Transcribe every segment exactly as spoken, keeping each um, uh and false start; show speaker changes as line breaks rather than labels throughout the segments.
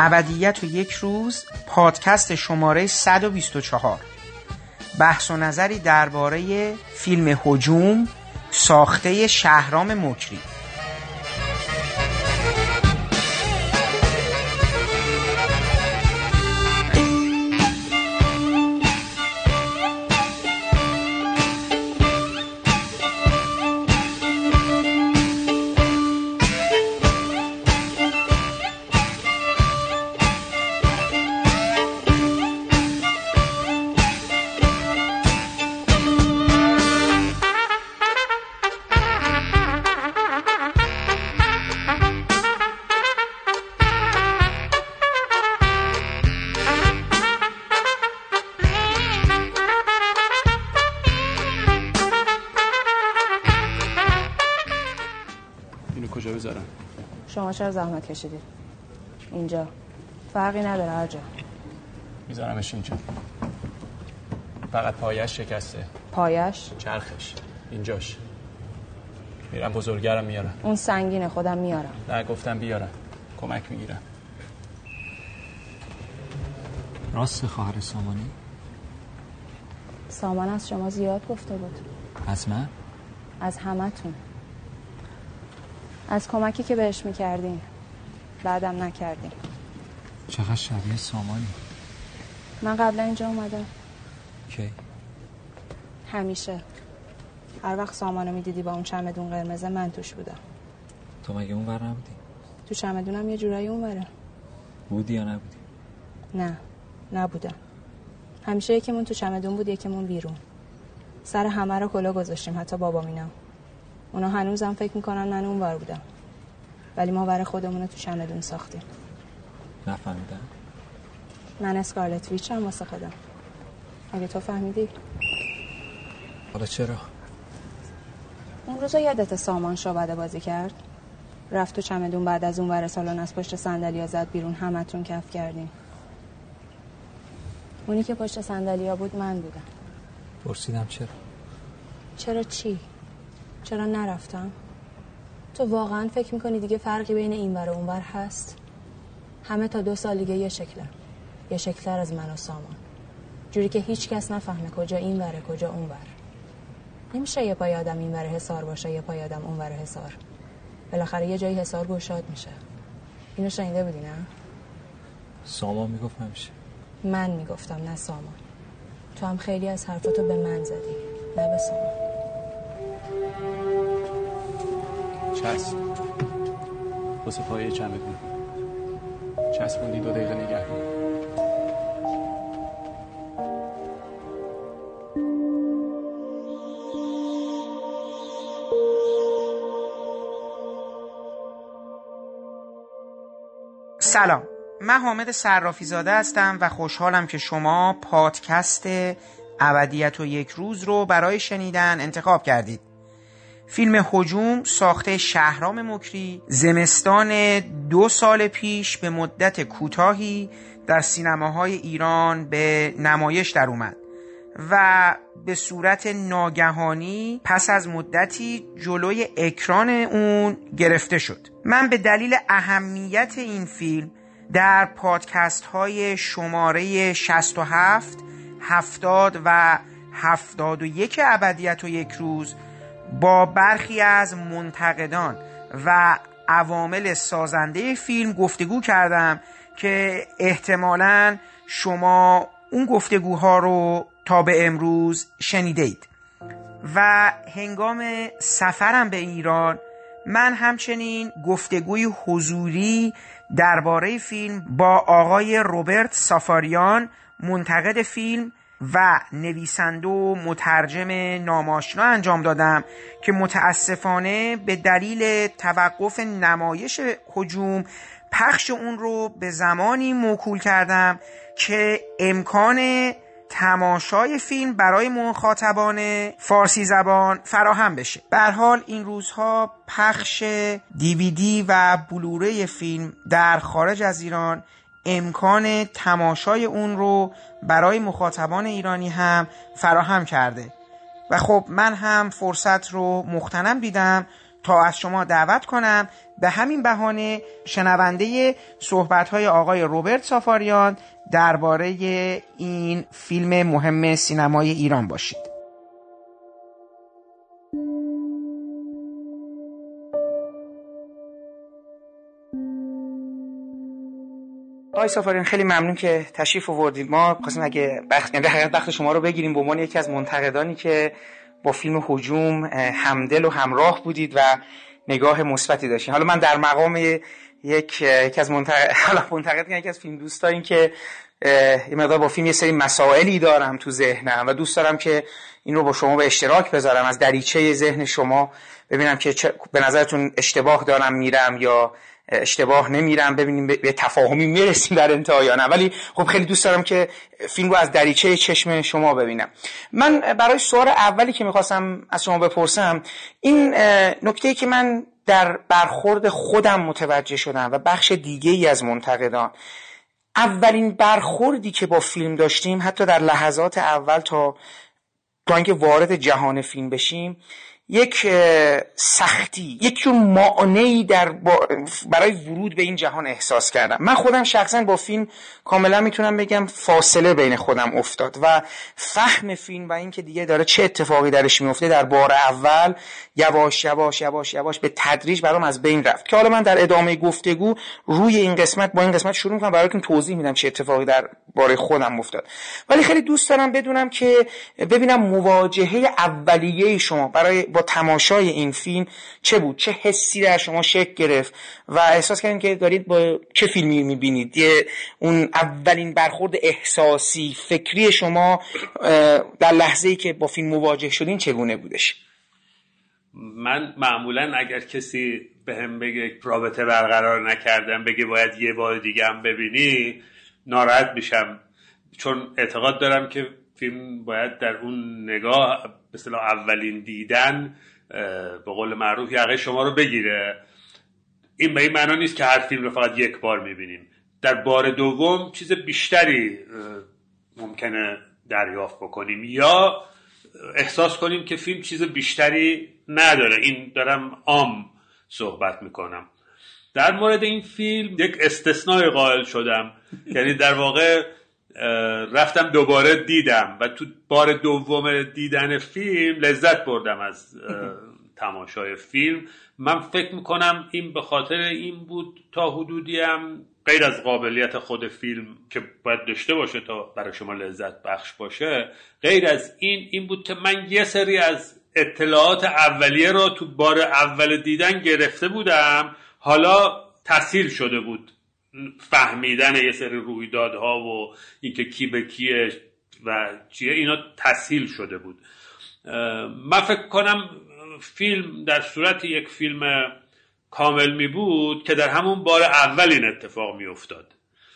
ابدیت و یک روز، پادکست شماره صد و بیست و چهار. بحث و نظری درباره فیلم هجوم ساخته شهرام مکری.
کجا بذارم؟
شما چرا زحمت کشیدید؟ اینجا فرقی نداره، هر جا.
میذارمش اینجا. فقط پایش شکسته.
پایش؟
چرخش. اینجاش. میرم بزرگرم میارم.
اون سنگینه، خودم میارم.
نه گفتم بیارم. کمک میگیرم. راست خواهر سامانی؟
سامان از شما زیاد گفته بود.
از من؟
از همتون. از کمکی که بهش میکردین بعدم نکردین.
چقدر شبیه سامانی.
من قبلا اینجا اومدم.
کی؟
همیشه. هر وقت سامانو میدیدی با اون چمدون قرمزه، من توش بودم.
تو مگه اون ور نبودی؟
تو چمدونم یه جورایی اون وره.
بودی یا نبودی؟
نه نبودم. همیشه یکیمون تو چمدون بود، یکیمون بیرون. سر همه رو کلا گذاشتیم، حتی بابا مینا. اونا هنوزم فکر میکنن من اون ور بودم، ولی ما ور خودمون رو تو چمدون ساختیم.
نفهمیدم.
من اسکارلت ویچم واسه خودم. اگه تو فهمیدی.
حالا چرا؟
اون روزا یادت سامان شعبده بازی کرد؟ رفت تو چمدون، بعد از اون ور سالن از پشت صندلی‌ها زد بیرون، همتون کف کردین. اونی که پشت صندلی‌ها بود من بودم.
پرسیدم چرا؟
چرا چی؟ چرا نرفتم؟ تو واقعا فکر میکنی دیگه فرقی بین این ور و اون ور هست؟ همه تا دو سال دیگه یه شکلن، یه شکل‌تر از من و سامان، جوری که هیچ کس نفهمه کجا این وره کجا اون ور. نمیشه یه پای آدم این ور حصار باشه یه پای آدم اون ور حصار. بالاخره یه جایی حصار گشاد میشه. اینو شنیده بودی نه؟
سامان میگفت همیشه.
من میگفتم نه سامان. تو هم خیلی از حرفاتو به من زدی، نه به سامان.
چسب واسه پایه چمدون چسبوندی، دو دقیقه نگه کن.
سلام، من حامد صرافی زاده هستم و خوشحالم که شما پادکست ابدیت و یک روز رو برای شنیدن انتخاب کردید. فیلم هجوم ساخته شهرام مکری زمستان دو سال پیش به مدت کوتاهی در سینماهای ایران به نمایش در اومد و به صورت ناگهانی پس از مدتی جلوی اکران اون گرفته شد. من به دلیل اهمیت این فیلم در پادکست های شماره شصت و هفت، هفتاد و هفتاد و یک ابدیت و یک روز با برخی از منتقدان و عوامل سازنده فیلم گفتگو کردم که احتمالاً شما اون گفتگوها رو تا به امروز شنیده اید. و هنگام سفرم به ایران من همچنین گفتگوی حضوری درباره فیلم با آقای روبرت سافاریان، منتقد فیلم و نویسنده و مترجم ناماشنا انجام دادم که متاسفانه به دلیل توقف نمایش هجوم پخش اون رو به زمانی موکول کردم که امکان تماشای فیلم برای مخاطبان فارسی زبان فراهم بشه. به هر حال این روزها پخش دیویدی و بلوری فیلم در خارج از ایران امکان تماشای اون رو برای مخاطبان ایرانی هم فراهم کرده و خب من هم فرصت رو مغتنم دیدم تا از شما دعوت کنم به همین بهانه شنونده صحبت‌های آقای روبرت سافاریان درباره این فیلم مهم سینمای ایران باشید. آقای سافاریان خیلی ممنون که تشریف آوردید. ما خواستیم اگه وقت یعنی حقیقت وقت شما رو بگیریم به عنوان یکی از منتقدانی که با فیلم هجوم همدل و همراه بودید و نگاه مثبتی داشتید. حالا من در مقام یک یکی از منتقد حالا منتقد یکی از فیلم دوستاییم که یه مقدار با فیلم یه سری مسائلی دارم تو ذهنم و دوست دارم که این رو با شما به اشتراک بذارم، از دریچه ذهن شما ببینم که به نظرتون اشتباه دارم میرم یا اشتباه نمیرم، ببینیم به تفاهمی میرسیم در انتها یا نه. ولی خب خیلی دوست دارم که فیلم رو از دریچه چشم شما ببینم. من برای سوال اولی که میخواستم از شما بپرسم، این نکته‌ای که من در برخورد خودم متوجه شدم و بخش دیگه ای از منتقدان، اولین برخوردی که با فیلم داشتیم حتی در لحظات اول تا تا اینکه وارد جهان فیلم بشیم، یک سختی، یک جور مانعی در برای ورود به این جهان احساس کردم. من خودم شخصا با فیلم کاملا میتونم بگم فاصله بین خودم افتاد و فهم فیلم و این که دیگه داره چه اتفاقی درش میفته در بار اول یواش یواش یواش یواش به تدریج برام از بین رفت، که حالا من در ادامه گفتگو روی این قسمت با این قسمت شروع میکنم براتون توضیح میدم چه اتفاقی در باره خودم افتاد. ولی خیلی دوست دارم بدونم که ببینم مواجهه اولیه شما برای با تماشای این فیلم چه بود، چه حسی در شما شکل گرفت و احساس کردین که دارید با چه فیلمی میبینید. اون اولین برخورد احساسی فکری شما در لحظه‌ای که با فیلم مواجه شدین چگونه بودش؟
من معمولا اگر کسی بهم بگه رابطه برقرار نکردم، بگه باید یه بار دیگه هم ببینی، ناراحت میشم، چون اعتقاد دارم که فیلم باید در اون نگاه به اصطلاح اولین دیدن به قول معروف یقه شما رو بگیره. این به این معنی نیست که هر فیلم رو فقط یک بار میبینیم. در بار دوم چیز بیشتری ممکنه دریافت بکنیم یا احساس کنیم که فیلم چیز بیشتری نداره. این دارم عام صحبت میکنم. در مورد این فیلم یک استثنای قائل شدم، یعنی در واقع رفتم دوباره دیدم و تو بار دوم دیدن فیلم لذت بردم از تماشای فیلم. من فکر میکنم این به خاطر این بود تا حدودی هم غیر از قابلیت خود فیلم که باید داشته باشه تا برای شما لذت بخش باشه، غیر از این این بود که من یه سری از اطلاعات اولیه رو تو بار اول دیدن گرفته بودم، حالا تسهیل شده بود فهمیدن یه سری رویدادها و اینکه کی به کیه و چیه، اینا تسهیل شده بود. من فکر کنم فیلم در صورت یک فیلم کامل می بود که در همون بار اول این اتفاق می افتاد.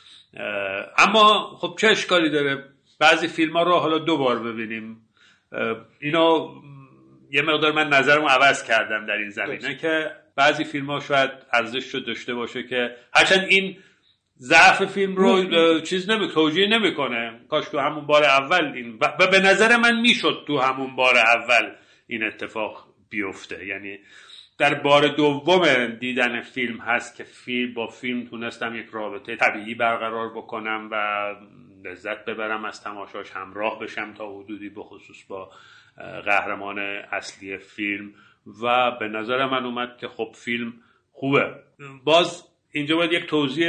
اما خب چه اشکالی داره بعضی فیلم ها رو حالا دو بار ببینیم. اینو یه مقدار من نظرمو عوض کردم در این زمینه که بعضی فیلم ها شاید ارزش رو داشته باشه که هرچند این ضعف فیلم رو چیز نمی توجیه نمیکنه، کاش تو همون بار اول این و به نظر من میشد تو همون بار اول این اتفاق بیفته. یعنی در بار دوم دیدن فیلم هست که فیلم با فیلم تونستم یک رابطه طبیعی برقرار بکنم و لذت ببرم از تماشاش، همراه بشم تا حدودی به خصوص با قهرمان اصلی فیلم و به نظر من اومد که خب فیلم خوبه. باز اینجا باید یک توضیح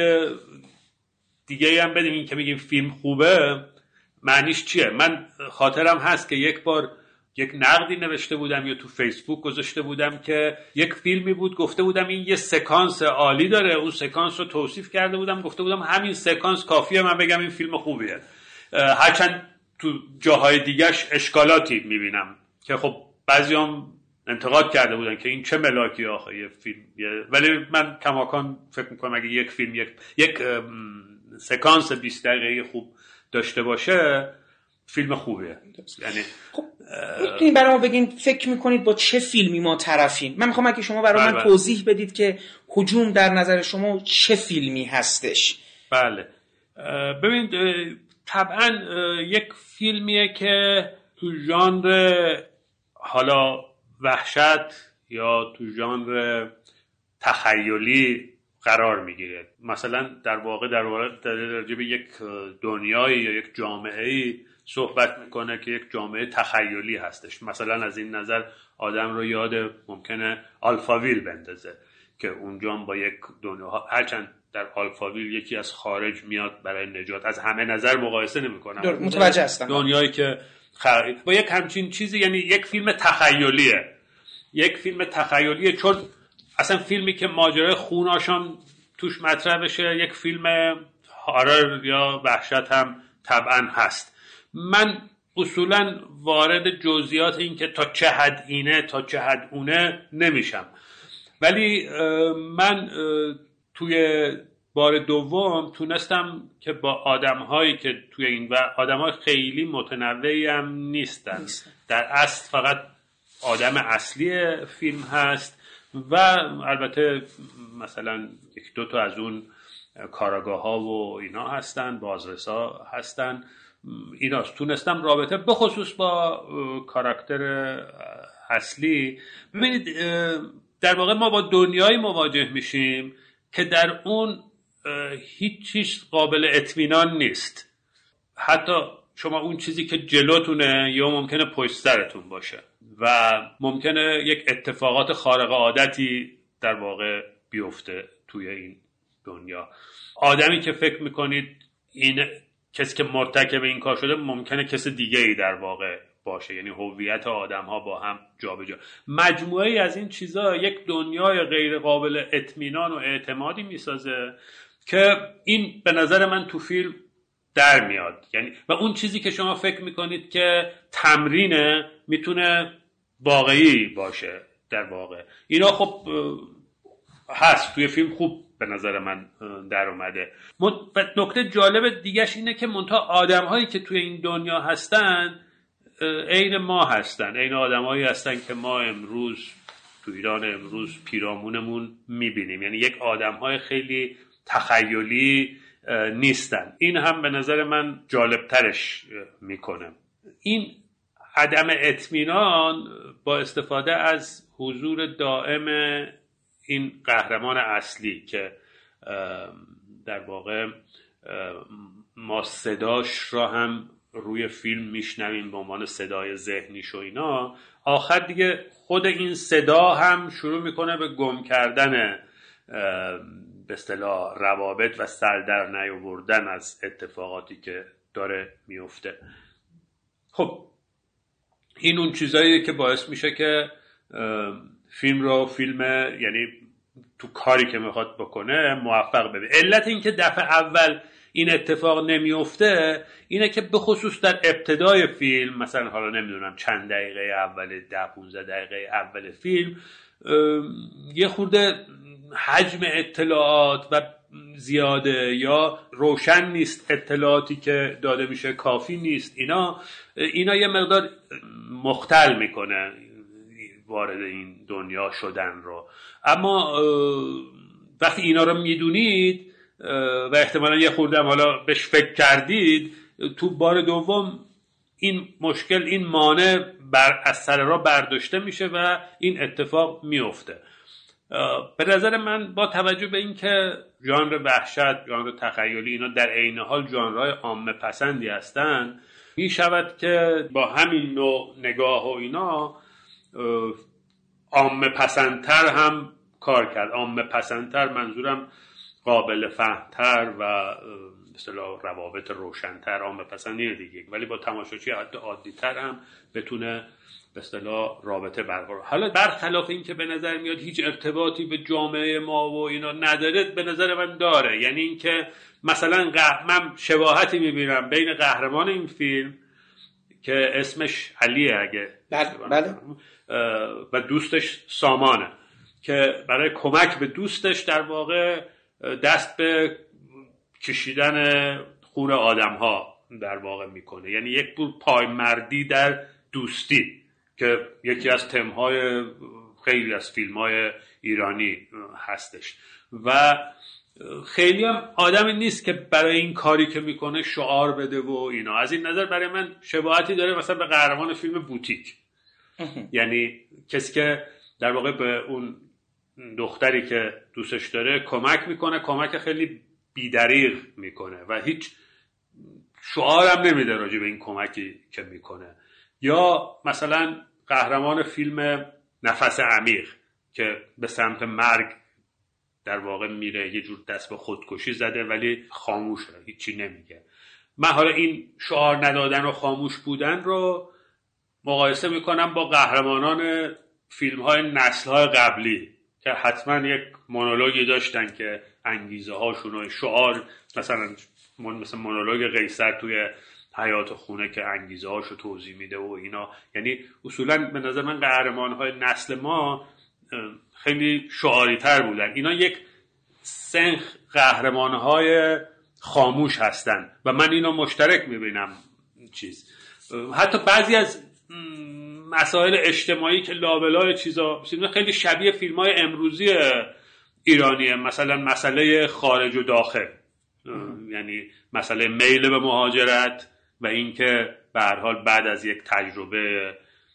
دیگه هم بدیم. این که میگیم فیلم خوبه معنیش چیه؟ من خاطرم هست که یک بار یک نقدی نوشته بودم یا تو فیسبوک گذاشته بودم که یک فیلمی بود، گفته بودم این یه سکانس عالی داره، اون سکانس رو توصیف کرده بودم، گفته بودم همین سکانس کافیه من بگم این فیلم خوبیه، هرچند تو جاهای دیگهش اشکالاتی میبینم که خب بعضیام انتقاد کرده بودن که این چه ملاکی آخه یه فیلم، ولی من کماکان فکر میکنم اگه یک فیلم یک, یک سکانس بیست دقیقه خوب داشته باشه فیلم خوبیه. یعنی
خب میتونید برای ما بگین فکر میکنید با چه فیلمی ما طرفیم؟ من میخوام که شما برای من توضیح بدید که هجوم در نظر شما چه فیلمی هستش.
بله ببینید طبعا یک فیلمیه که تو ژانر حالا وحشت یا تو ژانر تخیلی قرار میگیره. مثلا در واقع در واقع در راجع به یک دنیایی یا یک جامعه‌ای صحبت میکنه که یک جامعه تخیلی هستش. مثلا از این نظر آدم رو یاد ممکنه آلفاویل بندازه که اونجا با یک دنیا، هرچند در آلفاویل یکی از خارج میاد برای نجات، از همه نظر مقایسه نمیکنم،
متوجه هستم،
دنیایی که خ... با یک همچین چیزی، یعنی یک فیلم تخیلیه، یک فیلم تخیلیه چون اصلا فیلمی که ماجرای خوناشان توش مطرح بشه یک فیلم هارر یا وحشت هم طبعا هست. من اصولا وارد جزئیات این که تا چه حد اینه تا چه حد اونه نمیشم، ولی من توی بار دوم تونستم که با آدم‌هایی که توی این و آدم‌های خیلی متنوعی هم نیستن، در اصل فقط آدم اصلی فیلم هست و البته مثلا یک دو تا از اون کاراگاه ها و اینا هستن، بازرسا هستن، ایناست. تونستم رابطه بخصوص با کاراکتر اصلی، ببینید در واقع ما با دنیایی مواجه میشیم که در اون هیچ چیز قابل اطمینان نیست. حتی شما اون چیزی که جلوتونه یا ممکنه پشت سرتون باشه و ممکنه یک اتفاقات خارق عادتی در واقع بیفته توی این دنیا. آدمی که فکر میکنید این کسی که مرتکب این کار شده ممکنه کس دیگه ای در واقع باشه، یعنی هویت آدم ها با هم جابجا. مجموعه ای از این چیزا یک دنیای غیر قابل اطمینان و اعتمادی میسازه که این به نظر من تو فیلم در میاد. یعنی و اون چیزی که شما فکر میکنید که تمرینه میتونه واقعی باشه در واقع. اینا خب هست توی فیلم، خوب به نظر من در اومده. نکته جالب دیگهش اینه که منتها آدم هایی که توی این دنیا هستن عین ما هستن، عین آدم هایی هستن که ما امروز تو ایران امروز پیرامونمون میبینیم، یعنی یک آدم های خیلی تخیلی نیستن. این هم به نظر من جالبترش میکنه. این عدم اطمینان با استفاده از حضور دائم این قهرمان اصلی که در واقع ما صداش را هم روی فیلم میشنویم به عنوان صدای ذهنیش و اینا، آخر دیگه خود این صدا هم شروع میکنه به گم کردن به اصطلاح روابط و سر در نیاوردن از اتفاقاتی که داره میفته. خب این اون چیزاییه که باعث میشه که فیلم رو فیلم یعنی تو کاری که میخواد بکنه موفق ببینه. علت این که دفعه اول این اتفاق نمیفته اینه که به خصوص در ابتدای فیلم، مثلا حالا نمیدونم چند دقیقه اول، ده پونزده دقیقه اول فیلم، یه خورده حجم اطلاعات و زیاده یا روشن نیست، اطلاعاتی که داده میشه کافی نیست، اینا اینا یه مقدار مختل میکنه وارد این دنیا شدن رو. اما وقتی اینا رو میدونید و احتمالا یه خورده حالا بهش فکر کردید، تو بار دوم این مشکل، این مانع بر از سر راه برداشته میشه و این اتفاق میفته. به نظر من با توجه به این که ژانر وحشت، ژانر تخیلی، اینا در عین حال ژانرهای عامه پسندی هستن، می شود که با همین نوع نگاه و اینا عامه پسندتر هم کار کرد. عامه پسندتر منظورم قابل فهمتر و مثلا روابط روشنتر، عامه پسندی دیگه، ولی با تماشاچی حتی عادی‌تر هم بتونه به اصطلاح رابطه برقرار. حالا برخلاف این که به نظر میاد هیچ ارتباطی به جامعه ما و اینا نداره، به نظر من داره. یعنی این که مثلا من شباهتی میبینم بین قهرمان این فیلم که اسمش علیه اگه
بله بله
و دوستش سامانه که برای کمک به دوستش در واقع دست به کشیدن خون آدم ها در واقع میکنه. یعنی یک بور پایمردی در دوستی که یکی از تمهای خیلی از فیلم‌های ایرانی هستش و خیلی هم آدمی نیست که برای این کاری که میکنه شعار بده و اینا. از این نظر برای من شباهتی داره مثلا به قهرمان فیلم بوتیک. یعنی کسی که در واقع به اون دختری که دوستش داره کمک میکنه، کمک خیلی بی‌دریغ میکنه و هیچ شعارم نمیده راجع به این کمکی که میکنه. یا مثلا قهرمان فیلم نفس عمیق که به سمت مرگ در واقع میره، یه جور دست به خودکشی زده ولی خاموشه، هیچی نمیگه. من حالا این شعار ندادن و خاموش بودن رو مقایسه میکنم با قهرمانان فیلم های نسل های قبلی که حتما یک مونولوگی داشتن که انگیزه هاشون و شعار، مثلا مثلا مونولوگ قیصر توی حیات خونه که انگیزه هاشو توضیح میده و اینا. یعنی اصولا به نظر من قهرمان های نسل ما خیلی شعاری تر بودن. اینا یک سنخ قهرمان های خاموش هستن و من اینو مشترک میبینم. چیز حتی بعضی از مسائل اجتماعی که لابلای چیزا خیلی شبیه فیلم های امروزی ایرانیه، مثلا مسئله خارج و داخل، یعنی مسئله میل به مهاجرت و اینکه به هر حال بعد از یک تجربه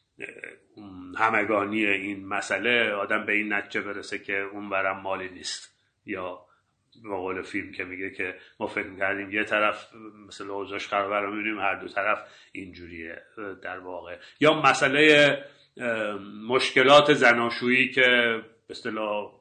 همگانی این مسئله آدم به این نتیجه برسه که اون ورم مالی نیست. یا به قول فیلم که میگه که ما فکر می‌کردیم یه طرف مثل اوضاعش خرابه رو می‌بینیم هر دو طرف اینجوریه در واقع. یا مسئله مشکلات زناشویی که به اصطلاح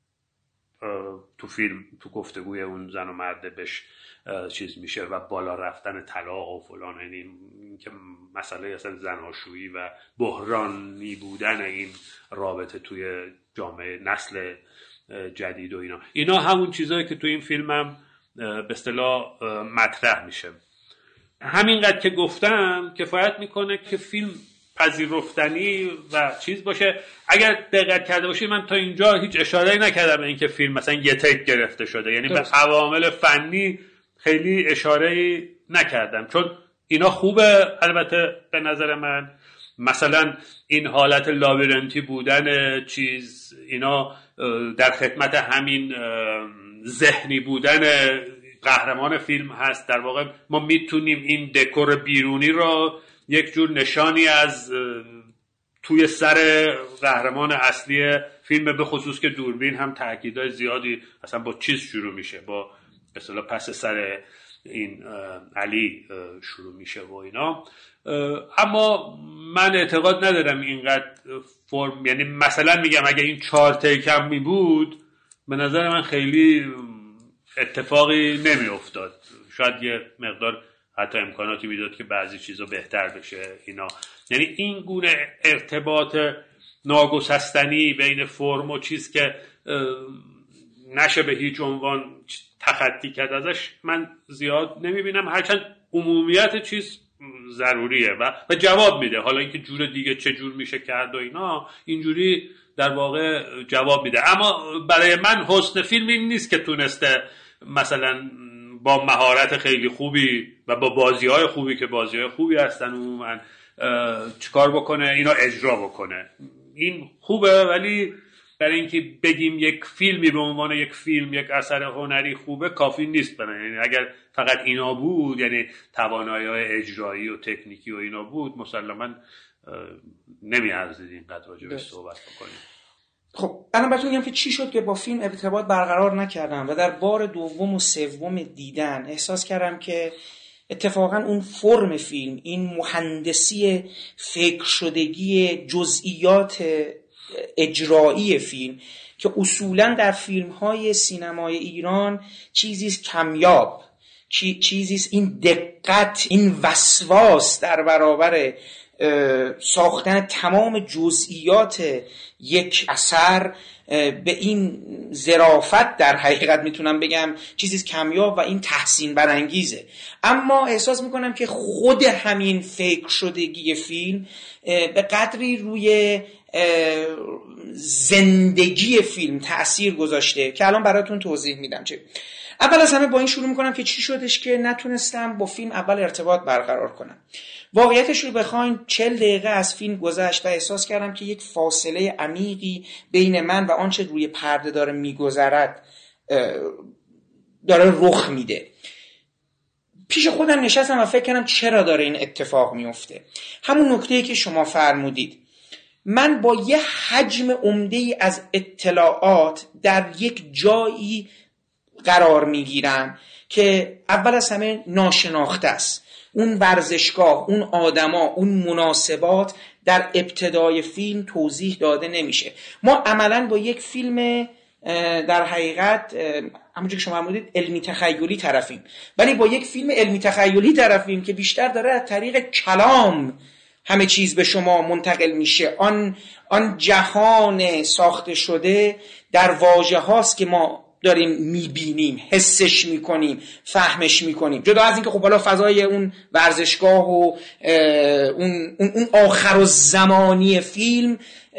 تو فیلم تو گفتگوی اون زن و مرد بهش چیز میشه و بالا رفتن طلاق و فلان، یعنی که مسئله اصلا زناشویی و بحرانی بودن این رابطه توی جامعه نسل جدید و اینا اینا همون چیزایی که تو این فیلم هم به اصطلاح مطرح میشه. همینقدر که گفتم کفایت میکنه که فیلم پذیرفتنی و چیز باشه. اگر دقت کرده باشی من تا اینجا هیچ اشاره‌ای نکردم به اینکه فیلم مثلا یه تیک گرفته شده، یعنی به عوامل فنی خیلی اشاره‌ای نکردم چون اینا خوبه. البته به نظر من مثلا این حالت لابیرنتی بودن چیز اینا در خدمت همین ذهنی بودن قهرمان فیلم هست. در واقع ما میتونیم این دکور بیرونی رو یک جور نشانی از توی سر قهرمان اصلی فیلم، به خصوص که دوربین هم تاکیدات زیادی اصلا با چیز شروع میشه، با به اصطلاح پس سر این علی شروع میشه و اینا. اما من اعتقاد ندارم اینقدر فرم، یعنی مثلا میگم اگه این چهار تیکم می بود به نظر من خیلی اتفاقی نمی افتاد، شاید یه مقدار حتی امکاناتی میداد که بعضی چیزا بهتر بشه اینا. یعنی این گونه ارتباط ناگسستنی بین فرم و چیز که نشه به هیچ عنوان تخطی کرد ازش من زیاد نمیبینم، هرچند عمومیت چیز ضروریه و, و جواب میده. حالا اینکه جور دیگه چه جور میشه کرد و اینا اینجوری در واقع جواب میده. اما برای من حسن فیلم این نیست که تونسته مثلا با مهارت خیلی خوبی و با بازی‌های خوبی که بازی‌های خوبی هستن عموما چیکار بکنه اینا اجرا بکنه. این خوبه ولی برای اینکه بگیم یک فیلمی به عنوان یک فیلم یک اثر هنری خوبه کافی نیست برای. یعنی اگر فقط اینا بود، یعنی توانایی‌های اجرایی و تکنیکی و اینا بود، مسلماً نمی‌ارزید اینقدر راجع بهش صحبت بکنیم.
خب الان براتون میگم که چی شد که با فیلم ارتباط برقرار نکردم و در بار دوم و سوم دیدن احساس کردم که اتفاقا اون فرم فیلم، این مهندسی فکر شدگی جزئیات اجرایی فیلم که اصولا در فیلم‌های سینمای ایران چیزیست کمیاب، چیزیست این دقت، این وسواس در برابر ساختن تمام جزئیات یک اثر به این ظرافت در حقیقت میتونم بگم چیزیست کمیاب و این تحسین برانگیزه. اما احساس میکنم که خود همین فکر شدگی فیلم به قدری روی زندگی فیلم تأثیر گذاشته که الان براتون توضیح میدم. چه اول از همه با این شروع میکنم که چی شدش که نتونستم با فیلم اول ارتباط برقرار کنم. واقعیتش رو بخواین چهل دقیقه از فیلم گذشت و احساس کردم که یک فاصله عمیقی بین من و آنچه روی پرده داره میگذرد داره رخ میده. پیش خودم نشستم و فکر کردم چرا داره این اتفاق میفته. همون نکته‌ای که شما فرمودید، من با یه حجم عمده‌ای از اطلاعات در یک جایی قرار میگیرم که اول از همه ناشناخته است. اون ورزشگاه، اون آدما، اون مناسبات در ابتدای فیلم توضیح داده نمیشه. ما عملاً با یک فیلم در حقیقت همونجور که شما فرمودید علمی تخیلی طرفیم، ولی با یک فیلم علمی تخیلی طرفیم که بیشتر داره از طریق کلام همه چیز به شما منتقل میشه. آن آن جهان ساخته شده در واژه هاست که ما داریم میبینیم، حسش میکنیم، فهمش میکنیم. جدا از این که خب حالا فضای اون ورزشگاه و اون اون آخرالزمانی فیلم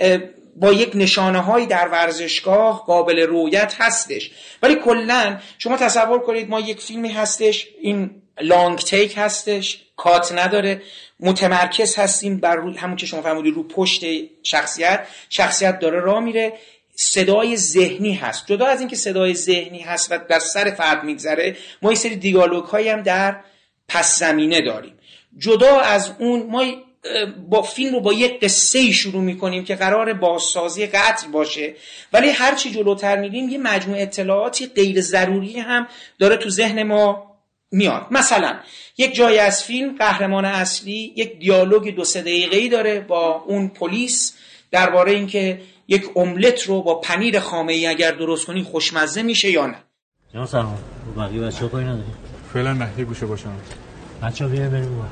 با یک نشانه هایی در ورزشگاه قابل رویت هستش، ولی کلن شما تصور کنید ما یک فیلمی هستش، این لانگ تیک هستش، کات نداره، متمرکز هستیم بر روی همون که شما فرمودید رو پشت شخصیت، شخصیت داره راه میره، صدای ذهنی هست. جدا از این که صدای ذهنی هست و در سر فرد میگذره، ما این سری دیالوگ هایی هم در پس زمینه داریم. جدا از اون ما با فیلم رو با یک قصه شروع میکنیم که قرار بازسازی قتل باشه، ولی هر چی جلوتر میریم یه مجموعه اطلاعاتی غیر ضروری هم داره تو ذهن ما میاد. مثلا یک جای از فیلم قهرمان اصلی یک دیالوگ دو سه دقیقه‌ای داره با اون پلیس درباره اینکه یک املت رو با پنیر خامه‌ای اگر درست کنی خوشمزه میشه یا نه.
جان سلام، بقیه بچه‌ها کاری نداری؟
فعلا نه، یه گوشه باشم.
بچه‌ها بیا بریم اون.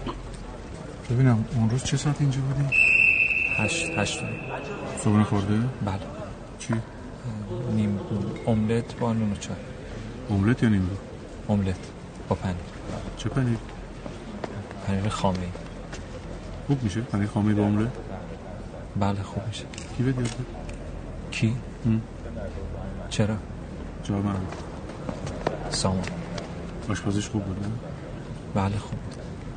ببینم اون روز چه ساعت اینجا بودی؟
هشت هشت
صبحونه خورده؟
بله.
چی؟
نیم املت با نون و چای.
املت یا نیم رو؟
املت با پنیر.
چه پنیر؟
پنیر خامه‌ای.
خوب میشه پنیر خامه‌ای با املت؟
بله خوب میشه.
کی بهت یاد داد؟
کی؟
هم.
چرا؟
جواب من.
سامان.
آشپزش خوب بود نه؟
بله خوب بود.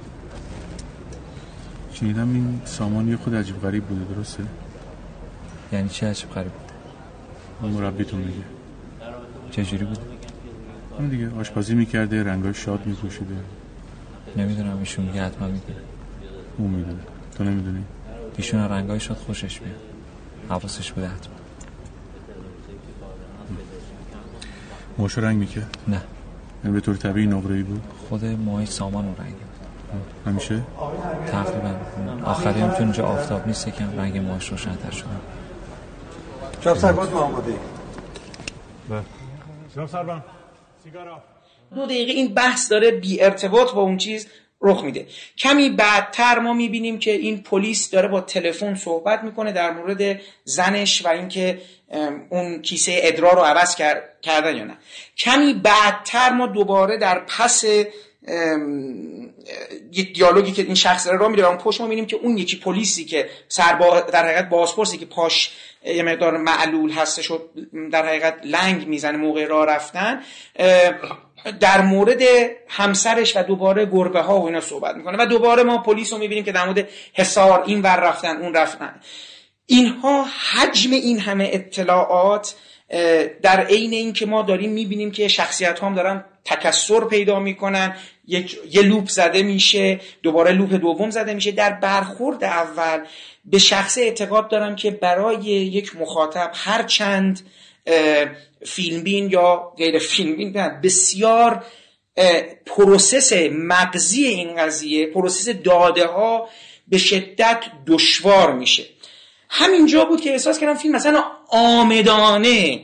شنیدم این سامان یه خود عجیب غریب بوده، درسته؟
یعنی چه عجیب غریب بود؟
اون مربیتون میگه.
چجوری بود؟
اون دیگه آشپزی میکرده، رنگای شاد میپوشیده.
نمیدونم، ایشون میگه حتما میدونه.
اون میدونه، تو نمیدونی؟
ایشون رنگای شاد خوشش میاد، حواسش بوده حتما.
موشو رنگ میکرد؟
نه،
یعنی به طور طبیعی نقره‌ای بود؟
خود موهای سامان اون رنگی بود.
همیشه؟
تقریبا آخری هم چون اینجا آفتاب نیست یکم رنگ موهاش روشن‌تر شده.
جناب سرباز ما آماده.
بله.
جناب سرباز سیگارا.
دو دقیقه این بحث داره بی ارتباط با اون چیز رخ میده. کمی بعدتر ما میبینیم که این پلیس داره با تلفن صحبت میکنه در مورد زنش و اینکه اون کیسه ادرار رو عوض کردن یا نه. کمی بعدتر ما دوباره در پس یک دیالوگی که این شخص را میره و اون پشت ما میبینیم که اون یکی پلیسی که سربا در حقیقت بازپرسی که پاش یه مقدار معلول هستش و در حقیقت لنگ میزنه موقع راه رفتن، در مورد همسرش و دوباره گربه ها و اینا صحبت میکنه و دوباره ما پلیس رو میبینیم که در مورد حصار این ور رفتن اون رفتن. اینها حجم این همه اطلاعات در عین این که ما داریم میبینیم که شخصیت ها هم دارن تکثر پیدا میکنن، یک یه لوپ زده میشه، دوباره لوپ دوم زده میشه. در برخورد اول به شخص اعتقاد دارم که برای یک مخاطب هر چند فیلمبین یا غیر فیلمبین بسیار پروسس مغزی این قضیه، پروسس داده ها به شدت دشوار میشه. همینجا بود که احساس کردم فیلم مثلا آمدانه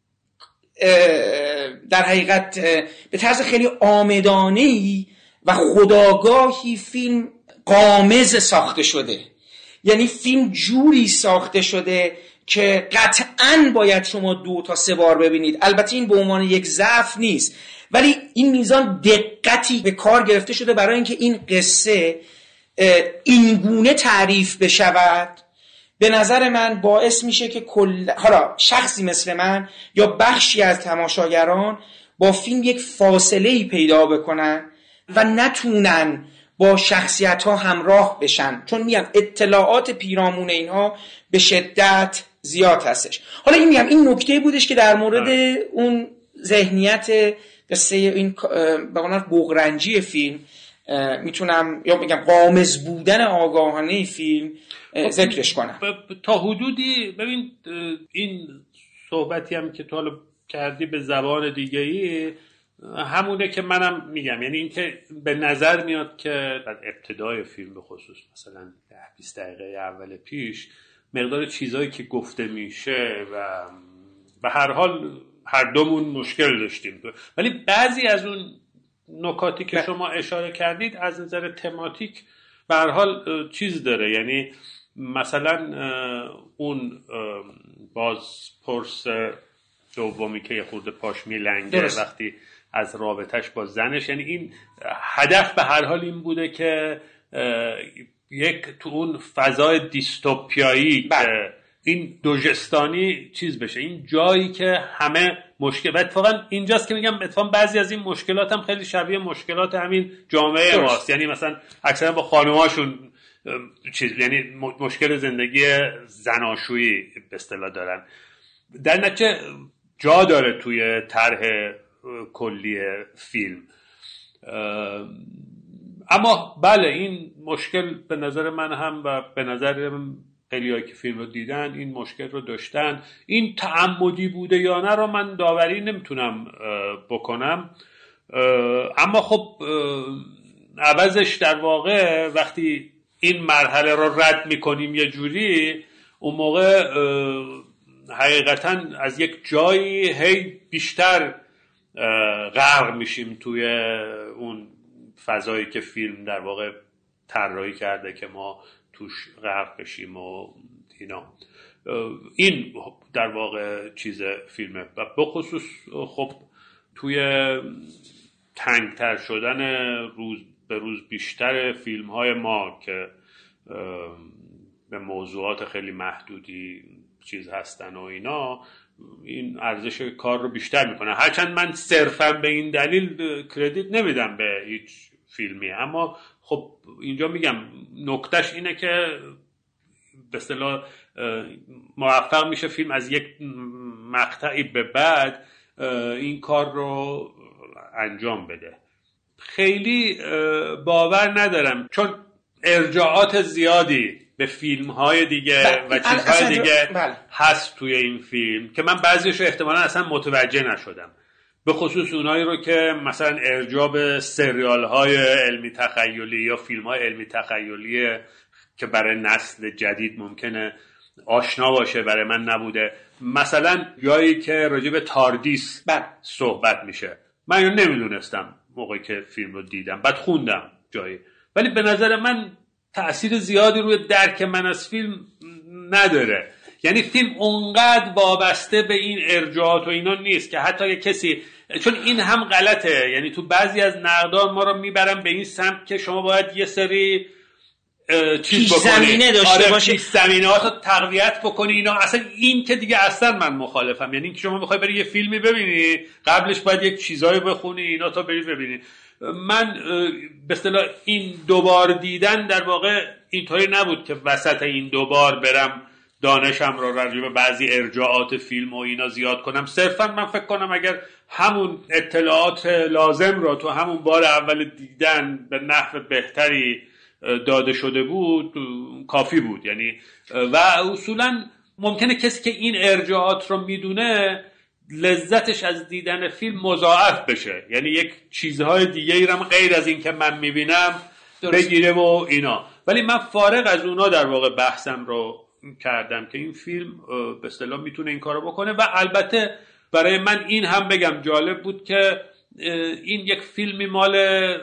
در حقیقت به طرز خیلی آمدانه‌ای و خودآگاهی فیلم قامز ساخته شده. یعنی فیلم جوری ساخته شده که قطعاً باید شما دو تا سه بار ببینید. البته این به عنوان یک ضعف نیست، ولی این میزان دقتی به کار گرفته شده برای اینکه این قصه اینگونه تعریف بشود. به نظر من باعث میشه که کل حالا شخصی مثل من یا بخشی از تماشاگران با فیلم یک فاصله‌ای پیدا بکنن و نتونن با شخصیت ها همراه بشن، چون میگم اطلاعات پیرامون اینها به شدت زیاد هستش. حالا این میگم این نکته بودش که در مورد اون ذهنیت قصه این به قول بغرنجی فیلم میتونم یا میگم غامض بودن آگاهانه فیلم ذکرش کنم.
تا حدودی ببین این صحبتی هم که تو حالا کردی به زبان دیگه‌ای همونه که منم میگم، یعنی اینکه به نظر میاد که در ابتدای فیلم به خصوص مثلا ده بیست دقیقه اول پیش مقدار چیزایی که گفته میشه و به هر حال هر دومون مشکل داشتیم، ولی بعضی از اون نکاتی که شما اشاره کردید از نظر تماتیک به هر حال چیز داره، یعنی مثلا اون باز پرس دومی که یه خورده پاش میلنگه وقتی از رابطش با زنش، یعنی این هدف به هر حال این بوده که یک تو اون فضای دیستوپیایی که این دوژستانی چیز بشه، این جایی که همه مشکل و اتفاقا اینجاست که میگم اتفاقا بعضی از این مشکلات هم خیلی شبیه مشکلات همین جامعه ماست، یعنی مثلا اکثرا با خانوماشون چیز، یعنی مشکل زندگی زناشویی به اصطلاح دارن. در نتیجه جا داره توی طرح کلی فیلم، اما بله این مشکل به نظر من هم و به نظر خیلی‌هایی که فیلم رو دیدن این مشکل رو داشتن. این تعمدی بوده یا نه رو من داوری نمیتونم بکنم، اما خب عوضش در واقع وقتی این مرحله رو رد میکنیم یه جوری، اون موقع حقیقتا از یک جایی هی بیشتر غرق میشیم توی اون فضایی که فیلم در واقع طراحی کرده که ما توش غرق بشیم و اینا. این در واقع چیز فیلمه و بخصوص خب توی تنگتر شدن روز به روز بیشتر فیلم های ما که به موضوعات خیلی محدودی چیز هستن و اینا، این ارزش کار رو بیشتر میکنه. هرچند من صرفا به این دلیل کردیت نمیدم به هیچ فیلمی، اما خب اینجا میگم نکتهش اینه که به اصطلاح موفق میشه فیلم از یک مقطعی به بعد این کار رو انجام بده. خیلی باور ندارم چون ارجاعات زیادی به فیلم های دیگه و چیزهای دیگه بله. هست توی این فیلم که من بعضیش رو احتمالا اصلا متوجه نشدم، به خصوص اونایی رو که مثلا ارجاع به سریال های علمی تخیلی یا فیلم های علمی تخیلی که برای نسل جدید ممکنه آشنا باشه برای من نبوده. مثلا جایی که راجع به تاردیس بله. صحبت میشه، من اینو نمیدونستم موقعی که فیلم رو دیدم، بعد خوندم جایی، ولی به نظر من تأثیر زیادی روی درک من از فیلم نداره. یعنی فیلم اونقدر وابسته به این ارجاعات و اینا نیست که حتی یه کسی، چون این هم غلطه، یعنی تو بعضی از نقدان ما رو میبرن به این سمت که شما باید یه سری چیز بکنی، زمینه داشته آره باشی، زمینه‌هات رو تقویت بکنی اینا. اصلا این که دیگه اصلا من مخالفم، یعنی اینکه شما میخوای بری یه فیلمی ببینی قبلش باید یک چیزایی بخونی اینا تا بری ببینی. من به اصطلاح این دوبار دیدن در واقع اینطوری نبود که وسط این دوبار برم دانشم رو راجع به بعضی ارجاعات فیلم و اینا زیاد کنم. صرفا من فکر کنم اگر همون اطلاعات لازم رو تو همون بار اول دیدن به نحو بهتری داده شده بود کافی بود. یعنی و اصولا ممکنه کسی که این ارجاعات رو میدونه لذتش از دیدن فیلم مضاعف بشه، یعنی یک چیزهای دیگه ای رو غیر از این که من میبینم بگیره و اینا. ولی من فارغ از اونا در واقع بحثم رو کردم که این فیلم به اصطلاح میتونه این کارو بکنه. و البته برای من این هم بگم جالب بود که این یک فیلمی مال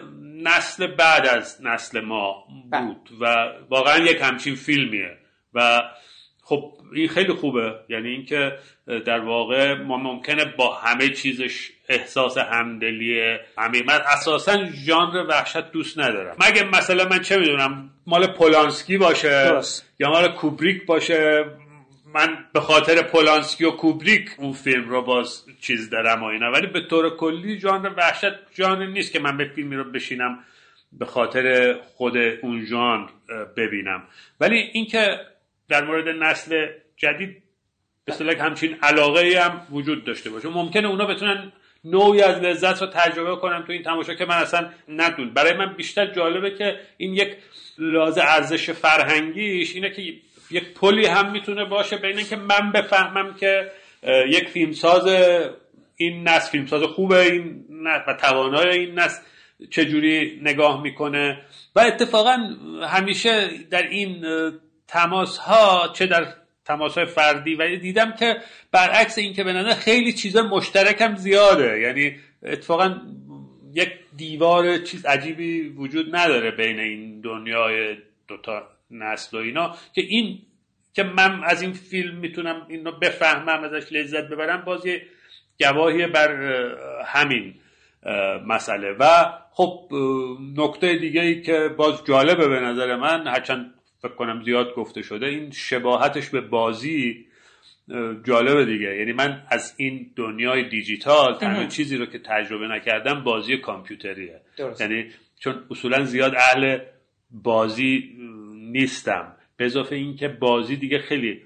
نسل بعد از نسل ما بود و واقعا یک همچین فیلمیه و خب این خیلی خوبه. یعنی اینکه در واقع ما ممکنه با همه چیزش احساس همدلی همه، من اساسا ژانر وحشت دوست ندارم، مگه مثلا من چه میدونم مال پولانسکی باشه درست. یا مال کوبریک باشه، من به خاطر پولانسکی و کوبریک اون فیلم رو باز چیز دارم و اینا، ولی به طور کلی ژانر وحشت ژانر نیست که من به فیلمی رو بشینم به خاطر خود اون ژانر ببینم. ولی اینکه در مورد نسل جدید به اصطلاح همچین علاقه‌ای هم وجود داشته باشه، ممکنه اونا بتونن نوعی از لذت رو تجربه کنم تو این تماشا که من اصلا ندون. برای من بیشتر جالبه که این یک لحاظ ارزش فرهنگیش اینه که یک پلی هم میتونه باشه بین اینکه من بفهمم که یک فیلمساز این نسل فیلمساز خوبه این نسل و توانای این نسل چجوری نگاه میکنه. و اتفاقا همیشه در این تماس ها چه در تماس های فردی و دیدم که برعکس این که به نظر خیلی چیزا مشترک هم زیاده، یعنی اتفاقا یک دیوار چیز عجیبی وجود نداره بین این دنیای دوتا نسل و اینا که این که من از این فیلم میتونم اینو بفهمم ازش لذت ببرم باز یه گواهی بر همین مسئله. و خب نکته دیگه ای که باز جالبه به نظر من، هرچند فکر کنم زیاد گفته شده، این شباهتش به بازی جالبه دیگه. یعنی من از این دنیای دیجیتال تنها چیزی رو که تجربه نکردم بازی کامپیوتریه. درست. یعنی چون اصولا زیاد اهل بازی نیستم، به اضافه این که بازی دیگه خیلی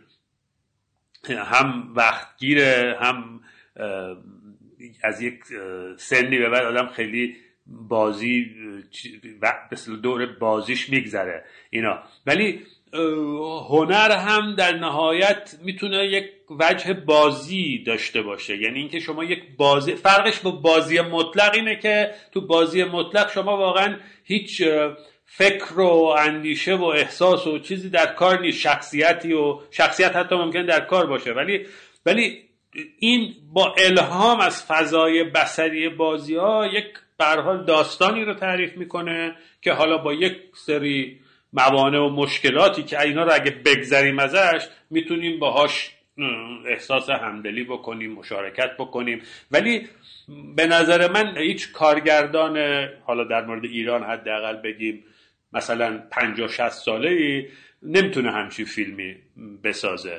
هم وقتگیره، هم از یک سنی به بعد آدم خیلی بازی وقت دور بازیش میگذره اینا. ولی هنر هم در نهایت میتونه یک وجه بازی داشته باشه، یعنی اینکه شما یک بازی، فرقش با بازی مطلق اینه که تو بازی مطلق شما واقعا هیچ فکر و اندیشه و احساس و چیزی در کار نیست، شخصیتی و شخصیت حتی ممکن در کار باشه، ولی ولی این با الهام از فضای بصری بازی ها یک به هر حال داستانی رو تعریف میکنه که حالا با یک سری موانع و مشکلاتی که اینا رو اگه بگذریم ازش میتونیم باهاش احساس همدلی بکنیم، مشارکت بکنیم. ولی به نظر من هیچ کارگردان، حالا در مورد ایران حداقل بگیم مثلا پنجاه شصت ساله‌ای نمیتونه همچین فیلمی بسازه.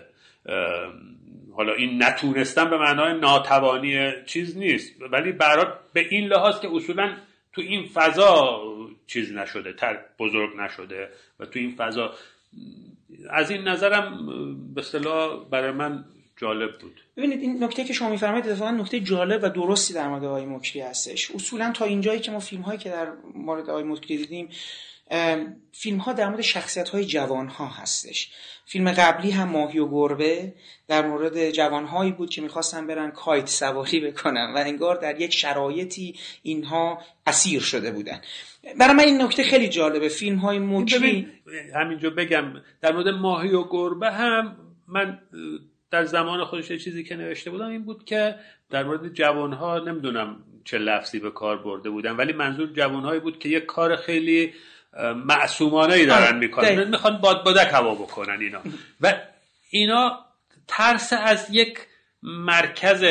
حالا این نتونستن به معنای ناتوانی چیز نیست، ولی برای به این لحاظ که اصولا تو این فضا چیز نشده، تر بزرگ نشده و تو این فضا، از این نظرم به اصطلاح برای من جالب بود.
ببینید این نکته که شما می‌فرمایید اتفاقا نکته جالب و درستی در مورد آقای مکری هستش. اصولا تا اینجایی که ما فیلم‌هایی که در مورد آقای مکری دیدیم فیلم ها در مورد شخصیت های جوان ها هستش. فیلم قبلی هم ماهی و گربه در مورد جوان هایی بود که میخواستن برن کایت سواری بکنن و انگار در یک شرایطی اینها اسیر شده بودن. برای من این نکته خیلی جالبه. فیلم های مکری،
همینجا بگم در مورد ماهی و گربه هم من در زمان خودش چیزی که نوشته بودم این بود که در مورد جوان ها نمیدونم چه لفظی به کار برده بودن، ولی منظور جوان هایی بود که یک کار خیلی معصومانه‌ای دارن میکنن، میخوان باد بادک هوا بکنن اینا و اینا ترس از یک مرکز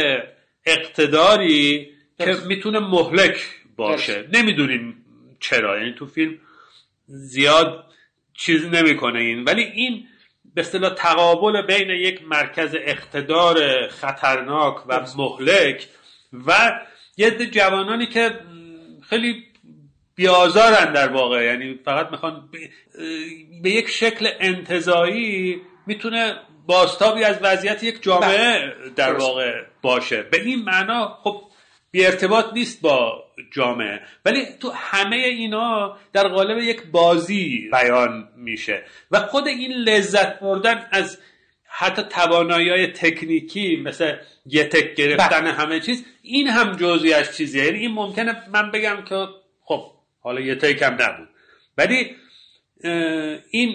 اقتداری که میتونه مهلک باشه. نمیدونیم چرا، یعنی تو فیلم زیاد چیز نمیکنه این، ولی این به اصطلاح تقابل بین یک مرکز اقتدار خطرناک و مهلک و یه عده جوانانی که خیلی بیازارن در واقع، یعنی فقط میخوان به یک شکل انتزاعی میتونه بازتابی از وضعیت یک جامعه در واقع باشه. به این معنا خب بی ارتباط نیست با جامعه، ولی تو همه اینا در قالب یک بازی بیان میشه و خود این لذت بردن از حتی توانایی‌های تکنیکی مثل یه تک گرفتن همه چیز، این هم جزئی از چیزیه. یعنی این ممکنه من بگم که خب حالا یه تک هم نبود، ولی این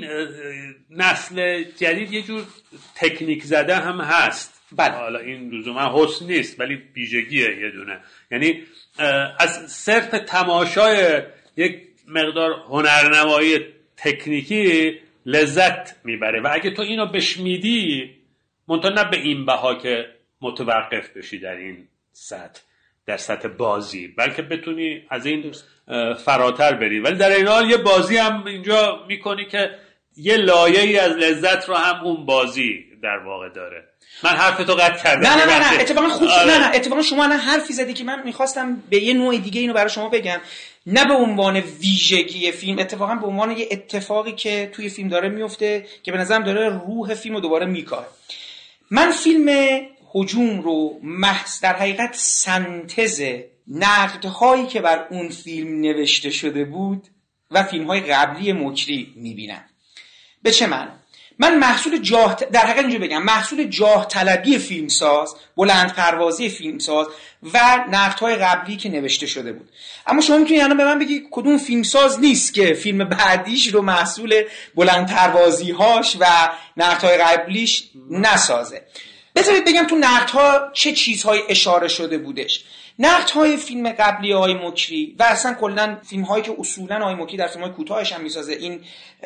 نسل جدید یه جور تکنیک زده هم هست.
بله.
حالا این لزوما حسن نیست ولی ویژگیه یه دونه، یعنی از صرف تماشای یک مقدار هنرنمایی تکنیکی لذت میبره و اگه تو اینو بشمیدی منتها نه به این بها که متوقف بشی در این سطح، در سطح بازی، بلکه بتونی از این فراتر بری. ولی در این حال یه بازی هم اینجا میکنی که یه لایه‌ای از لذت رو هم اون بازی در واقع داره. من حرفتو قطع کردم.
نه نه نه اتفاقا خوب آره. نه نه اتفاقا شما الان حرفی زدی که من میخواستم به یه نوع دیگه اینو برای شما بگم، نه به عنوان ویژگی فیلم، اتفاقا به عنوان یه اتفاقی که توی فیلم داره میفته که به نظرم داره روح فیلمو دوباره میکاره. من فیلم هجوم رو محض در حقیقت سنتز نقدهایی که بر اون فیلم نوشته شده بود و فیلم‌های قبلی مکری می‌بینم. به چه معنی؟ من محصول جاه در حقیقت اینجا بگم محصول جاه طلبی فیلمساز، بلند پروازی فیلمساز و نقدهای قبلی که نوشته شده بود. اما شما میتونید الان به من بگی کدوم فیلمساز نیست که فیلم بعدیش رو محصول بلند پروازی‌هاش و نقدهای قبلیش نسازه. بذارید بگم تو نقدها چه چیزهای اشاره شده بودش. نقدهای فیلم قبلی آقای مکری و اصلا کلا فیلم‌هایی که اصولاً آقای مکری در فیلم‌های کوتاهش هم میسازه، این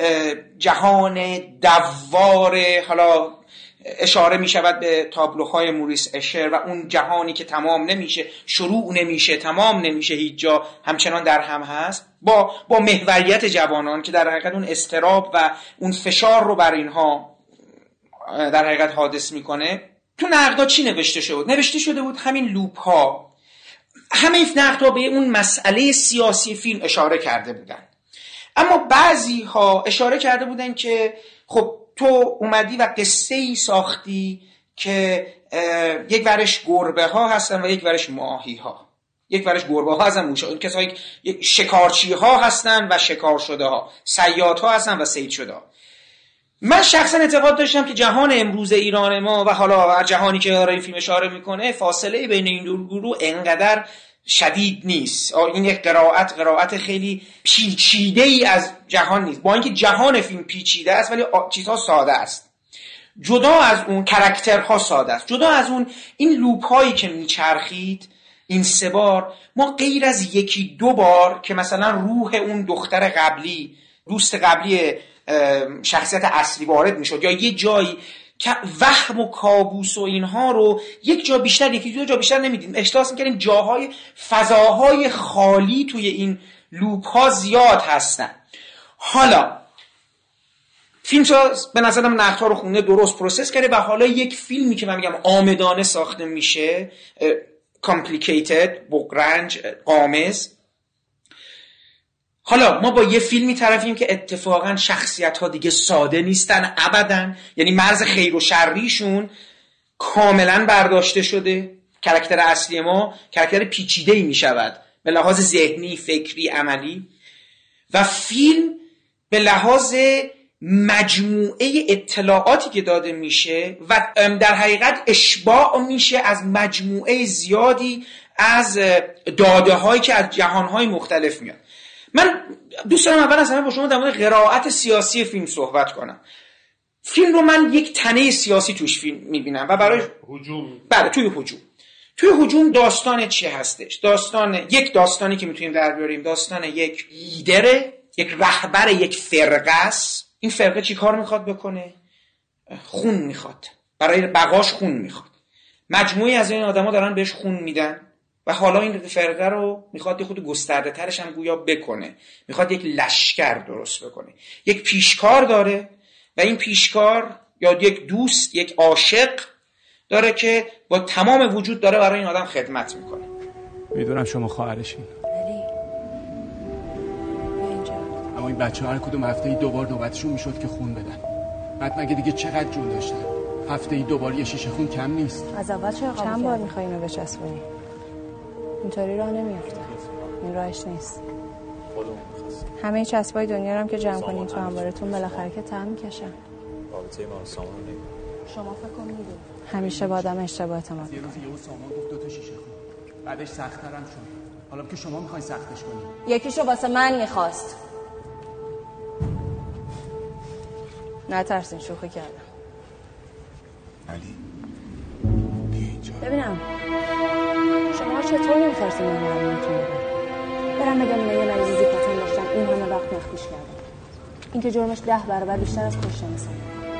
جهان دوار، حالا اشاره میشود به تابلوهای موریس اشر و اون جهانی که تمام نمیشه، شروع نمیشه، تمام نمیشه، هیچ جا همچنان در هم هست، با با محوریت جوانان که در حقیقت اون استراب و اون فشار رو بر اینها در حقیقت حادث میکنه. تو نقدا چی نوشته شده بود؟ نوشته شده بود همین لوپ ها. همه این نقدها به اون مسئله سیاسی فیلم اشاره کرده بودن، اما بعضی ها اشاره کرده بودن که خب تو اومدی و قصه ای ساختی که یک ورش گربه ها هستن و یک ورش ماهی ها، یک ورش گربه ها هستن، موش، کسایی شکارچی ها هستن و شکار شده ها، صیاد ها هستن و صید شده ها. من شخصا اعتقاد داشتم که جهان امروز ایران ما و حالا جهانی که داره این فیلم اشاره میکنه فاصله بین این دو گروه انقدر شدید نیست. این یک قرائت قرائت خیلی پیچیده ای از جهان نیست، با اینکه جهان فیلم پیچیده است ولی چیزها ساده است. جدا از اون کاراکترها ساده است، جدا از اون این لوپ هایی که میچرخید این سه بار، ما غیر از یکی دو بار که مثلا روح اون دختر قبلی، دوست قبلی شخصیت اصلی وارد میشد یا یه جایی که وهم و کابوس و اینها رو یک جا بیشتر یکی دو جا بیشتر نمیدیم، احساس میکنیم جاهای فضاهای خالی توی این لوپ ها زیاد هستن. حالا فیلمساز به نظرم نقدها رو خونده، درست پروسس کرده و حالا یک فیلمی که من میگم عامدانه ساخته میشه، complicated، بغرنج، قامز. حالا ما با یه فیلمی طرفیم که اتفاقا شخصیت ها دیگه ساده نیستن ابداً، یعنی مرز خیر و شریشون کاملا برداشته شده. کاراکتر اصلی ما کاراکتر پیچیده‌ای میشود به لحاظ ذهنی، فکری، عملی، و فیلم به لحاظ مجموعه اطلاعاتی که داده میشه و در حقیقت اشباع میشه از مجموعه زیادی از داده هایی که از جهان های مختلف میاد. من دوست دارم اول از همه با شما در مورد قرائت سیاسی فیلم صحبت کنم. فیلم رو من یک تنه سیاسی توش فیلم میبینم و برای
هجوم
بله توی هجوم توی هجوم داستان چی هستش؟ داستان یک داستانی که میتونیم در بیاریم داستان یک لیدره، یک رهبر یک فرقه است. این فرقه چی کار میخواد بکنه؟ خون میخواد، برای بقاش خون میخواد. مجموعی از این آدما دارن بهش خون میدن و حالا این فرقه رو میخواد یه خود گسترده ترش هم گویا بکنه، میخواد یک لشکر درست بکنه. یک پیشکار داره و این پیشکار یا یک دوست، یک عاشق داره که با تمام وجود داره برای این آدم خدمت میکنه.
میدونم شما خواهرشین، اما این بچه ها هر کدوم هفته ای دوبار نوبتشون میشد که خون بدن. بعد مگه دیگه چقدر جون داشتن؟ هفته ای دوبار یه شیشه خون کم نیست.
از اول چه چند بار میخوای اینو بچسبونی؟ اینطوری راه نمیافته، این راهش نیست. همه این چسبای دنیا رو هم که جمع کنین تو انبارتون بالاخره که ته میکشن.
رابطه ما سامان نگید.
شما فکر کنید همیشه با آدم اشتباه اعتماد کنید.
یهو سامان گفت دو تا شیشه خون، بعدش سخت‌ترم شد. حالا که شما میخواین سختش کنید.
یکیشو واسه من میخواست. نترسین، شوخی کردم.
علی بیا اینجا.
ببینم شما چطور نمیترسین من برامتون بگم؟ برم بگم اینا یه مریض زیپاتن داشتن، این همه وقت مخفیش کردن. این که جرمش ده برابر بیشتر از کشتن مثلا.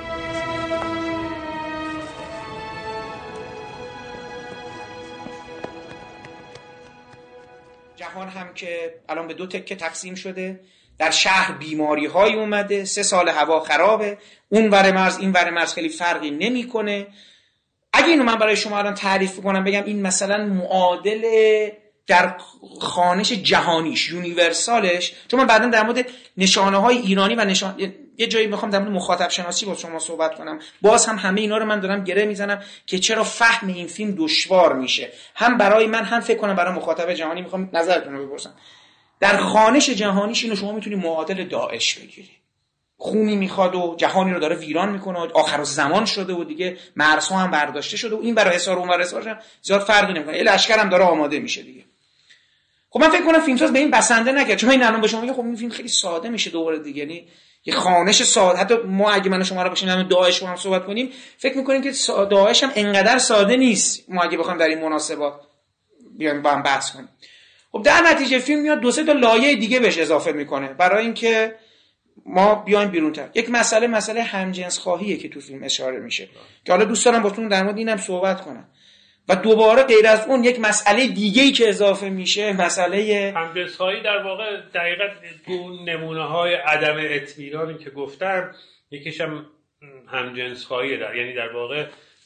جهان هم که الان به دو تکه تقسیم شده، در شهر بیماری های اومده، سه سال هوا خرابه، اون ور مرز این ور مرز خیلی فرقی نمیکنه. اگه اینو من برای شما الان تعریف کنم بگم این مثلا معادل در خانش جهانیش، یونیورسالش، چون من بعداً در مورد نشانه های ایرانی و نشان... یه جایی میخوام در مورد مخاطب شناسی با شما صحبت کنم. باز هم همه اینا رو من دارم گره میزنم که چرا فهم این فیلم دشوار میشه، هم برای من هم فکر کنم برای مخاطب جهانی. میخوام نظرتون رو بپرسم. در خوانش جهانیش اینو شما میتونی معادل داعش بگیری، خونی میخواد و جهانی رو داره ویران میکنه و آخرالزمان شده و دیگه مرزها هم برداشته شده و این برای حصار اون برای حصار زیاد فرقی نمیکنه، یه لشکر هم داره آماده میشه دیگه. خب من فکر کنم فیلمساز به این بسنده نکرد، چون این الان به شما میگه خب این فیلم خیلی ساده میشه دوباره دیگه، یعنی یه خوانش ساده. حتی ما اگه من و شما رو بشینیم همین داعش رو هم صحبت کنیم فکر میکنیم که داعش هم انقدر ساده نیست، ما اگه بخوایم در این مناسبات بیایم با هم بحث کنیم. خب در نتیجه فیلم میاد دو سه تا لایه دیگه بهش اضافه میکنه برای اینکه ما بیایم بیرونتر. یک مسئله مسئله همجنس خواهیه که تو فیلم اشاره میشه که حالا دوست دارم باتون در مورد اینم صحبت کنم. و دوباره غیر از اون یک مسئله دیگه‌ای که اضافه میشه، مسئله
همجنس خواهی در واقع دقیقاً اون نمونه‌های عدم اطمینانی که گفتم یکیش هم همجنس خواهیه، در یعنی در واقع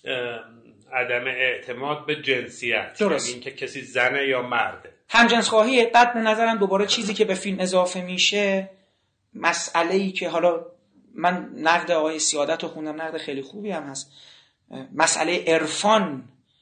عدم اعتماد به جنسیت، یعنی اینکه کسی زنه یا مرده.
همجنس خواهیه. بعد به نظرم دوباره چیزی که به فیلم اضافه میشه، مسئله‌ای که حالا من نقد آقای سیادت رو خوندم، نقد خیلی خوبی هم هست، مسئله عرفان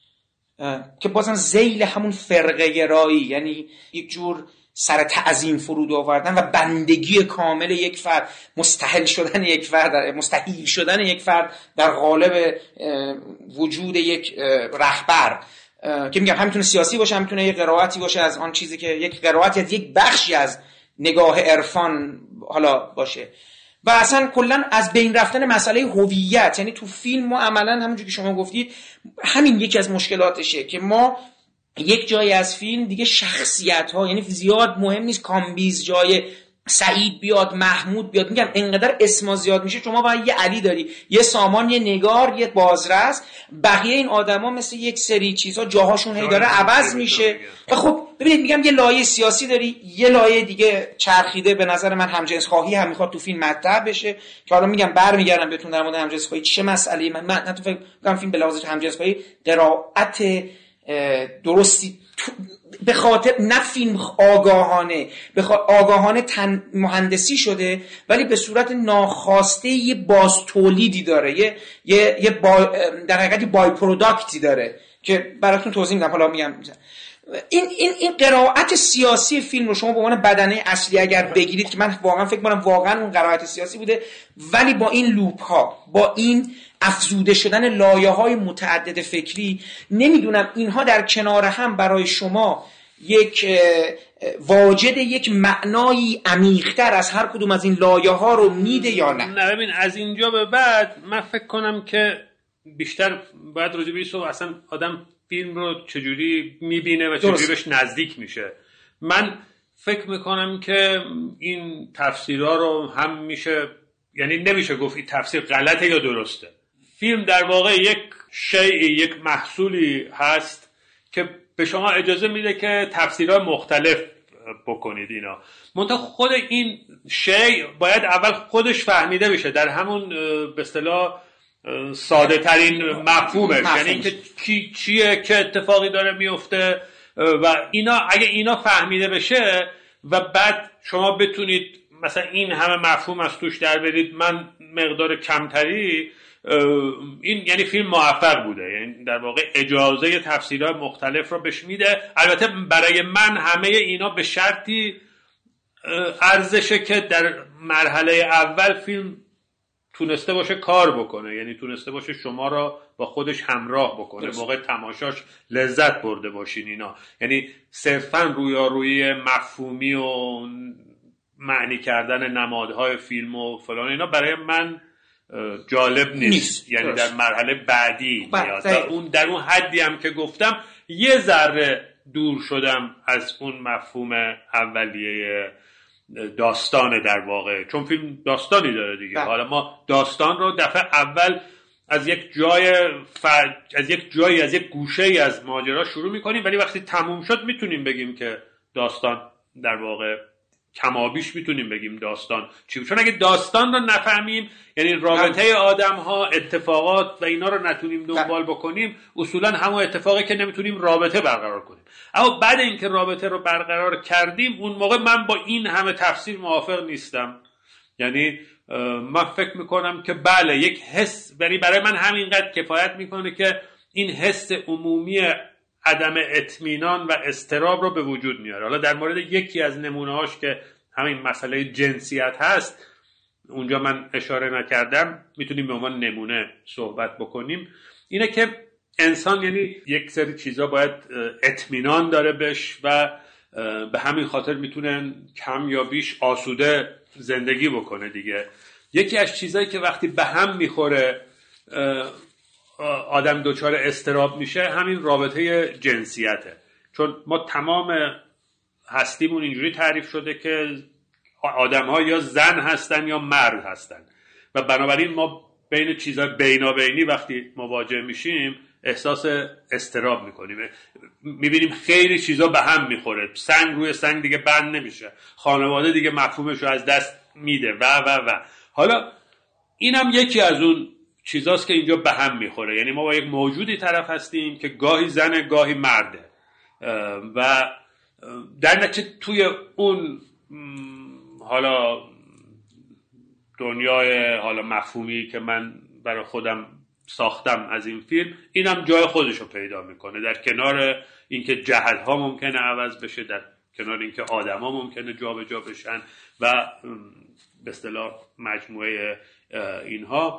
که بازم ذیل همون فرقه گرایی، یعنی یک جور سر تعظیم فرود آوردن و بندگی کامل یک فرد، مستحل شدن یک فرد، مستحیل شدن یک فرد در قالب وجود یک رهبر که میگم هم میتونه سیاسی باشه، هم میتونه یک قرائتی باشه از آن چیزی که یک قرائتی از یک بخشی از نگاه عرفان حالا باشه. و اصلا کلا از بین رفتن مسئله هویت، یعنی تو فیلم ما عملا همونجوری که شما گفتید همین یکی از مشکلاتشه که ما یک جایی از فیلم دیگه شخصیت ها، یعنی زیاد مهم نیست کامبیز جای سعید بیاد، محمود بیاد، میگم انقدر اسما زیاد میشه، شما باید یه علی داری، یه سامان، یه نگار، یه بازرس، بقیه این آدما مثل یک سری چیزا جاهاشون هی داره عوض میشه. و خب ببینید میگم یه لایه سیاسی داری، یه لایه دیگه چرخیده. به نظر من همجنس خواهی هم میخواد تو فیلم مطرح بشه که حالا میگم برمیگردم بهتون در مورد همجنس خواهی چه مسئله‌ای. من من حتی فکر کنم فیلم به لحاظ همجنس خواهی قرائت درستی به خاطر نه فیلم آگاهانه به آگاهانه تن مهندسی شده، ولی به صورت ناخواسته یه باز تولیدی داره، یه یه یه با در حقیقت بای پروداکتی داره که براتون توضیح میدم. حالا میگم این این این قرائت سیاسی فیلم رو شما به عنوان بدنه اصلی اگر بگیرید که من واقعا فکر می‌کنم واقعا اون قرائت سیاسی بوده، ولی با این لوپ ها، با این افزوده شدن لایه‌های متعدد فکری، نمیدونم اینها در کنار هم برای شما یک واجد یک معنایی عمیق‌تر از هر کدوم از این لایه‌ها رو میده یا نه؟
نه ببین، از اینجا به بعد من فکر کنم که بیشتر باید راجع به این صحبت، اصلا آدم فیلم رو چجوری میبینه و چجوری بهش نزدیک میشه. من فکر میکنم که این تفسیرها رو هم میشه، یعنی نمیشه گفت این تفسیر غلطه یا درسته. فیلم در واقع یک شیء، یک محصولی هست که به شما اجازه میده که تفسیرهای مختلف بکنید. اینا منتها خود این شیء باید اول خودش فهمیده بشه در همون به اصطلاح ساده ترین مفهومش، یعنی اینکه چی چیه، که اتفاقی داره میفته و اینا. اگه اینا فهمیده بشه و بعد شما بتونید مثلا این همه مفهوم از توش در برید، من مقدار کمتری، این یعنی فیلم موفق بوده. یعنی در واقع اجازه تفسیرهای مختلف رو بهش میده. البته برای من همه اینا به شرطی ارزشه که در مرحله اول فیلم تونسته باشه کار بکنه، یعنی تونسته باشه شما را با خودش همراه بکنه، موقع تماشاش لذت برده باشین. اینا یعنی صرفاً رویارویی مفهومی و معنی کردن نمادهای فیلم و فلان اینا برای من جالب نیست, نیست. یعنی درست. در مرحله بعدی میاد. در اون در اون حدی هم که گفتم یه ذره دور شدم از اون مفهوم اولیه داستان در واقع، چون فیلم داستانی داره دیگه. بله. حالا ما داستان رو دفعه اول از یک جای فرد، از یک جایی از یک گوشه‌ای از ماجرا شروع می‌کنیم، ولی وقتی تموم شد میتونیم بگیم که داستان در واقع کمابیش میتونیم بگیم داستان چی، چون اگه داستان رو نفهمیم، یعنی رابطه آدم ها، اتفاقات و اینا رو نتونیم دنبال بکنیم، اصولا همون اتفاقی که نمیتونیم رابطه برقرار کنیم. اما بعد اینکه رابطه رو برقرار کردیم، اون موقع من با این همه تفسیر موافق نیستم. یعنی من فکر میکنم که بله یک حس برای برای من همینقدر کفایت میکنه که این حس عمومی عدم اطمینان و اضطراب رو به وجود میاره. حالا در مورد یکی از نمونه‌هاش که همین مسئله جنسیت هست، اونجا من اشاره نکردم، میتونیم به عنوان نمونه صحبت بکنیم. اینه که انسان یعنی یک سری چیزا باید اطمینان داره بهش و به همین خاطر میتونه کم یا بیش آسوده زندگی بکنه دیگه. یکی از چیزایی که وقتی به هم میخوره آدم دچار اضطراب میشه همین رابطه جنسیته، چون ما تمام هستیمون اینجوری تعریف شده که آدم ها یا زن هستن یا مرد هستن و بنابراین ما بین چیزای بینابینی وقتی مواجه میشیم احساس اضطراب میکنیم، میبینیم خیلی چیزا به هم میخوره، سنگ روی سنگ دیگه بند نمیشه، خانواده دیگه مفهومش رو از دست میده و و و حالا اینم یکی از اون چیزاست که اینجا به هم میخوره. یعنی ما با یک موجودی طرف هستیم که گاهی زنه گاهی مرده و در نتیجه توی اون حالا دنیای حالا مفهومی که من برای خودم ساختم از این فیلم، اینم جای خودش رو پیدا میکنه در کنار اینکه جهت‌ها ممکنه عوض بشه، در کنار اینکه آدم‌ها ممکنه جابجا بشن و به اصطلاح مجموعه اینها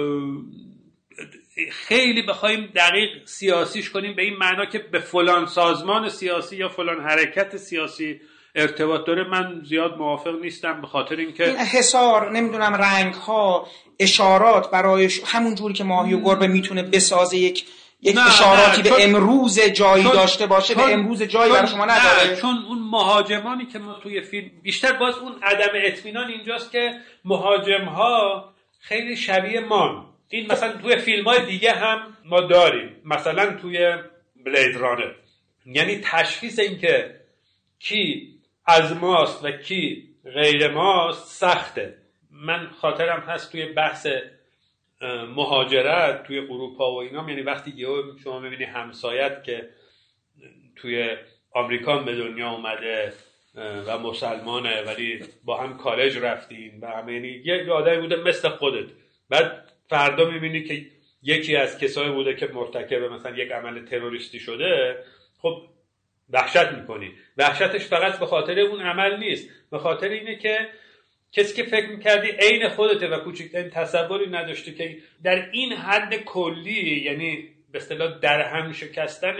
خیلی بخوایم دقیق سیاسیش کنیم به این معنا که به فلان سازمان سیاسی یا فلان حرکت سیاسی ارتباط داره، من زیاد موافق نیستم، به خاطر اینکه
این حصار نمیدونم رنگ ها اشارات برای همون جوری که ماهی و گربه میتونه بسازه یک یک
نه
اشاراتی
نه،
به امروز جایی
چون
داشته باشه
چون
به امروز جایی برای شما نداره.
نه، چون اون مهاجمانی که ما توی فیلم بیشتر باز اون عدم اطمینان اینجاست که مهاجم ها خیلی شبیه مان. این مثلا توی فیلم های دیگه هم ما داریم، مثلا توی بلید رانر، یعنی تشخیص این که کی از ماست و کی غیر ماست سخته. من خاطرم هست توی بحث مهاجرت توی اروپا و اینا، یعنی وقتی شما میبینی همسایت که توی آمریکا به دنیا اومده و مسلمانه ولی با هم کالج رفتین و همه، یعنی یک آدمی بوده مثل خودت، بعد فردا میبینی که یکی از کسایی بوده که مرتکب مثلا یک عمل تروریستی شده، خب وحشت میکنی. وحشتش فقط به خاطر اون عمل نیست، به خاطر اینه که کسی که فکر میکردی عین خودته و کوچکترین تصوری نداشته که در این حد کلی، یعنی به اصطلاح در هم شکستن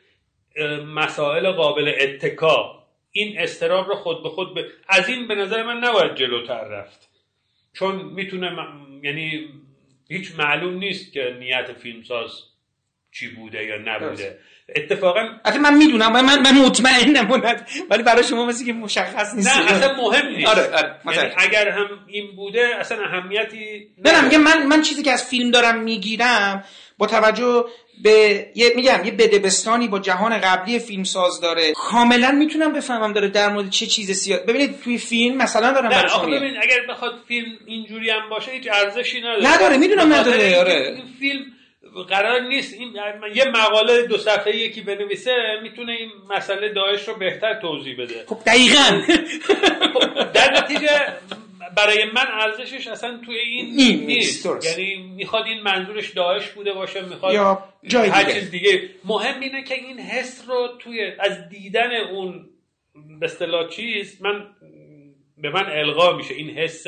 مسائل قابل اتکا، این اضطراب رو خود به خود ب... از این به نظر من نباید جلوتر رفت، چون میتونه م... یعنی هیچ معلوم نیست که نیت فیلمساز چی بوده یا نبوده. اتفاقا
البته من میدونم، من من مطمئنم، ولی برای شما مثل که مشخص نیست.
نه اصلا مهم نیست.
آره آره
یعنی اگر هم این بوده اصلا اهمیتی
نه. میگم من من چیزی که از فیلم دارم میگیرم با توجه به یه میگم یه بدبستانی با جهان قبلی فیلمساز داره، کاملا میتونم بفهمم داره در مورد چه چیز سیاسی. ببینید توی فیلم مثلا دارم برای شما
ببینید اگر بخواد فیلم اینجوری هم باشه هیچ ارزشی نداره.
نداره میدونم نداره. آره
این فیلم قرار نیست این یه مقاله دو صفحه‌ای یکی بنویسه میتونه این مسئله داعش رو بهتر توضیح بده.
خب دقیقاً
در نتیجه برای من ارزشش اصلا توی این
نیست,
نیست.
نیست.
یعنی میخواد این منظورش داعش بوده باشه، میخواد
یا جای
هر
دیگه.
چیز دیگه. مهم اینه که این حس رو توی از دیدن اون به اصطلاح چیز من به من القا میشه، این حس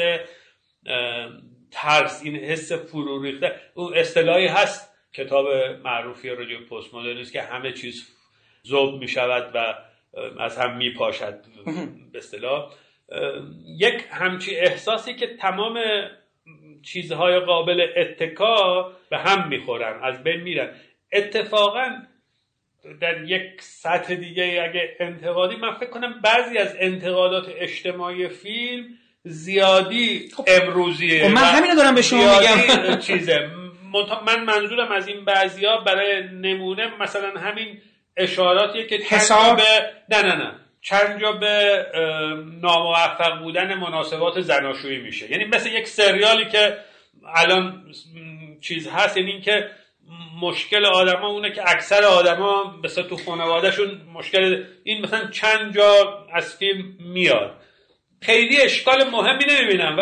ترس، این حس فرو ریخته. اون اصطلاحی هست کتاب معروفی راجع به پست مدرنیسم که همه چیز ذوب میشود و از هم میپاشد به اصطلاح. یک همچی احساسی که تمام چیزهای قابل اتکا به هم میخورن، از بین میرن. اتفاقا در یک سطح دیگه اگه انتقادی، من فکر کنم بعضی از انتقادات اجتماعی فیلم زیادی امروزیه.
من همینو دارم به شما میگم.
چیزه من منظورم از این بعضیا برای نمونه مثلا همین اشاراتیه که
حساب
به نه نه نه چند جا به ناموفق بودن مناسبات زناشویی میشه. یعنی مثل یک سریالی که الان چیز هست، یعنی این که مشکل آدما اونه که اکثر آدما مثلا تو خانوادهشون مشکل این مثلا چند جا از فیلم میاد. خیلی اشکال مهمی نمیبینم، ولی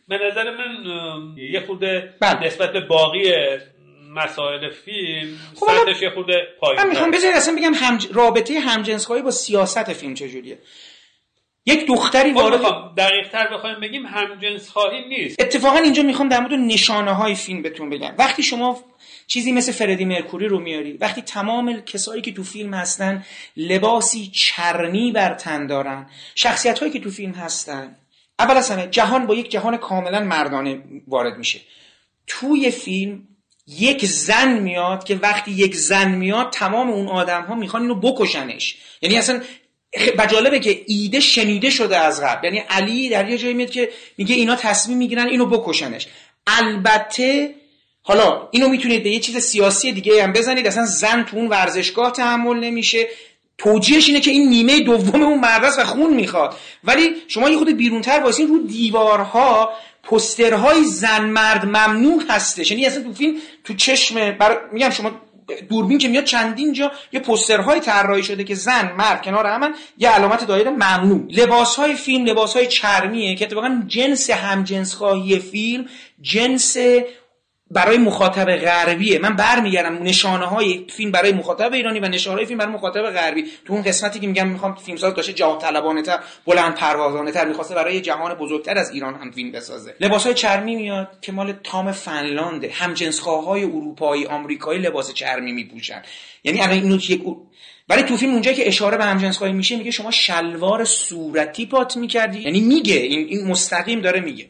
به نظر من یه خورده نسبت به باقی مسائل فیلم سطحش یه خورده پایین‌تره.
من میخوام بذارید اصلا بگم هم... رابطه همجنس‌خواهی با سیاست فیلم چجوریه. یک دختری وارد
دقیق‌تر بخوایم بگیم همجنس‌خواهی نیست.
اتفاقا اینجا میخوام در مورد نشانه‌های فیلم بهتون بگم. وقتی شما چیزی مثل فردی مرکوری رو میاری، وقتی تمام کسایی که تو فیلم هستن لباسی چرمی بر تن دارن، شخصیت‌هایی که تو فیلم هستن، اول از همه جهان با یک جهان کاملا مردانه وارد میشه. توی فیلم یک زن میاد که وقتی یک زن میاد تمام اون آدم‌ها میخوان اینو بکشنش. یعنی اصلا و جالبه که ایده شنیده شده از قبل. یعنی علی در یه جایی میاد که میگه اینا تصمیم میگیرن اینو بکشنش. البته حالا اینو میتونید به یه چیز سیاسی دیگه هم بزنید، اصلا زن تو اون ورزشگاه تحمل نمیشه، توجیهش اینه که این نیمه دوم اون مرد است و خون میخواد. ولی شما یه خود بیرونتر واسین رو دیوارها پوسترهای زن مرد ممنوع هستش. یعنی اصلا تو فیلم تو چشم بر... میگم شما دوربین که میاد چندین جا یه پوسترهای طراحی شده که زن مرد کنار هم یه علامت دایره ممنوع. لباسهای فیلم لباسهای چرمیه که اتفاقا جنس همجنسخواهی فیلم جنس برای مخاطب غربیه. من برمیگردم نشانه های فیلم برای مخاطب ایرانی و نشانه های فیلم برای مخاطب غربی. تو اون قسمتی که میگم میخوام فیلمساز داشته جاه طلبانه تر بلند پروازانه تر میخواسته برای جهان بزرگتر از ایران هم فیلم بسازه. لباسای چرمی میاد که مال تام فنلانده. همجنسخواهای اروپایی آمریکایی لباس چرمی میپوشن. یعنی الان اینو یک ولی تو فیلم اونجایی که اشاره به همجنسخواهی میشه میگه شما شلوار صورتی پات میکردی. یعنی میگه این, این مستقیم داره میگه.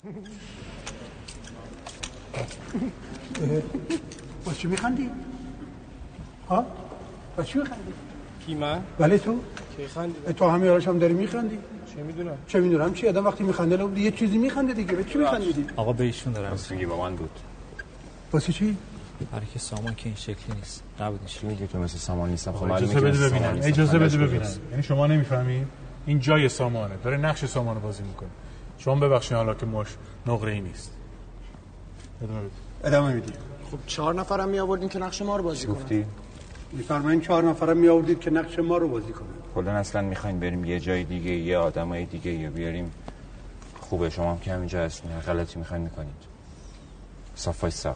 باز چی میخندی؟ ها؟ باز چی میخندی؟
کی من؟
بله تو؟
کی خندی؟
تو همه یاراش هم داری میخندی؟
چه میدونم؟
چه میدونم چی؟ آدم وقتی میخنده لابد یه چیزی میخنده دیگه. به چی میخندیدی؟
آقا به ایشون دارم
میگی با من بود.
واسه چی؟
برای که سامان که این شکلی نیست. نبودین چی
میگی تو مثل سامان نیستم. خب
اجازه بده ببینم. اجازه بده ببینم. یعنی شما نمیفهمید این جای سامانه. داره نقش سامانو بازی میکنه. شما ببخشید حالا که مش نقره‌ای نیست. ادامه بده. ادامه میدی.
خب چهار نفرم می آوردین که نقش ما رو بازی کنن.
میفرمایین چهار نفرم می آوردید که نقش ما رو بازی کنن.
کلا اصلا میخواین بریم یه جای دیگه، یه آدمای دیگه یا بیاریم؟ خوبه شما هم که همینجا هستین، هر غلطی میخواین میکنید. صافای صاف.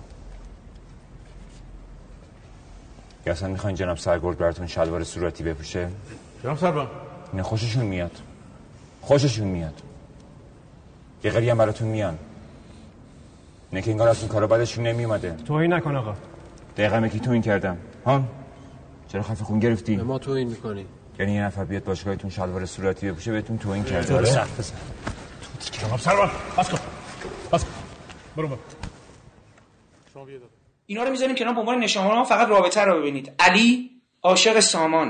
یا اصلا میخواین جناب سرگرد براتون شلوار صورتی بپوشه؟
جناب سربان
نه خوششون میاد. خوششون میاد. یه غری هم براتون میان. نه که انگار از اون کارا بعدشون نمیومده.
توهین نکن آقا.
دقیقاً مکی توهین کردم. ها؟ چرا خفه خون گرفتی؟
به ما توهین میکنی.
یعنی یه نفر بیاد باشگاهتون شلوار صورتی بپوشه بهتون توهین کرده. داره سخت بزن.
جناب سربان بس کن. بس کن. برو برو. شما بیا.
اینا رو میذاریم کنار به عنوان نشانه‌ها، فقط رابطه رو ببینید. علی عاشق سامانه.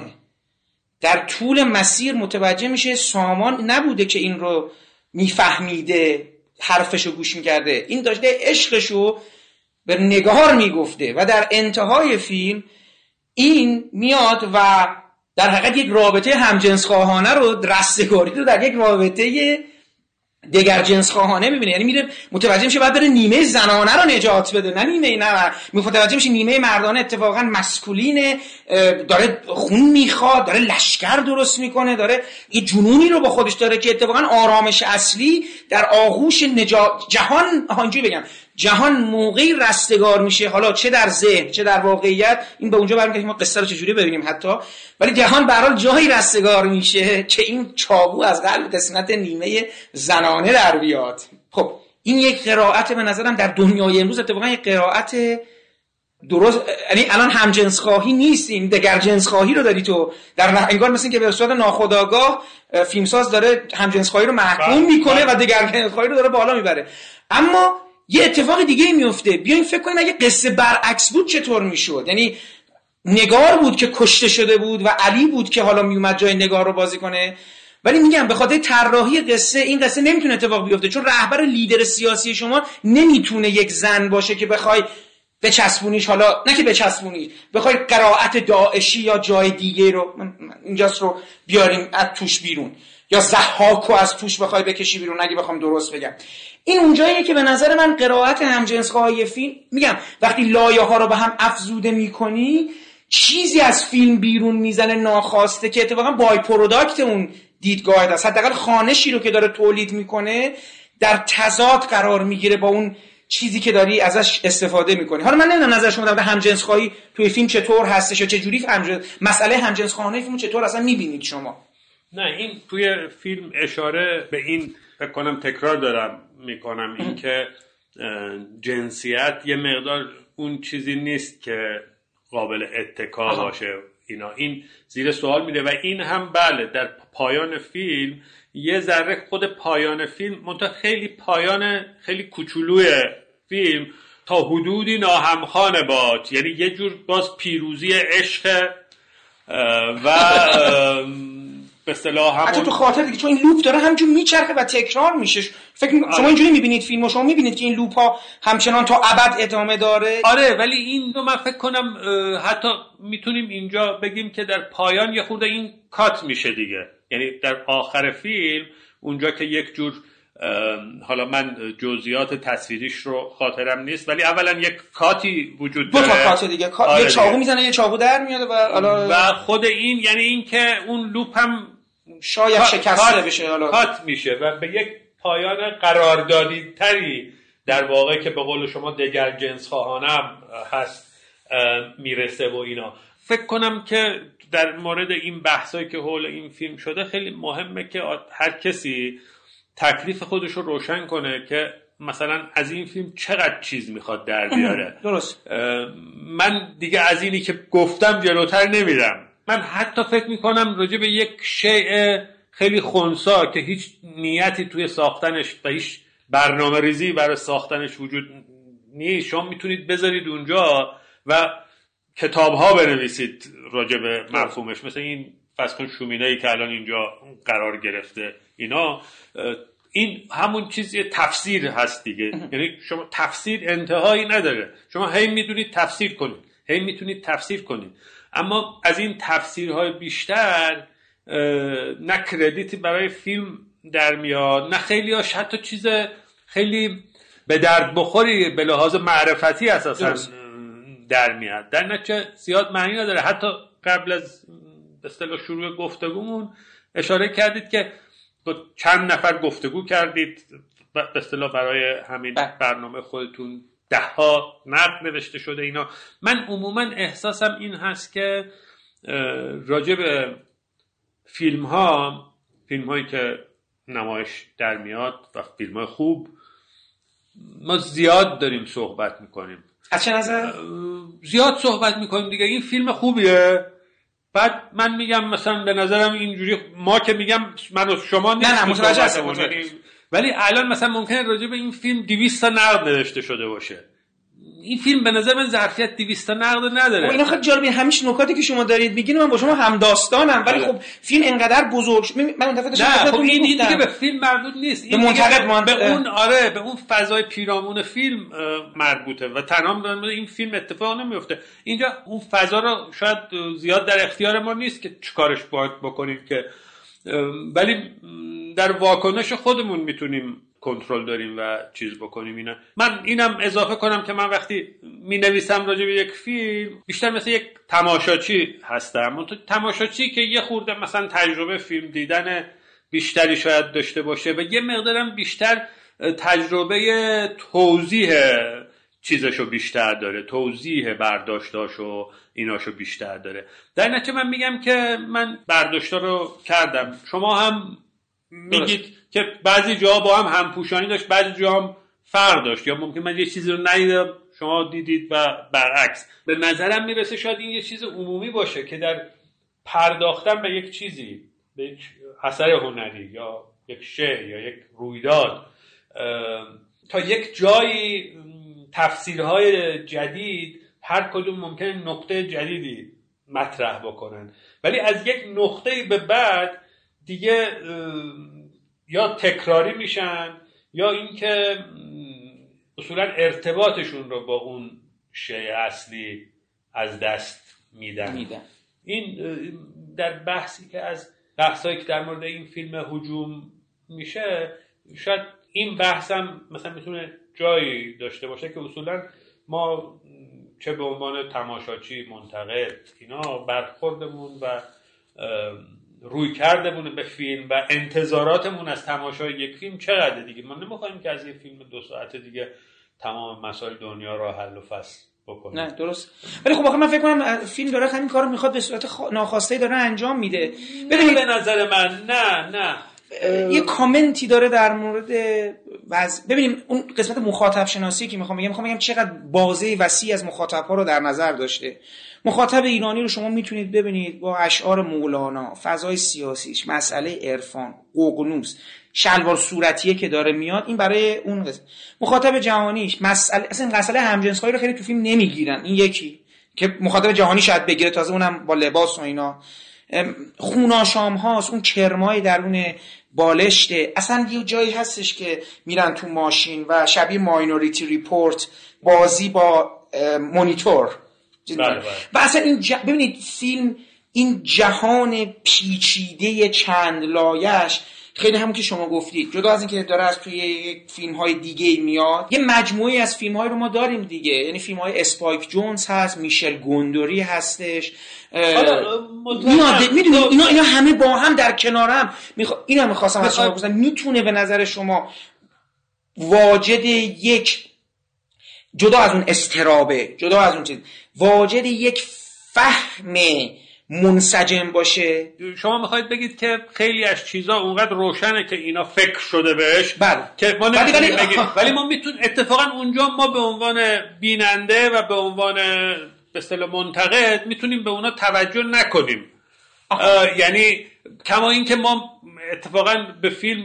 در طول مسیر متوجه میشه سامان نبوده که این رو میفهمیده، حرفشو گوش میکرده، این داشته عشقشو به نگار میگفته و در انتهای فیلم این میاد و در حقیقت یک رابطه همجنسخواهانه رو رستگاری رو در یک رابطه دگر جنس خواهانه میبینه. یعنی میره متوجه میشه باید بره نیمه زنانه رو نجات بده، نه نیمه نه متوجه میشه نیمه مردانه اتفاقا مسکولینه، داره خون میخواد، داره لشکر درست میکنه، داره یه جنونی رو با خودش داره که اتفاقا آرامش اصلی در آغوش نجات جهان آنجوری بگم جهان موقعی رستگار میشه، حالا چه در ذهن چه در واقعیت. این به اونجا برمیگرده که ما قصه رو چجوری ببینیم حتی، ولی جهان به هر حال جایی رستگار میشه که این چاقو از قلب قسمت نیمه زنانه در بیاد. خب این یک قرائت به نظرم در دنیای امروز اتفاقا یک قرائت درست، یعنی الان همجنس خواهی نیست، این دگر جنس خواهی رو داری تو در انگار مثل که به صورت ناخودآگاه فیلمساز داره همجنس خواهی رو محکوم میکنه و دگر جنس خواهی رو داره بالا میبره. اما یه اتفاق دیگه میفته. بیاین فکر کنیم اگه قصه برعکس بود چطور میشد. یعنی نگار بود که کشته شده بود و علی بود که حالا میومد جای نگار رو بازی کنه. ولی میگم به خاطر طراحی قصه این قصه نمیتونه اتفاق بیفته، چون رهبر لیدر سیاسی شما نمیتونه یک زن باشه که بخوای بچسبونیش، حالا نه که بچسبونیش، بخوای قرائت داعشی یا جای دیگه رو من اینجاست رو بیاریم از توش بیرون، یا ضحاکو از توش بخوای بکشی بیرون. اگه بخوام درست بگم این اونجاییه که به نظر من قرائت همجنس‌خواهی فیلم، میگم وقتی لایه ها رو به هم افزوده میکنی چیزی از فیلم بیرون میزنه ناخواسته که اتفاقا بای پروداکت اون دیدگاه است. حداقل خانشی رو که داره تولید میکنه در تضاد قرار میگیره با اون چیزی که داری ازش استفاده میکنی. حالا من نمیدونم نظر شما در مورد همجنسخواهی توی فیلم چطور هستش یا چه جوری همجنس مسئله همجنسخواهانه فیلمو چطور اصلا میبینید شما؟
نه این توی فیلم اشاره به این فکر کنم تکرار دارم میکنم این که جنسیت یه مقدار اون چیزی نیست که قابل اتکا باشه، اینا این زیر سوال میده و این هم بله در پایان فیلم یه ذره خود پایان فیلم منتها خیلی پایان خیلی کوچولوی فیلم تا حدودی ناهمخوانه باد، یعنی یه جور باز پیروزی عشق و به اصطلاح همون
حتی تو خاطر دیگه، چون این لوپ داره همینجور میچرخه و تکرار میشه. فکر می‌کنم شما اینجوری میبینید فیلمو، شما میبینید که این لوپ ها همچنان تا ابد ادامه داره.
آره ولی این رو من فکر کنم حتی میتونیم اینجا بگیم که در پایان یه خورده این کات میشه دیگه، یعنی در آخر فیلم اونجا که یک جور حالا من جزئیات تصویریش رو خاطرم نیست ولی اولا یک کاتی وجود داره،
دو تا کات دیگه، آره یه چاقو میزنه یه چاقو در میاد و حالا
و خود این یعنی این که اون لوپ هم
شاید شکسته بشه، حالا
کات میشه و به یک پایان قراردادی تری در واقع که به قول شما دگر جنس خواهانم هست میرسه و اینا. فکر کنم که در مورد این بحثایی که حول این فیلم شده خیلی مهمه که هر کسی تکلیف خودش رو روشن کنه که مثلا از این فیلم چقدر چیز میخواد در بیاره.
درست.
من دیگه از اینی که گفتم جلوتر نمیرم. من حتی فکر میکنم راجع به یک شیء خیلی خنثی که هیچ نیتی توی ساختنش و هیچ برنامه ریزی برای ساختنش وجود نیست، شما میتونید بذارید اونجا و کتاب ها بنویسید راجع به مفهومش، مثل این فسکن شومینه‌ای که الان اینجا قرار گرفته. اینا این همون چیزی تفسیر هست دیگه، یعنی شما تفسیر انتهایی نداره، شما هی میدونید تفسیر کنید، هی میتونید تفسیر کنید، اما از این تفسیرهای بیشتر نه کردیتی برای فیلم در میاد، نه خیلی هاش حتی چیز خیلی به درد بخوری به لحاظ معرفتی اساسا در میاد، در نتیجه زیاد معنی نداره. حتی قبل از به اصطلاح شروع گفتگومون اشاره کردید که چند نفر گفتگو کردید به اصطلاح برای همین برنامه خودتون، ده ها نقد نوشته شده اینا. من عموما احساسم این هست که راجع به فیلم ها فیلم هایی که نمایش در میاد و فیلم های خوب ما زیاد داریم صحبت میکنیم.
از چه نظر؟
زیاد صحبت میکنیم دیگه، این فیلم خوبیه، بعد من میگم مثلا به نظرم اینجوری، ما که میگم من و شما نیست،
نه نه متوجه هستم،
ولی الان مثلا ممکنه راجع به این فیلم دویست تا نقد نوشته شده باشه. این فیلم به نظر من ظرفیت دویست تا نقد نداره.
اینا خیلی جالبه، همیشه نکاتی که شما دارید میگین من با شما هم داستانم، ولی خب فیلم اینقدر بزرگ من اون دفعه داشتم
خب این دیگه به فیلم مربوط نیست، این
به منتقد
به اون آره به اون فضای پیرامون فیلم مربوطه و تنها در مورد این فیلم اتفاق نمیفته. اینجا اون فضا رو شاید زیاد در اختیار ما نیست که چیکارش باید بکنیم که، ولی در واکنش خودمون میتونیم کنترل داریم و چیز بکنیم. اینا من اینم اضافه کنم که من وقتی می نویسم راجع به یک فیلم بیشتر مثل یک تماشاچی هستم، من تو تماشاچی که یه خورده مثلا تجربه فیلم دیدن بیشتری شاید داشته باشه و یه مقدارم بیشتر تجربه توضیح چیزشو بیشتر داره، توضیح برداشتاشو ایناشو بیشتر داره. در نتیجه من میگم که من برداشتا رو کردم، شما هم میگید که بعضی جاها با هم همپوشانی داشت، بعضی جاها هم فرق داشت، یا ممکن من یه چیزی رو ندیدم شما دیدید و برعکس. به نظرم میرسه شاید این یه چیز عمومی باشه که در پرداختن به یک چیزی، به یک اثر هنری یا یک شعر یا یک رویداد، تا یک جایی تفسیرهای جدید هر کدوم ممکنه نقطه جدیدی مطرح بکنن، ولی از یک نقطه به بعد دیگه یا تکراری میشن یا اینکه اصولا ارتباطشون رو با اون شیء اصلی از دست میدن. میدن. این در بحثی که از بحثایی که در مورد این فیلم هجوم میشه، شاید این بحثم مثلا میتونه جایی داشته باشه که اصولا ما چه به عنوان تماشاچی، منتقد، اینا برخوردمون و روی کردمون به فیلم و انتظاراتمون از تماشای یک فیلم چقدر دیگه. ما نمیخوایم که از یک فیلم دو ساعت دیگه تمام مسائل دنیا رو حل و فصل بکنیم.
نه درست. ولی خب آخه من فکر کنم فیلم داره همین کارو میخواد به صورت خ... ناخواسته داره انجام میده.
ببینید به نظر من نه نه
یه کامنتی داره در مورد وز... ببینیم اون قسمت مخاطب شناسی که میخوام بگم میخوام بگم چقدر بازه وسیع از مخاطب‌ها رو در نظر داشته. مخاطب ایرانی رو شما میتونید ببینید با اشعار مولانا، فضای سیاسیش، مسئله عرفان، ققنوس، شلوار صورتیه که داره میاد، این برای اون قسمت. مخاطب جهانیش مسئله اصلا مسئله همجنس‌خوایی رو خیلی تو فیلم نمیگیرن. این یکی که مخاطب جهانی شاید بگیره، تازه اونم با لباس و اینا. خوناشام هاست، اون کرمای درون بالشته. اصلا یه جایی هستش که میرن تو ماشین و شبیه ماینوریتی ریپورت بازی با مونیتور.
بله بله.
و اصلا این ج... ببینید فیلم این جهان پیچیده چند لایش خیلی همون که شما گفتید، جدا از این که داره از توی فیلم‌های دیگه میاد، یه مجموعه از فیلم‌های رو ما داریم دیگه. یعنی فیلم‌های اسپایک جونز هست، میشل گوندوری هستش، میاد میدونید اینا اینا همه با هم در کنار هم میخوا... اینا می‌خواستم از شما بپرسم، میتونه به نظر شما واجد یک، جدا از اون استرابه، جدا از اون چیز، واجد یک فهم منسجم باشه؟
شما میخواید بگید که خیلی از چیزا اونقدر روشنه که اینا فکر شده بهش
بله.
که ما نمیتونیم بگیم، ولی ما میتونیم اتفاقا اونجا ما به عنوان بیننده و به عنوان به اصطلاح منتقد میتونیم به اونا توجه نکنیم. یعنی کما این که ما اتفاقا به فیلم،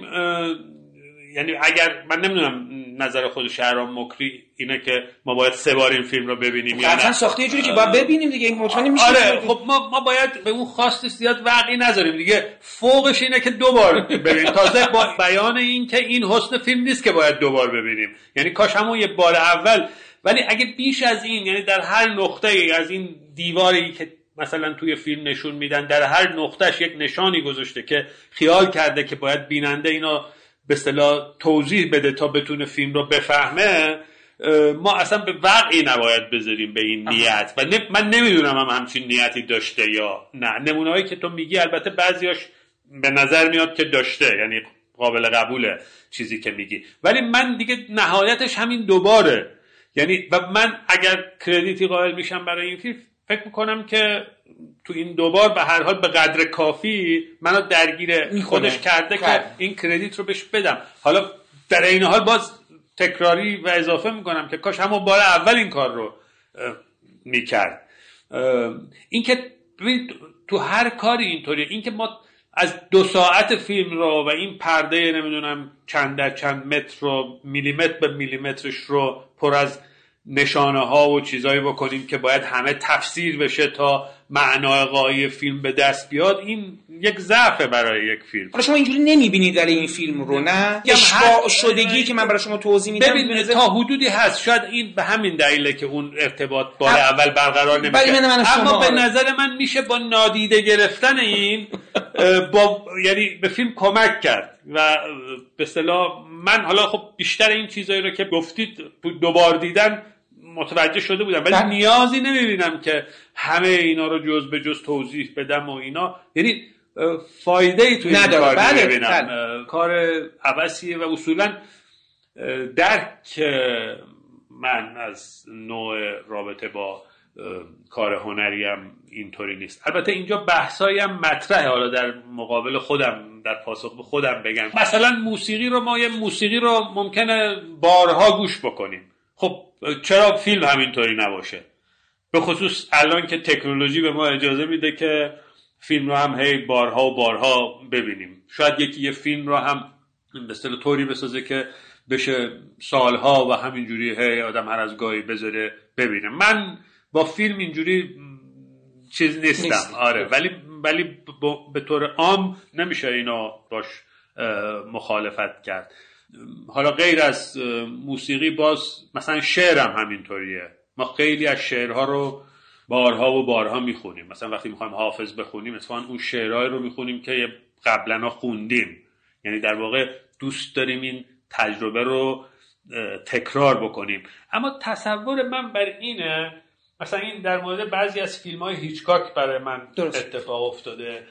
یعنی اگر من نمیدونم نظر خود شهرام مکری اینه که ما باید سه بار این فیلم رو ببینیم یا نه.
اصلا ساخته یه جوری که باید ببینیم دیگه، این مطمئن میشه.
آره خب ما ما باید به اون خواست زیاد وقعی نذاریم دیگه. فوقش اینه که دو بار ببینیم. تازه با بیان این که این حسن فیلم نیست که باید دو بار ببینیم، یعنی کاش همون یه بار اول. ولی اگه بیش از این، یعنی در هر نقطه‌ای از این دیواری که مثلا توی فیلم نشون میدن، در هر نقطهش یک نشانی گذاشته که خیال کرده که باید بیننده اینو به اصطلاح توضیح بده تا بتونه فیلم رو بفهمه، ما اصلا به وقعی نباید بذاریم به این نیت. و من نمیدونم هم همچین نیتی داشته یا نه. نمونه‌هایی که تو میگی البته بعضیاش به نظر میاد که داشته، یعنی قابل قبوله چیزی که میگی، ولی من دیگه نهایتش همین دوباره. یعنی و من اگر کردیتی قائل میشم برای این فیلم، فکر میکنم که تو این دوبار به هر حال به قدر کافی منو درگیر خودش کرده که این کردیت رو بهش بدم. حالا در این حال باز تکراری و اضافه میکنم که کاش همون بار اول این کار رو میکرد. این که تو هر کاری اینطوریه، این که ما از دو ساعت فیلم رو و این پرده نمیدونم چند در چند متر رو میلیمتر به میلیمترش رو پر از نشانه ها و چیزایی بکنیم که باید همه تفسیر بشه تا معنای غایی فیلم به دست بیاد، این یک ضعفه برای یک فیلم.
حالا شما اینجوری نمیبینید در این فیلم رو؟ نه اشباع شدگی که من برای شما توضیح میدم
ببینید تا حدودی هست. شاید این به همین دلیله که اون ارتباط بار اول برقرار نمیشه، اما به نظر من میشه با نادیده گرفتن این با یعنی به فیلم کمک کرد. و به اصطلاح من حالا خب بیشتر این چیزایی رو که گفتید دوبار دیدن متوجه شده بودم، ولی نیازی نمیبینم که همه اینا رو جز به جز توضیح بدم و اینا، یعنی فایده ای توی این کار نمیبینم. کار عبثیه و اصولا درک من از نوع رابطه با کار هنریم اینطوری نیست. البته اینجا بحثایی هم مطرحه، حالا در مقابل خودم در پاسخ به خودم بگم، مثلا موسیقی رو ما یه موسیقی رو ممکنه بارها گوش بکنیم، خب چرا فیلم همینطوری نباشه؟ به خصوص الان که تکنولوژی به ما اجازه میده که فیلم رو هم هی بارها و بارها ببینیم. شاید یکی یه فیلم رو هم به اصطلاح طوری بسازه که بشه سالها و همینجوری هی آدم هر از گاهی بذاره ببینه. من با فیلم اینجوری چیز نیستم نیست. آره، ولی ولی به طور عام نمیشه اینو باش مخالفت کرد. حالا غیر از موسیقی باز مثلا شعرم همینطوریه. ما خیلی از شعرها رو بارها و بارها میخونیم. مثلا وقتی میخوایم حافظ بخونیم اتفاقا اون شعرهای رو میخونیم که قبلا خوندیم، یعنی در واقع دوست داریم این تجربه رو تکرار بکنیم. اما تصور من بر اینه، مثلا این در مورد بعضی از فیلم‌های هیچکاک برای من درست اتفاق افتاده.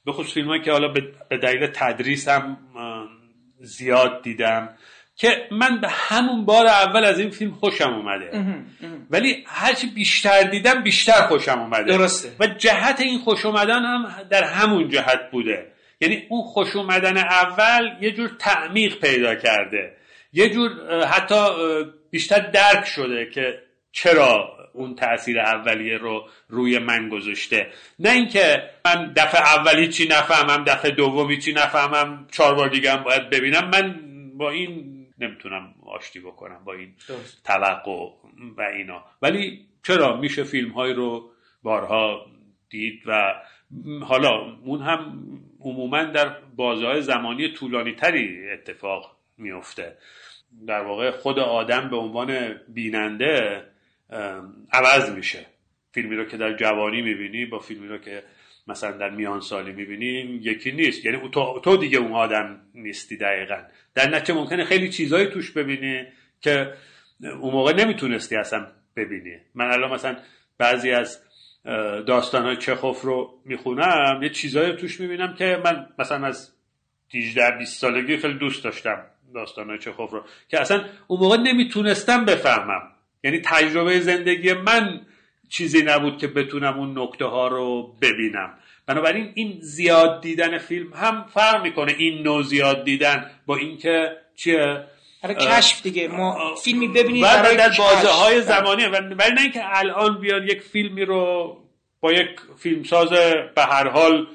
به خصوص فیلمایی که حالا به دلیل تدریس هم زیاد دیدم که من به همون بار اول از این فیلم خوشم اومده، ولی هرچی بیشتر دیدم بیشتر خوشم اومده.
درسته.
و جهت این خوش اومدن هم در همون جهت بوده، یعنی اون خوش اومدن اول یه جور تعمیق پیدا کرده، یه جور حتی بیشتر درک شده که چرا اون تأثیر اولیه رو روی من گذاشته. نه اینکه من دفعه اولی چی نفهمم، دفعه دومی چی نفهمم، چهار بار دیگه هم باید ببینم. من با این نمیتونم آشتی بکنم، با این توقع و اینا. ولی چرا میشه فیلم های رو بارها دید و حالا اون هم عموما در بازه‌های زمانی طولانی تری اتفاق میفته. در واقع خود آدم به عنوان بیننده عوض میشه. فیلمی رو که در جوانی میبینی با فیلمی رو که مثلا در میان سالی میبینی یکی نیست، یعنی تو, تو دیگه اون آدم نیستی دقیقاً. در نتیجه ممکنه خیلی چیزایی توش ببینی که اون موقع نمیتونستی اصلا ببینی. من الان مثلا بعضی از داستانهای چخوف رو میخونم، یه چیزایی توش میبینم که من مثلا از هجده بیست سالگی خیلی دوست داشتم داستانهای چخوف رو که اصلا اون موقع نمیتونستم بفهمم. یعنی تجربه زندگی من چیزی نبود که بتونم اون نکته ها رو ببینم. بنابراین این زیاد دیدن فیلم هم فرق میکنه، این نوع زیاد دیدن با اینکه چیه
برای کشف دیگه. ما فیلمی ببینید
برای در بازه های زمانیه، ولی نه اینکه الان بیان یک فیلمی رو با یک فیلمساز به هر حال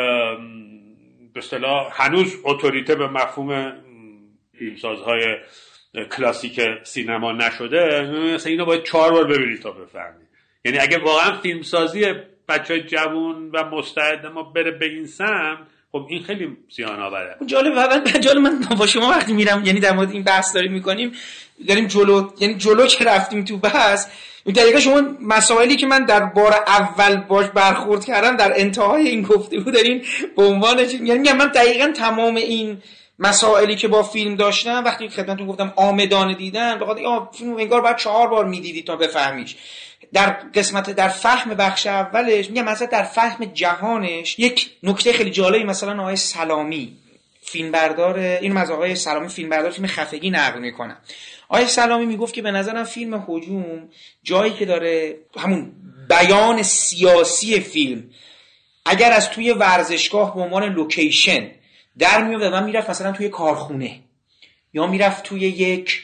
به اصطلاح هنوز اتوریته به مفهوم فیلمسازهای کلاسیک سینما نشده، مثلا اینو باید چهار بار ببینید تا بفهمی. یعنی اگه واقعا فیلمسازی بچهای جوان و مستعد ما بره به این سمت، خب این خیلی زیان آوره.
جالب واقعا جالب. من با شما وقتی میرم، یعنی در مورد این بحث داریم میکنیم، داریم جلو، یعنی جلو که رفتیم تو بحث، این دقیقاً شما مسائلی که من در بار اول باش برخورد کردم در انتهای این گفتگو دارین به عنوان، یعنی میگم من دقیقاً تمام این مسائلی که با فیلم داشتم وقتی خدمتتون گفتم آمدانه دیدن، بخاطر اینکه فیلم انگار باید چهار بار میدیدی تا بفهمیش. در قسمت در فهم بخش اولش میگم مثلا در فهم جهانش یک نکته خیلی جالبی، مثلا آقای سلامی فیلمبردار، این از آقای سلامی فیلمبردار فیلم خفگی نقل میکنم. آقای سلامی میگفت که به نظرم فیلم هجوم جایی که داره همون بیان سیاسی فیلم اگر از توی ورزشگاه به عنوان لوکیشن در میاد و من میرفت مثلا توی کارخونه یا میرفت توی یک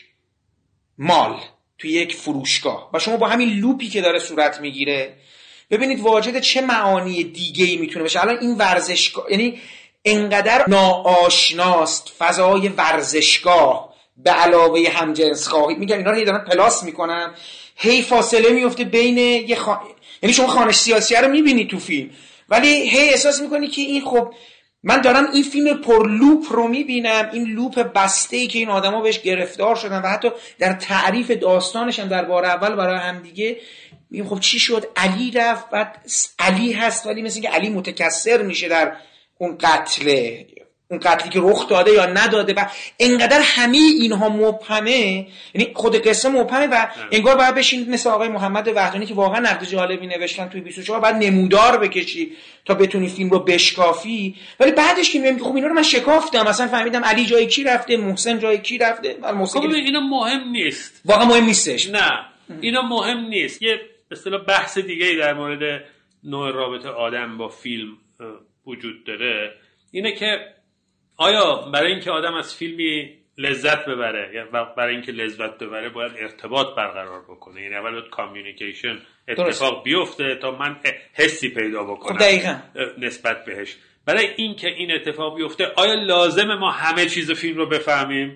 مال، توی یک فروشگاه و شما با همین لوپی که داره صورت میگیره ببینید واجد چه معانی دیگه‌ای میتونه بشه. الان این ورزشگاه یعنی انقدر ناآشناست فضای ورزشگاه به علاوه همجنس‌خواهی، میگم اینا رو هی دارن پلاس میکنن، هی فاصله میفته بین یه خا... یعنی شما خانش سیاسی رو میبینی تو فیلم ولی هی احساس میکنی که این خب من دارم این فیلم پر لوپ رو میبینم، این لوپ بسته‌ای که این آدما بهش گرفتار شدن و حتی در تعریف داستانش هم در بار اول برای هم دیگه میگم خب چی شد، علی رفت بعد علی هست ولی مثل اینکه علی متکثر میشه در اون قتل، اون قتلی که رخ داده یا نداده و انقدر همه اینها مبهمه، یعنی خود قصه مبهمه و انگار باید بشین مثل آقای محمد وحدانی که واقعا نقد جالبی نوشتن توی بیست و چهار بعد نمودار بکشی تا بتونی فیلم رو بشکافی. ولی بعدش که میگم خب اینا رو من شکافتم، مثلا فهمیدم علی جای کی رفته، محسن جای کی رفته.
خب اینا مهم نیست،
واقعا مهم نیستش.
نه اینا مهم نیست. یه به اصطلاح بحث دیگه‌ای در مورد نوع رابطه آدم با فیلم وجود داره، اینه که آیا برای اینکه آدم از فیلمی لذت ببره یا برای اینکه لذت ببره باید ارتباط برقرار بکنه، یعنی اول باید کامیونیکیشن اتفاق بیفته تا من حسی پیدا بکنم
دقیقاً
نسبت بهش. برای اینکه این اتفاق بیفته آیا لازمه ما همه چیز فیلم رو بفهمیم؟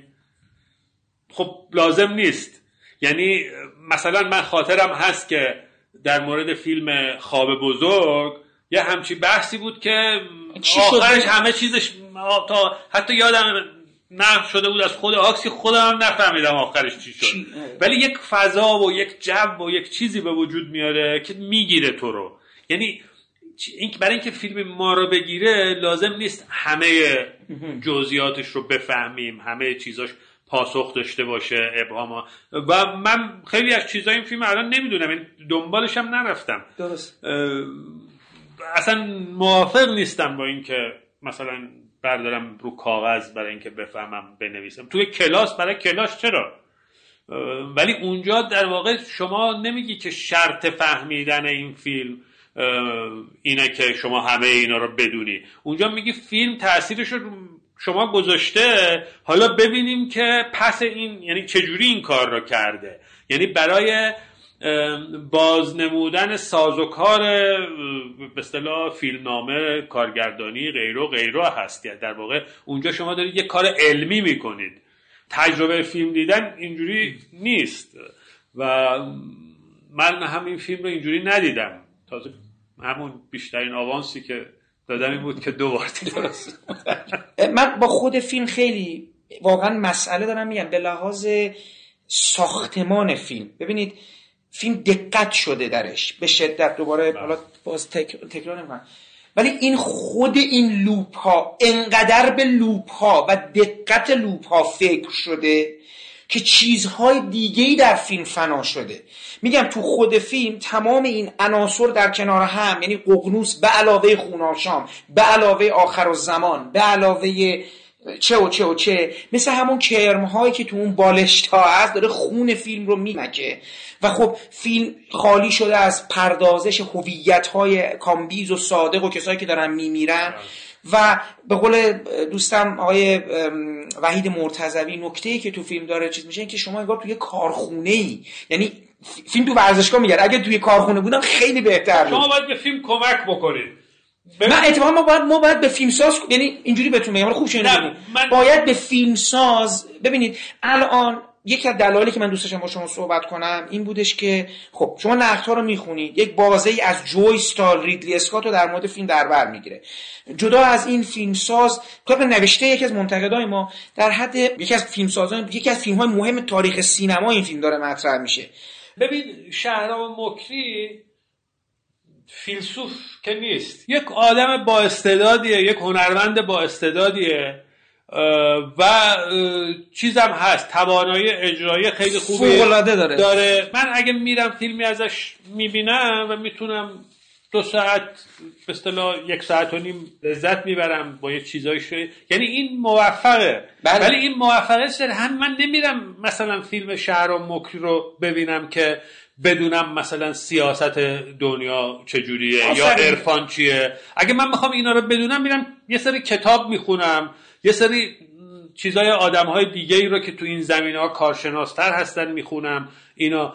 خب لازم نیست. یعنی مثلا من خاطرم هست که در مورد فیلم خواب بزرگ یه همچی بحثی بود که آخرش همه چیزش تا حتی یادم نه شده بود از خود آکسی، خودم هم نفهمیدم آخرش چی شد، ولی یک فضا و یک جو و یک چیزی به وجود میاره که میگیره تو رو. یعنی این برای اینکه فیلم ما رو بگیره لازم نیست همه جزئیاتش رو بفهمیم، همه چیزاش پاسخ داشته باشه، ابهام. و من خیلی از چیزای این فیلم الان نمیدونم، دنبالش هم نرفتم.
درست.
اصلا موافق نیستم با این که مثلا بردارم رو کاغذ برای اینکه بفهمم بنویسم. توی کلاس برای کلاس چرا؟ ولی اونجا در واقع شما نمیگی که شرط فهمیدن این فیلم اینه که شما همه اینا رو بدونی. اونجا میگی فیلم تأثیرش رو شما گذاشته، حالا ببینیم که پس این یعنی چجوری این کار رو کرده. یعنی برای بازنمودن سازوکار به اصطلاح فیلمنامه، کارگردانی، غیره غیره هست. در واقع اونجا شما دارید یه کار علمی میکنید. تجربه فیلم دیدن اینجوری نیست و من همین فیلم رو اینجوری ندیدم. تازه همون بیشترین آوانسی که دادم این بود که دو بار دیدم.
من با خود فیلم خیلی واقعا مسئله دارم میگم به لحاظ ساختمان فیلم. ببینید فیلم دقت شده درش به شدت، دوباره حالا باز تک... تکرار نمی‌کنم، ولی این خود این لوپ ها انقدر به لوپ ها و دقت لوپ ها فکر شده که چیزهای دیگه‌ای در فیلم فنا شده. میگم تو خود فیلم تمام این عناصر در کنار هم، یعنی ققنوس به علاوه خوناشام، به علاوه آخرالزمان، به علاوه چه و چه و چه، مثل همون کرم‌هایی که تو اون بالشتا هست داره خون فیلم رو میمکه و خب فیلم خالی شده از پردازش هویت‌های کامبیز و صادق و کسایی که دارن میمیرن. و به قول دوستم آقای وحید مرتضوی، نکته‌ای که تو فیلم داره چیز میشه این که شما انگار توی کارخونه‌ای، یعنی فیلم تو ورزشگاه میگه اگه توی کارخونه بودم خیلی بهتر بود.
شما باید به فیلم کمک بکنید.
من اتفاقا ما باید ما باید به فیلمساز، یعنی اینجوری بهتون میگم خوب شده من... باید به فیلمساز. ببینید الان یکی از دلایلی که من دوست داشتم با شما صحبت کنم این بودش که خب شما نقدها رو میخونید، یک بازه‌ای از جویس تا ریدلی اسکات رو در مورد فیلم در بر میگیره. جدا از این فیلمساز طبق نوشته یکی از منتقدای ما در حد یکی از فیلمسازان یکی از فیلم‌های مهم تاریخ سینما این فیلم داره مطرح میشه.
ببین شهرام مکری فیلسوف که نیست، یک آدم با استعدادیه، یک هنرمند با استعدادیه و چیزم هست، توانایی اجرایی خیلی خوبی
فوق‌العاده داره.
داره. من اگه میرم فیلمی ازش میبینم و میتونم دو ساعت به اصطلاح یک ساعت و نیم لذت میبرم با یه چیزایی شده، یعنی این موفقه.
بله.
ولی این موفقه سر هم من نمیرم مثلا فیلم شهرام مکری رو ببینم که بدونم مثلا سیاست دنیا چجوریه یا عرفان چیه. اگه من میخوام اینا رو بدونم میرم یه سری کتاب میخونم، یه سری چیزای آدمهای دیگه‌ای رو که تو این زمینه‌ها کارشناستر هستن میخونم. اینا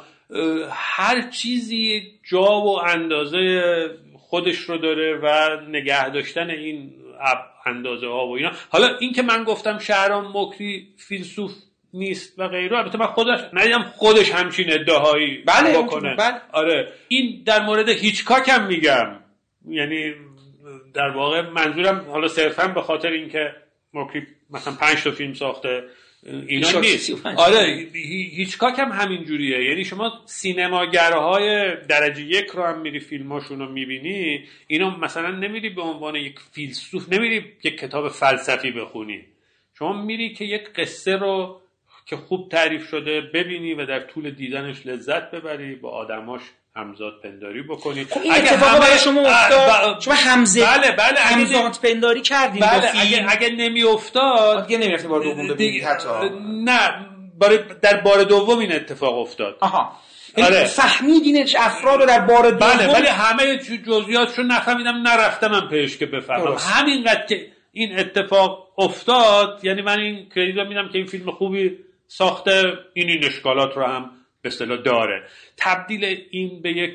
هر چیزی جا و اندازه خودش رو داره و نگه داشتن این اندازه ها و اینا. حالا این که من گفتم شهرام مکری فیلسوف نیست و غیره، البته من خودش ندیدم خودش همچین ادعاهایی
بله
بکنه.
بله.
آره این در مورد هیچکاک هم میگم، یعنی در واقع منظورم حالا صرفا به خاطر اینکه مکری مثلا پنج تا فیلم ساخته اینا نیست. آره هیچکاک هم همین جوریه، یعنی شما سینماگرهای درجه یک رو هم میری فیلماشون رو میبینی، اینا مثلا نمیری به عنوان یک فیلسوف، نمیری یک کتاب فلسفی بخونی، شما میری که یک قصه رو که خوب تعریف شده ببینی و در طول دیدنش لذت ببری، با آدماش همزاد پنداری بکنی.
خب این اتفاقا برای شما افتاد؟ شما همزاد
بله بله
همزاد پنداری کردین
بله
با فیلم؟
اگه اگه نمی افتاد
دیگه نمیرفتید بار دوم ببینید حتی؟
نه بار در بار دوم این اتفاق افتاد.
آها آره. فهمیدین افراد رو در بار دوم؟
بله ولی همه جزئیاتشو نفهمیدم، نرفتم من پیش که بفهمم. همینقدر که این اتفاق افتاد، یعنی من این کردیت رو میدم که این فیلم خوبی ساخته، این این اشکالات رو هم به اصطلاح داره. تبدیل این به یک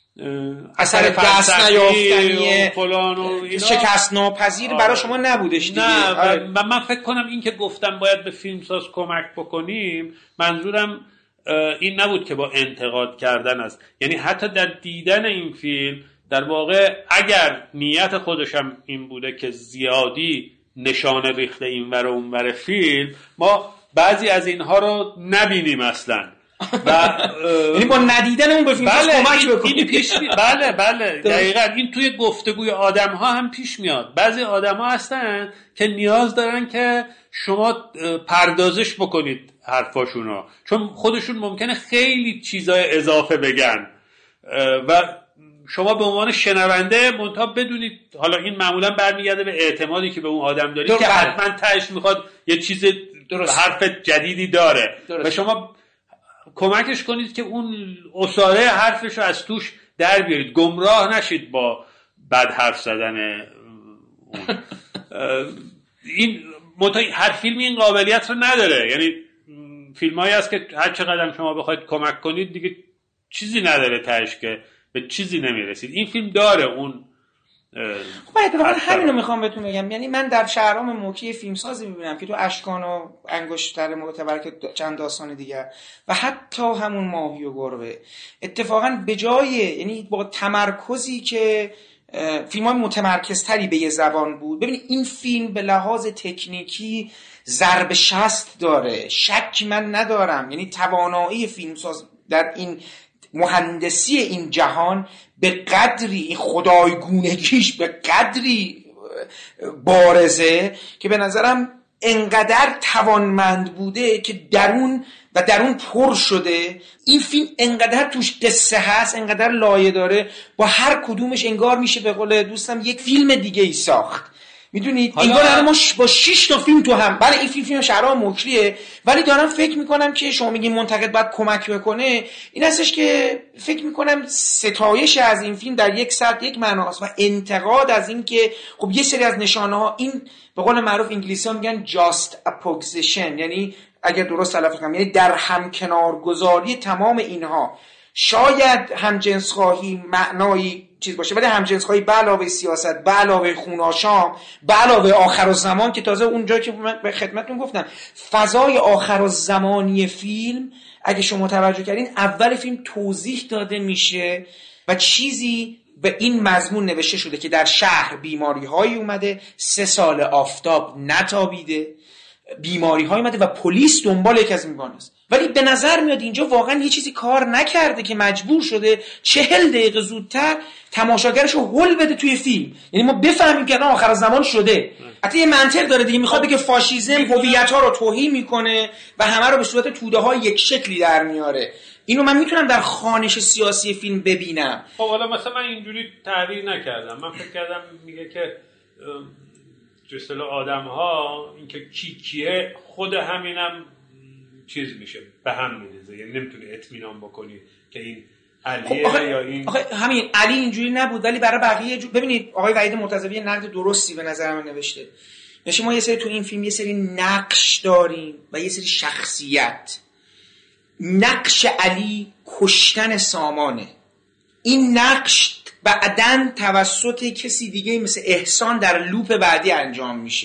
اثر دست نیافتنی
فلان و اینا
شکست ناپذیر برای شما نبودش دیگه.
نه آره. و من فکر کنم این که گفتم باید به فیلمساز کمک بکنیم، منظورم این نبود که با انتقاد کردن است، یعنی حتی در دیدن این فیلم در واقع اگر نیت خودشم این بوده که زیادی نشانه ریخته این ور اون ور فیلم، ما بعضی از اینها رو نبینیم اصلا و
یعنی با ندیدن اون به فیلم
بله
کمک بکنیم.
پیش می... بله بله دقیقاً این توی گفتگوی آدم ها هم پیش میاد. بعضی آدم ها هستن که نیاز دارن که شما پردازش بکنید حرفاشونو، چون خودشون ممکنه خیلی چیزای اضافه بگن و شما به عنوان شنونده منتها بدونید، حالا این معمولا برمیگرده به اعتمادی که به اون آدم دارید که حتما تهش میخواد یه چیز درست حرف جدیدی داره درست. و شما کمکش کنید که اون اصاره حرفش رو از توش در بیارید، گمراه نشید با بد حرف زدن اون. این منتها هر فیلم این قابلیت رو نداره، یعنی فیلمایی هست که هر چقدر شما بخواید کمک کنید دیگه چیزی نداره تهش که به چیزی نمیرسید. این فیلم داره اون.
خب اتفاقا همین رو میخوام بهتون بگم، یعنی من در شهرام موکی فیلمسازی میبینم که تو اشکان و انگشتر معتبر که چند داستان دیگر و حتی همون ماهی و گربه اتفاقا به جای، یعنی با تمرکزی که فیلم های متمرکزتری به یه زبان بود، ببینید این فیلم به لحاظ تکنیکی ضرب شست داره، شک من ندارم، یعنی توانایی فیلمساز در این مهندسی این جهان به قدری خدایگونگیش به قدری بارزه که به نظرم انقدر توانمند بوده که درون و درون پر شده. این فیلم انقدر توش قصه هست، انقدر لایه داره، با هر کدومش انگار میشه به قول دوستم یک فیلم دیگه ای ساخت. میدونید انگار الان ما با شش تا فیلم تو هم، بله این فیلم فیلم شهرام مکریه، ولی دارم فکر میکنم که شما میگین منتقد باید کمک بکنه، این هستش که فکر میکنم ستایش از این فیلم در یک سطح یک معناست و انتقاد از این که خب یه سری از نشانه ها، این به قول معروف انگلیسی ها میگن just apposition، یعنی اگر درست تلفظ کنم یعنی در همکنارگذاری تمام اینها. شاید همجنسخواهی معنایی چیز باشه، ولی همجنسخواهی به علاوه سیاست، به علاوه خوناشام، به علاوه آخرالزمان که تازه اونجا که من به خدمتتون گفتم فضای آخرالزمانی فیلم اگه شما توجه کردین اول فیلم توضیح داده میشه و چیزی به این مضمون نوشته شده که در شهر بیماری هایی اومده، سه سال آفتاب نتابیده، بیماری هایی اومده و پلیس دنبال یک از بیماران است. ولی به نظر میاد اینجا واقعا یه چیزی کار نکرده که مجبور شده چهل دقیقه زودتر تماشاگرش رو هل بده توی فیلم، یعنی ما بفهمیم که الان آخر زمان شده. حتی یه منطق داره دیگه، میخواد بگه فاشیسم هویت‌ها رو توهین میکنه و همه رو به صورت توده‌های یک شکلی در میاره. اینو من میتونم در خوانش سیاسی فیلم ببینم.
خب حالا مثلا من اینجوری تعبیر نکردم، من فکر کردم میگه که جسل آدم‌ها اینکه کی کیه خود همینم چیز میشه به هم میریزه، یعنی نمیتونی اطمینان بکنی که این علیه
آخه،
یا این
آخه همین علی اینجوری نبود ولی برای بقیه جو... ببینید آقای وحید مرتضوی نقد درستی به نظر من نوشته. نشه ما یه سری تو این فیلم یه سری نقش داریم و یه سری شخصیت. نقش علی کشتن سامانه، این نقش بعدن توسط کسی دیگه مثل احسان در لوپ بعدی انجام میشه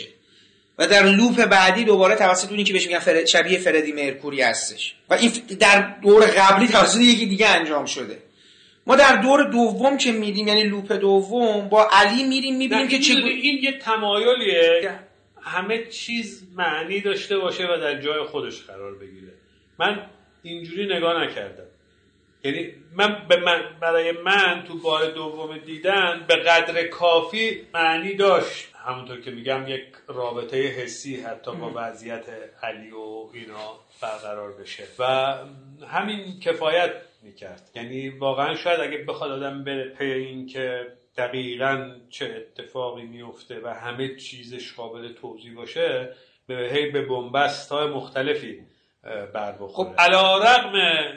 و در لوپ بعدی دوباره توسط اونی که بهش میگن فرد... شبیه فردی مرکوری هستش و این در دور قبلی توسط یکی دیگه انجام شده. ما در دور دوم که میریم یعنی لوپ دوم با علی میریم میبینیم که چگونه
این یه تمایلیه که همه چیز معنی داشته باشه و در جای خودش قرار بگیره. من اینجوری نگاه نکردم، یعنی من, به من برای من تو بار دوم دیدن به قدر کافی معنی داشت، همونطور که میگم یک رابطه حسی حتی با وضعیت علی و اینا برقرار بشه و همین کفایت میکرد. یعنی واقعا شاید اگه بخواد آدم بره پی این که دقیقاً چه اتفاقی میفته و همه چیزش قابل توضیح باشه به هی به بنبست‌های مختلفی بر بخوره. خب علی‌رغم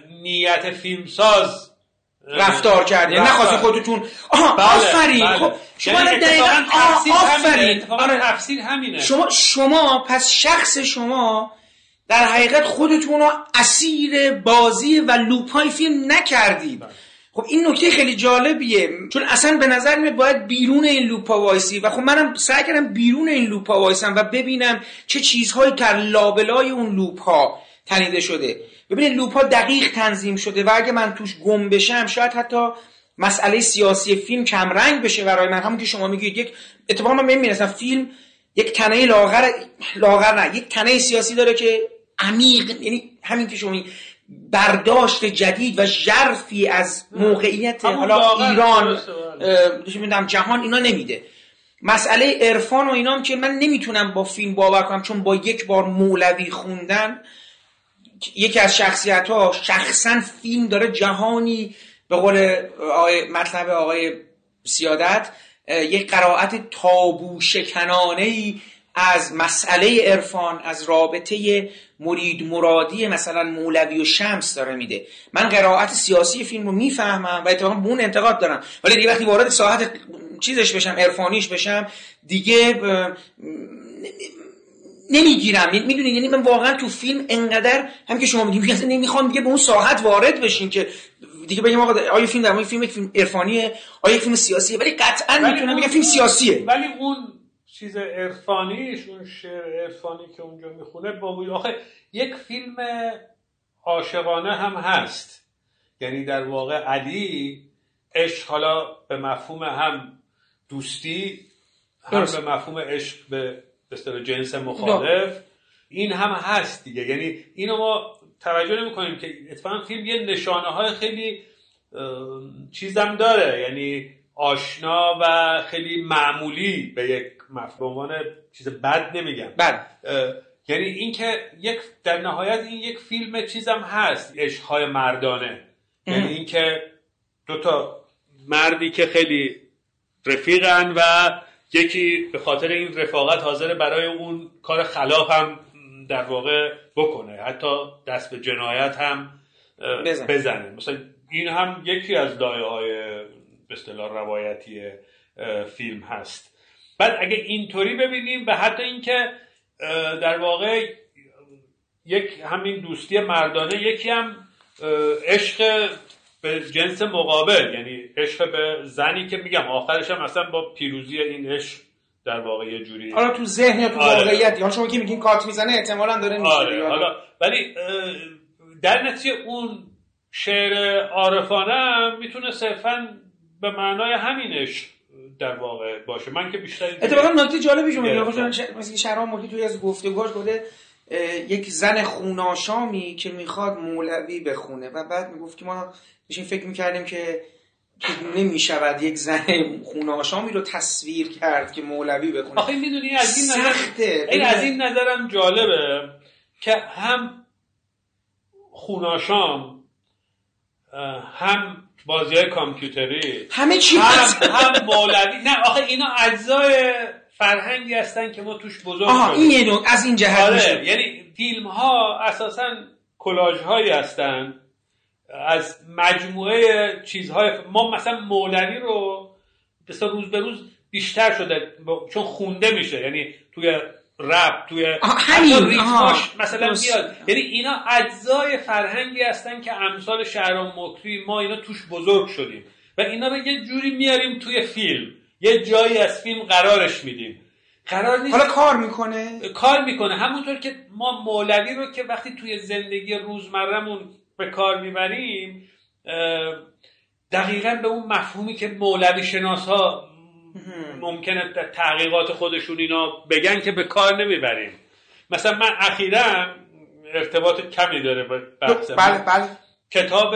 نیت فیلمساز
رفتار کردی، نخواستی خودتون آها
بله،
آفرین
بله.
خب شما
یعنی
دقیقاً آفرین
آره تفسیر همینه.
شما شما پس شخص شما در حقیقت خودتون رو اسیر بازی و لوپای فیلم نکردید. خب این نکته خیلی جالبیه چون اصلا به نظر میاد باید بیرون این لوپا وایسی و خب منم سعی کردم بیرون این لوپا وایسم و ببینم چه چیزهایی در لابلای اون لوپا تنیده شده. ببینید لوپا دقیق تنظیم شده و اگه من توش گم بشم شاید حتی مسئله سیاسی فیلم کم رنگ بشه برای من. همون که شما میگید یک اتفاقا من می‌بینم فیلم یک تنه لاغر لاغر نه یک تنه سیاسی داره که عمیق، یعنی همین که شما برداشت جدید و ژرفی از موقعیت حالا ایران میدونم جهان اینا نمیده. مسئله عرفان و اینام که من نمیتونم با فیلم باور کنم چون با یک بار مولوی خوندن یکی از شخصیت‌ها شخصا فیلم داره جهانی به قول آقای مطلب آقای سیادت یک قرائت تابو شکنانه‌ای از مسئله عرفان، از رابطه مرید مرادی مثلا مولوی و شمس داره میده. من قرائت سیاسی فیلم رو میفهمم و اتفاقا به اون انتقاد دارم، ولی دیگه وقتی وارد ساحت چیزش بشم، عرفانیش بشم، دیگه نمیگیرم. میدونید یعنی من واقعا تو فیلم انقدر هم که شما میگید اصلا نمیخوام دیگه به اون ساحت وارد بشین که دیگه بگم آقا آیا فیلم در مورد فیلم یک فیلم عرفانیه، آیا یک فیلم سیاسیه، ولی قطعا میتونم بگم فیلم سیاسیه.
ولی اون چیز عرفانیش، اون شعر عرفانی که اونجا میخونه با آخه یک فیلم عاشقانه هم هست. یعنی در واقع علی عشق، حالا به مفهوم هم دوستی هم به مفهوم عشق به اصطلاح جنس مخالف، این هم هست دیگه. یعنی اینو ما توجه نمی کنیم که اتفاقا فیلم یه نشانه های خیلی چیزم داره، یعنی آشنا و خیلی معمولی به یک مفهوم، عنوان چیز بد نمیگم،
بد،
یعنی این که یک در نهایت این یک فیلم چیزم هست، عشق‌های مردانه. یعنی این که دو تا مردی که خیلی رفیقن و یکی به خاطر این رفاقت حاضر برای اون کار خلاف هم در واقع بکنه، حتی دست به جنایت هم بزن. بزنه. مثلا این هم یکی از لایه‌های به اصطلاح روایتی فیلم هست. بعد اگه اینطوری ببینیم و حتی اینکه در واقع یک همین دوستی مردانه، یکی هم عشق به جنس مقابل، یعنی عشق به زنی که میگم آخرش هم اصلا با پیروزی این عشق در واقع یه جوری
حالا تو ذهن یا تو
آره.
واقعیت، یا شما که میگین کارت میزنه احتمالاً داره میشه
آره. حالا ولی در نتیجه اون شعر عارفانه هم میتونه صرفاً به معنای همینش در واقع باشه. من که بیشتر
اتفاقا نکته جالبی شما میگم، مثلا شهرام مولوی توی از گفتگوهاش گفته یک زن خوناشامی که میخواد مولوی بخونه و بعد میگفت که ما داشتیم فکر میکردیم که نمیشود یک زن خوناشامی رو تصویر کرد که مولوی بخونه.
آخه میدونی از این نظر این از این نظرم جالبه که هم خوناشام هم بازی‌های کامپیوتری
همه چی
هم
هست.
هم مولوی، نه آخه اینا اجزای فرهنگی هستن که ما توش بزرگ
آها
شدیم.
این یه از این جهت
آره.
میشه.
یعنی فیلم ها اساساً کلاژ هایی هستن از مجموعه چیزهای. ما مثلا مولوی رو بسا روز به روز بیشتر شده چون خونده میشه، یعنی توی رپ، توی
همین
ریتماش مثلا بیاد. یعنی اینا اجزای فرهنگی هستن که امثال شهرام مکری ما اینا توش بزرگ شدیم و اینا رو یه جوری میاریم توی فیلم، یه جایی از فیلم قرارش میدیم. قرار نیست
حالا کار میکنه
کار میکنه همونطور که ما مولوی رو که وقتی توی زندگی روزمرهمون به کار میبریم دقیقاً به اون مفهومی که مولوی شناسا ممکنه در تحقیقات خودشون اینا بگن که به کار نمیبریم. مثلا من اخیراً ارتباط کمی داره به بحث
بله بله
کتاب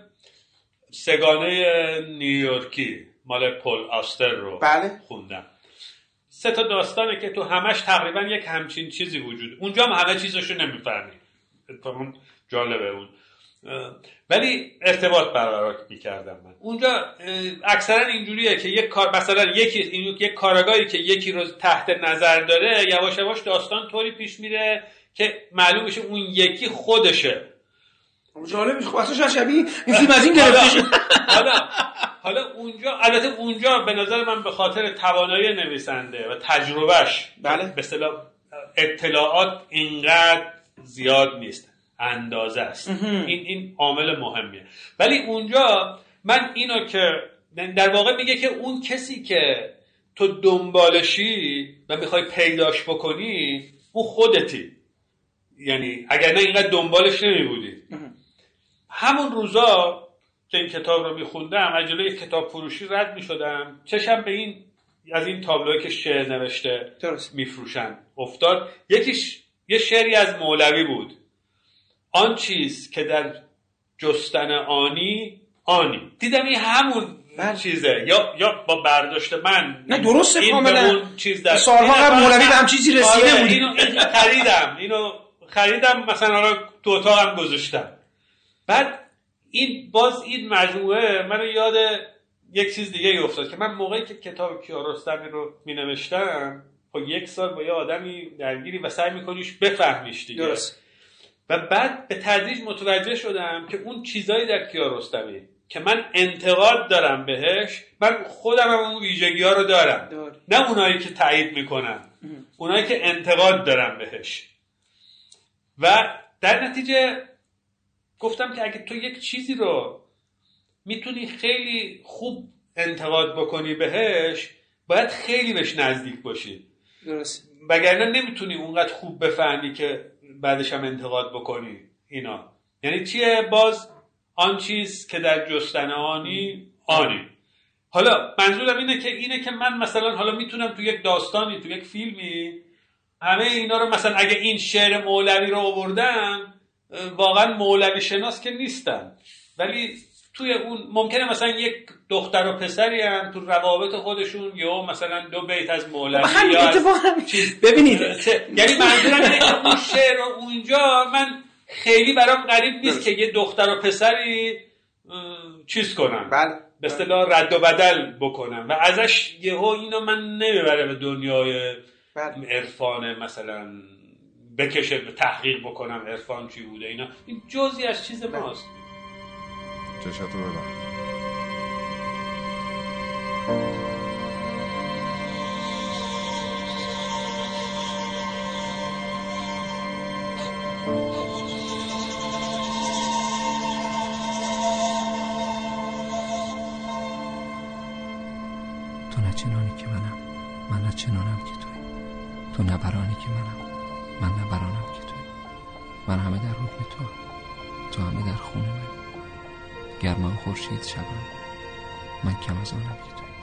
سگانه نیویورکی مال پل آستر رو
بله.
خوندم. سه تا داستانه که تو همش تقریبا یک همچین چیزی وجود، اونجا هم همه چیزشو نمیفهمی، اتفاقا جالبه اون، ولی ارتباط برقرار میکردم من اونجا. اکثرا اینجوریه که یک کار مثلا یکی این یک کارگاهی که یکی رو تحت نظر داره، یواش یواش داستان طوری پیش میره که معلوم بشه اون یکی خودشه.
جالب میشه. خب اصلا شبیه این فیلم از این گرفته شد.
حالا حالا اونجا البته اونجا به نظر من به خاطر توانایی نویسنده و تجربهش
بله.
به اصطلاح اطلاعات اینقدر زیاد نیست، اندازه است. این این عامل مهمیه. ولی اونجا من اینو که در واقع میگه که اون کسی که تو دنبالشی و میخوای پیداش بکنی اون خودتی. یعنی اگر نه اینقدر دنبالش نمیبودی. همون روزا که این کتاب رو میخوندم از جلوی کتاب فروشی رد میشدم، چشم به این از این تابلوهایی که شعر نوشته میفروشن افتاد. یکیش یه شعری از مولوی بود، آن چیز که در جستن آنی آنی. دیدم این همون من. چیزه یا یا با برداشت من
نه درسته کاملا.
چیز در
سالها قبل مولوی به هم چیزی رسیده
آره.
بود.
اینو, اینو خریدم اینو خریدم مثلا رو تو اتاقم گذاشتم. بعد این باز این مجموعه منو یاد یک چیز دیگه افتاد که من موقعی که کتاب کیارستمی رو می نوشتم خب یک سال با یه آدمی درگیری و سعی میکنیش بفهمیش دیگه
درست.
و بعد به تدریج متوجه شدم که اون چیزایی در کیارستمی که من انتقاد دارم بهش، من خودم هم اون ویژگی ها رو دارم دار. نه اونایی که تایید میکنم، اونایی که انتقاد دارم بهش. و در نتیجه گفتم که اگه تو یک چیزی رو میتونی خیلی خوب انتقاد بکنی بهش، باید خیلی بهش نزدیک باشی.
درست.
وگرنه نمیتونی اونقدر خوب بفهمی که بعدش هم انتقاد بکنی. اینا یعنی چیه؟ باز آن چیز که در جستن آنی آنی. حالا منظورم اینه که اینه که من مثلا حالا میتونم تو یک داستانی، تو یک فیلمی همه اینا رو مثلا اگه این شعر مولوی رو آوردم، واقعا مولوی شناس که نیستم، ولی توی اون ممکنه مثلا یک دختر و پسری هم تو روابط خودشون یا مثلا دو بیت از مولوی یا از چیز
ببینید
یعنی منظورم اینه که اون شعر و اونجا من خیلی برام غریب نیست که یه دختر و پسری چیز کنم،
بله،
به اصطلاح رد و بدل بکنم و ازش یهو اینو من نمیبره به دنیای عرفان، مثلا بکشه به تحقیق بکنم عرفان چی بوده. اینا این جزئی از چیز ماست.
چشاتو ببر.
تو نه چنانی که منم، من نه چنانم که توی. تو نه برانی که منم، من نه برانم که توی. من همه در حکم تو، تو همه در خون من. گرما خورشید شبم، من کم از آنم که توی.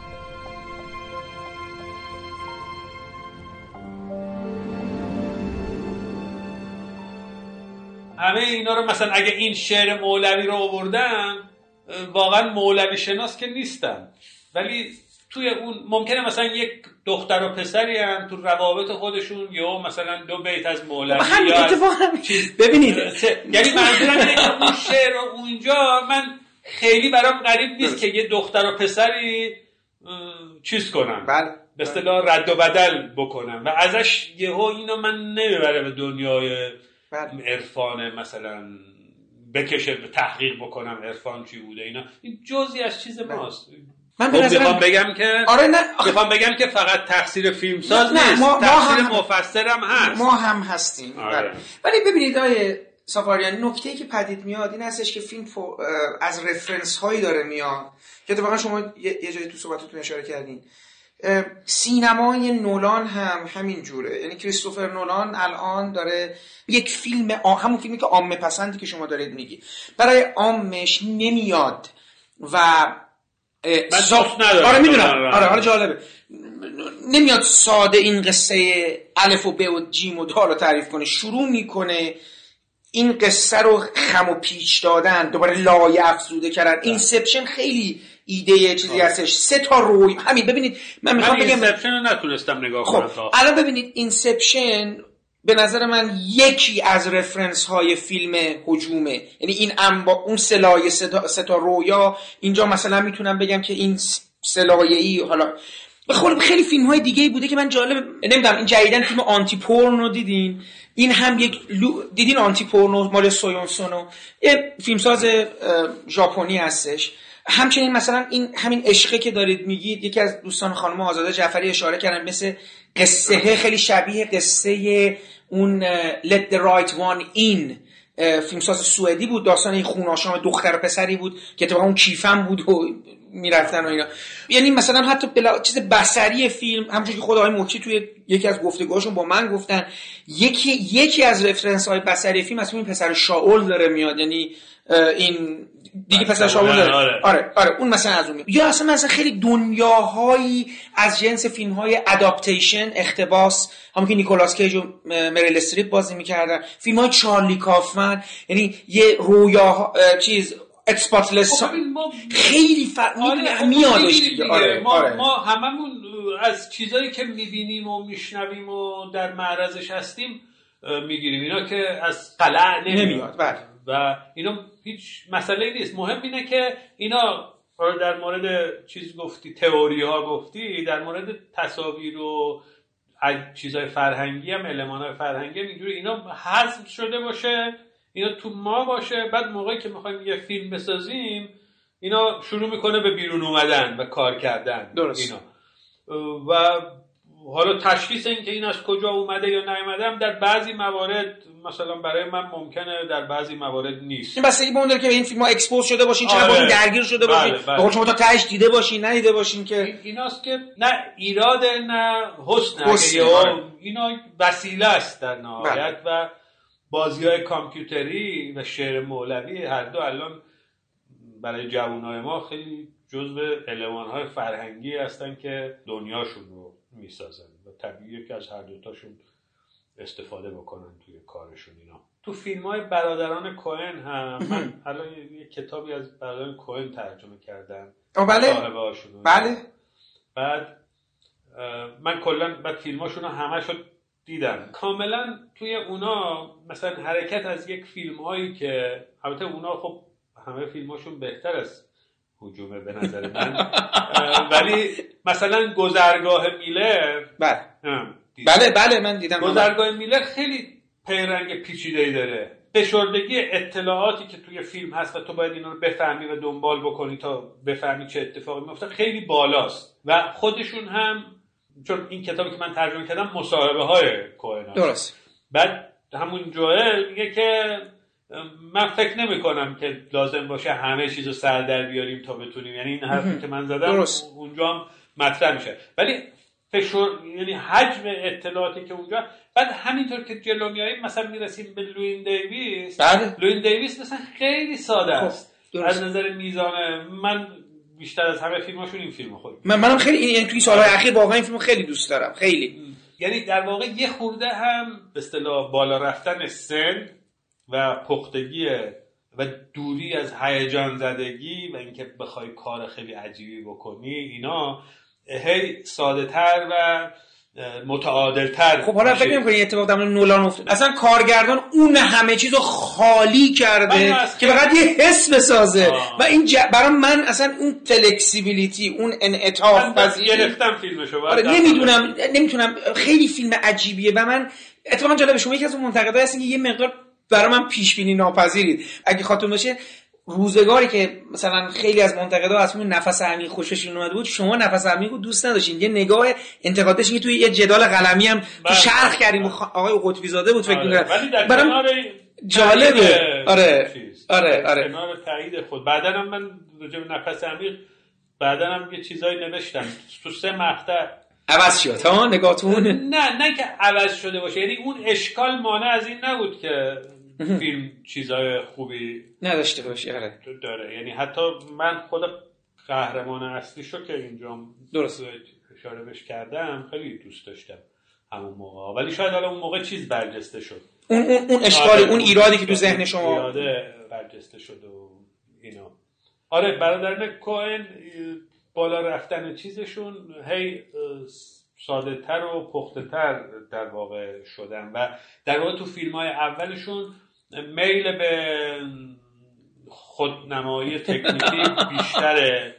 همه اینا رو مثلا اگه این شعر مولوی رو آوردم، واقعا مولوی شناس که نیستم، ولی توی اون ممکنه مثلا یک دختر و پسری هم تو روابط خودشون یا مثلا دو بیت از مولوی یا از چیز
ببینید
یعنی منظورم اینه که اون شعر و اونجا من خیلی برام غریب نیست که یه دختر و پسری چیز کنم،
بله،
به اصطلاح رد و بدل بکنم و ازش یهو اینو من نمیبره به دنیای عرفان، مثلا بکشه به تحقیق بکنم عرفان چی بوده. اینا این جزئی از چیز ماست.
من به
نظرم بگم که
آره نه
میخوام بگم که فقط تقصیر فیلمساز نیست،
ما
تقصیر مفسر هم هست،
ما هم هستیم.
آره.
ولی ببینید آیه سفاریان، نکته‌ای که پدید میاد این هستش که فیلم فو... از رفرنس هایی داره میاد که اتفاقا شما یه جایی تو صحبتتون اشاره کردین. سینمای نولان هم همین جوره، یعنی کریستوفر نولان الان داره یک فیلم آ... همون فیلمی که عامه پسندی که شما دارید میگی برای عامش نمیاد و
من دوست ندارم.
آره میدونم، آره حالا جالبه، نمیاد ساده این قصه الف و ب و جیم و دال رو تعریف کنه، شروع میکنه این قصه رو خم و پیچ دادن، دوباره لایه افزوده کردن. اینسپشن خیلی ایده چیزی هستش، سه تا روی همین. ببینید من میخوام بگم
اینسپشن رو نتونستم نگاه کنم تا
الان. ببینید اینسپشن به نظر من یکی از رفرنس های فیلم هجومه، یعنی این انبا اون سلایه سه تا رویا اینجا مثلا میتونم بگم که این سلایه‌ای. حالا خب خیلی فیلم های دیگه بوده که من جالب نمیدونم، این جدیدن فیلم آنتی پورنو دیدین؟ این هم یک لو... دیدین آنتی پورنو مال سویونسونو، یه فیلمساز ژاپنی هستش. همچنین مثلا این همین عشقه که دارید میگید، یکی از دوستان خانم آزاده جعفری اشاره کردن، مثل قصه خیلی شبیه قصه اون Let the Right One In، فیلمساز سوئدی بود، داستان این خوناشام دختر و پسری بود که اتفاقا اون کیفم بود و میرفتن و اینا. یعنی مثلا حتی بلا... چیز بصری فیلم، همونجوری که خود آقای موچی توی یکی از گفتگوهاشون با من گفتن، یکی یکی از رفرنس های بصری فیلم از این پسر شاول داره میاد، یعنی این دیگه پسر شاول داره. آره آره, آره. اون مثلا از اون میاد. یا اصلا مثلا خیلی دنیاهایی از جنس فیلم های اداپتیشن، اقتباس، همون که نیکولاس کیج و مریل استریپ بازی میکردن، فیلم های چارلی کافمن، یعنی یه رویا چیز اکسپاتلس خیلی فرق
آره
میادش دیگه. آره
ما,
آره.
ما هممون از چیزایی که میبینیم و میشنویم و در معرضش هستیم میگیریم، اینا که از قلع نمیاد
بله.
و اینا هیچ مسئله نیست. مهم اینه که اینا در مورد چیز گفتی، تئوری ها گفتی، در مورد تصاویر و چیزای فرهنگی هم، المان‌های فرهنگی هم اینجوری اینا حذف شده باشه، اینا تو ما باشه. بعد موقعی که میخوایم یه فیلم بسازیم اینا شروع میکنه به بیرون اومدن و کار کردن.
درست.
اینا و حالا تشخیص این که این از کجا اومده یا نیومده هم در بعضی موارد مثلا برای من ممکنه، در بعضی موارد نیست.
این بستگی به اون داره که این فیلم‌ها اکسپوز شده باشین، چرا
آره.
باشین درگیر شده باشین،
بله، بله.
بله. شما تا تهش دیده باشین ندیده باشین که
ایناست که نه ایراد نه حسن،
حسن.
آره. اینا وسیله است در نهایت. و بازی‌های کامپیوتری و شعر مولوی هر دو الان برای جوانای ما خیلی جزو المان‌های فرهنگی هستن که دنیاشون رو میسازن و طبیعیه که از هر دوتاشون استفاده بکنن توی کارشون. اینا تو فیلم‌های برادران کوهن هم من الان یه کتابی از برادران کوهن ترجمه کردم.
بله بله.
بعد من کلا بعد فیلماشون رو همشو دیدم کاملا. توی اونا مثلا حرکت از یک فیلم‌هایی که البته اونا خب همه فیلماشون بهتر است هجومه به نظر من ولی مثلا گذرگاه میلر
بله بله بله من دیدم.
گذرگاه میلر خیلی پیرنگ پیچیده‌ای داره. فشردگی اطلاعاتی که توی فیلم هست و تو باید اینا رو بفهمی و دنبال بکنی تا بفهمی چه اتفاقی میفته خیلی بالاست. و خودشون هم چون این کتابی که من ترجمه کردم مصاحبه های کوهن
درست.
بعد همون جوئل میگه که من فکر نمی کنم که لازم باشه همه چیزو سر در بیاریم تا بتونیم، یعنی این حرفی که من زدم درست. اونجا هم مطرح میشه ولی فشار، یعنی حجم اطلاعاتی که اونجا. بعد همینطور که جلو میاییم مثلا میرسیم به لوین دیویس.
بله.
لوین دیویس مثلا خیلی ساده است از نظر میزان. من بیشتر از همه فیلماشون این فیلمو خودم
من منم خیلی این توی سالهای اخیر واقعا این فیلمو خیلی دوست دارم خیلی.
یعنی در واقع یه خورده هم به اصطلاح بالا رفتن سن و پختگی و دوری از هیجان زدگی و اینکه بخوای کار خیلی عجیبی بکنی، اینا هی ساده تر و متعادل تر.
خب حالا فکر نمی‌کنی اتفاق در نولان افتاد؟ اصلا کارگردان اون همه چیزو خالی کرده که فقط یه حس بسازه آه. و این ج... برای من اصلا اون فلکسیبیلیتی، اون انعطاف پذیری
گرفتم فیلمشو.
آره نمیدونم نمیتونم خیلی فیلم عجیبیه و من اتفاقا جالب شما یکی از اون منتقدای هستین که یه مقدار برای من پیش بینی ناپذیرید. اگه خاطر باشه روزگاری که مثلا خیلی از منتقدا از اون نفس عمیق خوششون اومده بود، شما نفس عمیق رو دوست نداشتین. یه نگاه انتقادش که توی یه جدال قلمی هم تو شرح کردیم آقای قطبی زاده بود فکر می‌کنم.
ولی در کنار
جالبه. آره آره آره
کنار تایید خود بعدن هم من راجع به نفس عمیق بعدن هم یه چیزایی نوشتم تو سه مقطع
عوض شد ها نگاهتون.
نه نه که عوض شده باشه، یعنی اون اشکال مانع از این نبود که فیلم چیزای خوبی
نداشته باشه. آره
داره. یعنی حتی من خود قهرمان اصلیشو که اینجا درست اشاره بهش کردم خیلی دوست داشتم همون موقع، ولی شاید حالا اون موقع چیز برجسته شد،
اون اون اون اشکال اون ایرادی که تو ذهن شما
ایراده برجسته شد و اینا. آره برادران کوهن بالا رفتن چیزشون هی ساده تر و پخته تر در واقع شدن و در واقع تو فیلم های اولشون میل به خودنمایی تکنیکی بیشتره،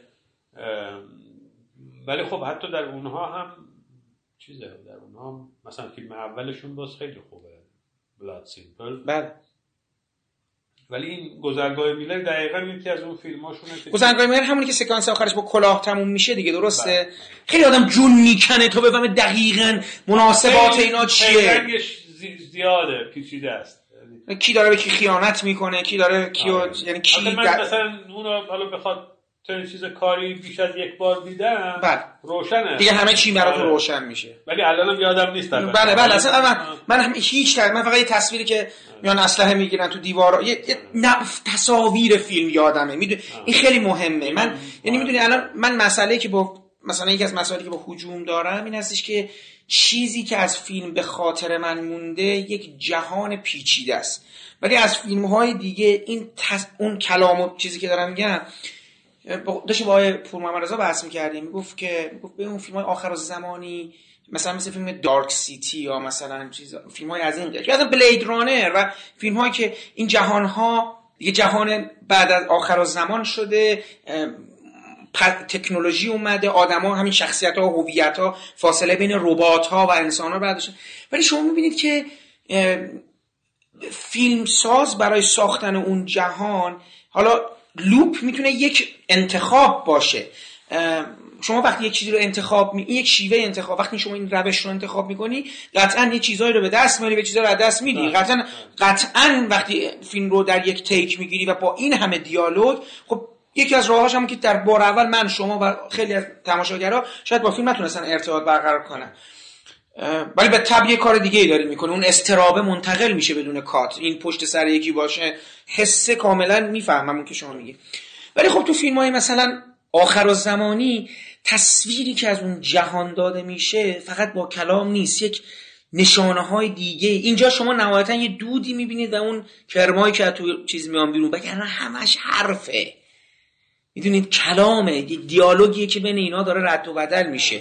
ولی خب حتی در اونها هم چیزه، در اونها هم مثلا فیلم اولشون باز خیلی خوبه بلاد سیمپل.
بله.
ولی این گذرگاه میلر دقیقاً یکی از اون فیلماشونه که
گذرگاه میلر همونی که سکانس آخرش با کلاه تموم میشه دیگه، درسته؟ بله. خیلی آدم جون میکنه تا بفهمه دقیقاً مناسبات اینا چیه.
خیلی زیاده، پیچیده است.
کی داره به کی خیانت میکنه، کی داره کیو آه. یعنی کی
من در... مثلا اونو حالا بخواد چنین چیز کاری بیش از یک بار دیدم
بله.
روشنه
دیگه همه چی براتون روشن میشه.
ولی الانم یادم نیست.
بله بله, بله. اصلا من من هم هیچ تر... من فقط یه تصویری که میان اسلحه میگیرن تو دیوارا، یه, یه تصاویر فیلم یادمه. میدونی این خیلی مهمه. من یعنی میدونی الان من مسئله که با مثلا یکی از مسائلی که با هجوم دارم این هستش که چیزی که از فیلم به خاطر من مونده یک جهان پیچیده است، ولی از فیلم‌های دیگه این تص... اون کلام و چیزی که دارم میگم داشتیم با آقای پور محمد رضا بحث می‌کردیم، میگفت که میگفت به اون فیلم‌های آخر الزمانی مثلا مثل فیلم دارک سیتی یا مثلا چیزا، فیلم‌های از این قبیل یا بلید رانر و فیلم‌هایی که این جهان‌ها یه جهان بعد از آخرالزمان شده، تکنولوژی اومده، آدم‌ها همین شخصیت‌ها و هویت‌ها، فاصله بین ربات‌ها و انسان‌ها بعدش. ولی شما می‌بینید که فیلمساز برای ساختن اون جهان، حالا لوپ میتونه یک انتخاب باشه. شما وقتی یک چیزی رو انتخاب می... یک شیوه انتخاب، وقتی شما این روش رو انتخاب میکنی قطعاً یه چیزایی رو به دست میاری، به چیزا رو از دست میدی. قطعاً قطعاً وقتی فیلم رو در یک تیک میگیری و با این همه دیالوگ، خب یکی از راهاش هم که در بار اول من، شما و خیلی از تماشاگرها شاید با فیلم نتونستن ارتباط برقرار کنن، ولی به طبع یه کار دیگه ای داره میکنه، اون استرابه منتقل میشه بدون کات، این پشت سر یکی باشه، حسه کاملا میفهمم اون که شما میگی. ولی خب تو فیلم‌های مثلا آخرالزمانی تصویری که از اون جهان داده میشه فقط با کلام نیست، یک نشانه‌های دیگه. اینجا شما نهایتا یه دودی میبینید و اون کرمایی که تو چیز میان بیرون، وگرنه همش حرفه، میدونید کلامه، یه دیالوگیه که بین اینا داره رد و بدل میشه،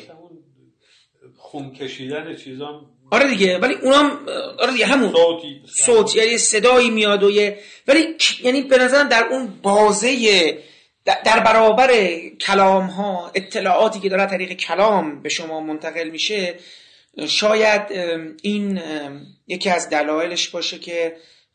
خون کشیدن چیزام.
آره دیگه، ولی اونام آره دیگه همون صوتی صوت، یعنی صدایی میاد و یه، ولی یعنی به نظرم در اون بازه در برابر کلام ها، اطلاعاتی که داره طریق کلام به شما منتقل میشه، شاید این یکی از دلایلش باشه که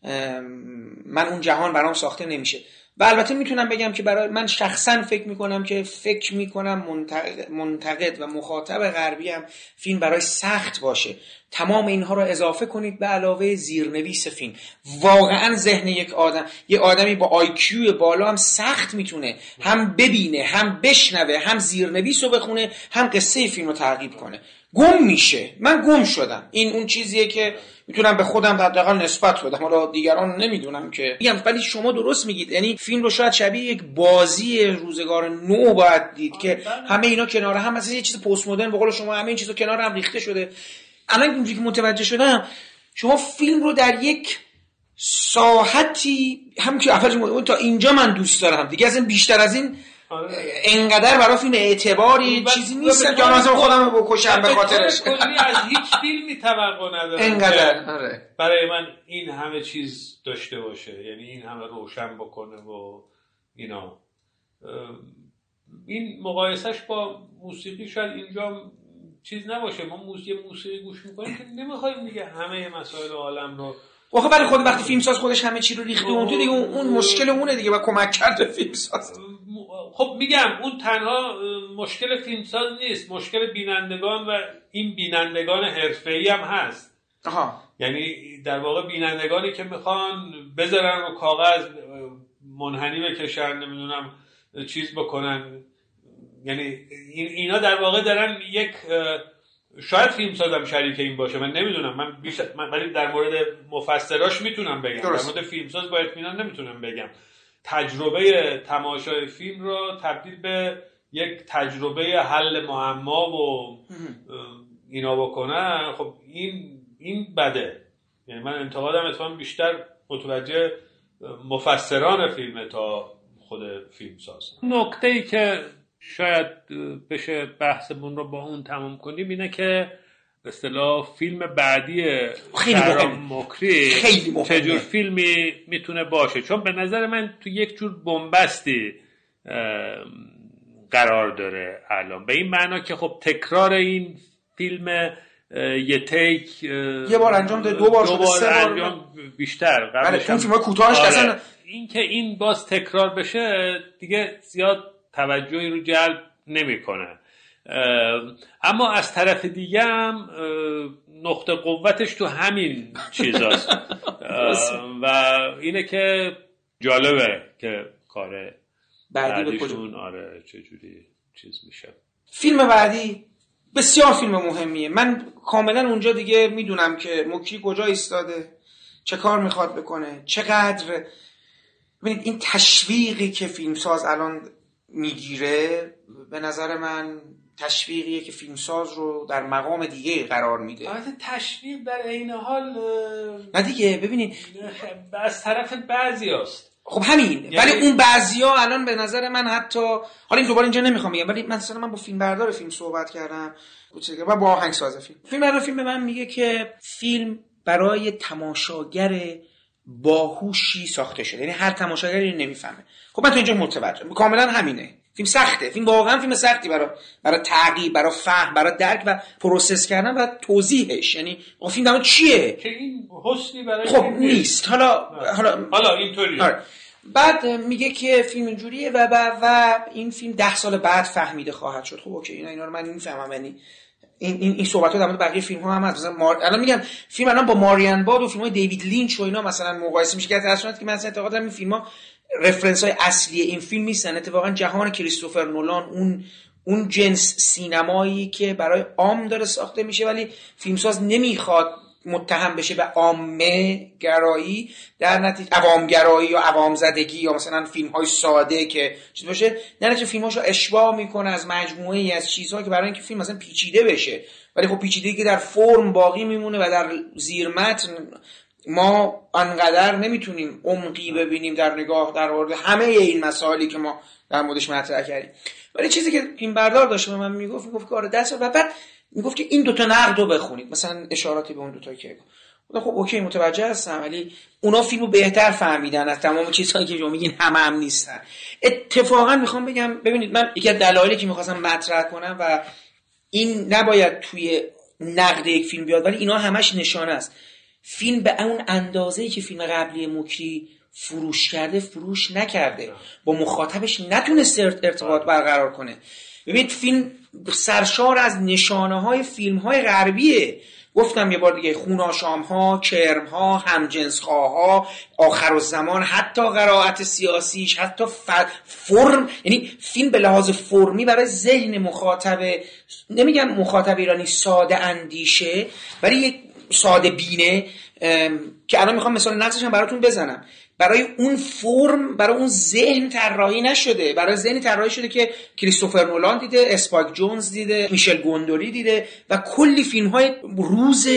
من اون جهان برام ساخته نمیشه. و البته میتونم بگم که برای من شخصا فکر میکنم که فکر میکنم منتقد و مخاطب غربی هم فیلم برای سخت باشه. تمام اینها رو اضافه کنید به علاوه زیرنویس فیلم. واقعا ذهن یک آدم، یک آدمی با آی کیو بالا هم سخت میتونه هم ببینه، هم بشنوه، هم زیرنویس رو بخونه، هم قصه فیلم رو تعقیب کنه. گم میشه. من گم شدم. این اون چیزیه که میتونم به خودم حداقل نسبت بدم، حالا دیگران نمیدونم که میگم. ولی شما درست میگید، یعنی فیلم رو شاید شبیه یک بازی روزگار نو باید دید که همه اینا کنار هم، مثلا یه چیز پست مدرن به قول شما همه این چیزا کنار هم ریخته شده. الان اینجوری که متوجه شدم، شما فیلم رو در یک ساحتی هم که اول تا اینجا من دوست دارم دیگه، از این بیشتر از این انقدر برای فیلم اعتباری چیزی نیست که لازم خودم رو بکشم به خاطرش.
کلی از هیچ فیلمی توقع ندارم
انقدر آره
برای من این همه چیز داشته باشه، یعنی این همه روشن بکنه و اینا. این مقایسش با موسیقی شاید اینجا چیز نباشه. ما موسیقی موسیقی گوش میکنیم که نمیخوایم دیگه همه مسائل عالم رو.
واخه برای خود وقتی فیلمساز خودش همه چی رو ریخته اون تو دیگه، اون مشکل اونه دیگه و کمک کرده فیلمساز.
خب میگم اون تنها مشکل فیلمساز نیست، مشکل بینندگان و این بینندگان حرفه‌ای هم هست.
آها.
یعنی در واقع بینندگانی که میخوان بذارن رو کاغذ، منحنی بکشن، نمیدونم چیز بکنن، یعنی این اینا در واقع دارن یک، شاید فیلمساز هم شریک این باشه، من نمیدونم، من بیشتر من ولی در مورد مفسراش میتونم بگم،
درست.
در مورد فیلمساز با اطمینان نمیتونم بگم. تجربه تماشای فیلم رو تبدیل به یک تجربه حل معما و اینا بکنن، خب این این بده. یعنی من انتقادم اتفاقا بیشتر متوجه مفسران فیلم تا خود فیلمساز. نکته‌ای که شاید بشه بحثمون رو با اون تمام کنیم اینه که به اصطلاح فیلم بعدی شهرام مکری چجور فیلمی میتونه باشه، چون به نظر من تو یک جور بنبستی قرار داره الان، به این معنا که خب تکرار این فیلم یه تیک
یه بار انجام ده، دو بار, دو بار سه بار
انجام بیشتر
قبلش هم فیلم کوتاهش اصلا
این که این باز تکرار بشه دیگه زیاد توجهی رو جلب نمیکنه. اما از طرف دیگه هم نقطه قوتش تو همین چیزاست و اینه که جالبه که کار
بعدی
بعدیشون آره چجوری چیز میشه.
فیلم بعدی بسیار فیلم مهمیه. من کاملا اونجا دیگه میدونم که مکی کجا ایستاده، چه کار میخواد بکنه، چقدر. ببینید این تشویقی که فیلمساز الان میگیره به نظر من تشویقیه که فیلمساز رو در مقام دیگه قرار میده.
البته تشویق در عین حال
نه دیگه، ببینید
از طرف بعضی هست.
خب همین یعنی... ولی اون بعضیا الان به نظر من حتی حالا این دوباره اینجا نمیخوام بگم، ولی مثلا من با فیلم بردار فیلم صحبت کردم و با آهنگساز فیلم فیلم بردار فیلم به من میگه که فیلم برای تماشاگر باهوشی ساخته شده، یعنی هر تماشاگری اینو نمیفهمه. خب من تو اینجا متوجهم کاملا همینه. فیلم سخته، فیلم واقعا فیلم سختی برای برای تعقیب، برای فهم، برای درک و پروسس کردن و توضیحش. یعنی اون فیلم دارم چیه
که این حسنی برای
خب نیست. حالا حالا
حالا اینطوریه.
آره. بعد میگه که فیلم اینجوریه و و, و این فیلم ده سال بعد فهمیده خواهد شد. خب اوکی اینا اینا رو من میفهمم. یعنی این این این صحبت‌ها در مورد بقیه فیلم‌ها هم هست. مثلا مار... الان میگم فیلم الان با ماریان باد و فیلم‌های دیوید لینچ و اینا مثلا مقایسه میشه که در صورتی که من اصلا اعتقاد دارم این فیلم‌ها رفرنس‌های اصلی این فیلم نیستن. اتفاقا جهان کریستوفر نولان اون اون جنس سینمایی که برای عام داره ساخته میشه، ولی فیلمساز نمیخواد متهم بشه به عامه گرایی، در نتیجه عوام گرایی یا عوام زدگی یا مثلا فیلم‌های ساده که چیز باشه، در نتیجه فیلماشو اشباع میکنه از مجموعه‌ای از چیزها که برای اینکه فیلم مثلا پیچیده بشه، ولی خب پیچیدگی که در فرم باقی میمونه و در زیر متن ما انقدر نمیتونیم عمقی ببینیم در نگاه در مورد همه این مسائلی که ما در موردش مطرح کردیم. ولی چیزی که فیلم بردار داشت به من میگفت میگفت کار دست و بعد میگفت که این دو تا نقد رو بخونید، مثلا اشاراتی به اون دو تا که خب اوکی متوجه هستم، ولی اونا فیلمو بهتر فهمیدن از تمام چیزهایی که شما میگین، همه هم نیستن. اتفاقا میخوام بگم ببینید من یکی از دلایلی که میخواستم مطرح کنم و این نباید توی نقد یک فیلم بیاد، ولی اینا همش نشانه است فیلم به اون اندازه‌ای که فیلم قبلی مکری فروش کرده فروش نکرده، با مخاطبش نتونسته ارتباط برقرار کنه. ببینید فیلم سرشار از نشانه‌های فیلم‌های غربیه. گفتم یه بار دیگه خوناشام‌ها، کرم‌ها، همجنس‌خواها، آخرالزمان، حتی قرائت سیاسیش، حتی فرم، یعنی فیلم به لحاظ فرمی برای ذهن مخاطب، نمیگم مخاطب ایرانی ساده اندیشه، ولی یک ساده بینه که الان میخوام مثال نقصش هم براتون بزنم، برای اون فرم، برای اون ذهن طراحی نشده، برای ذهن طراحی شده که کریستوفر نولان دیده، اسپایک جونز دیده، میشل گوندولی دیده و کلی فیلم‌های روز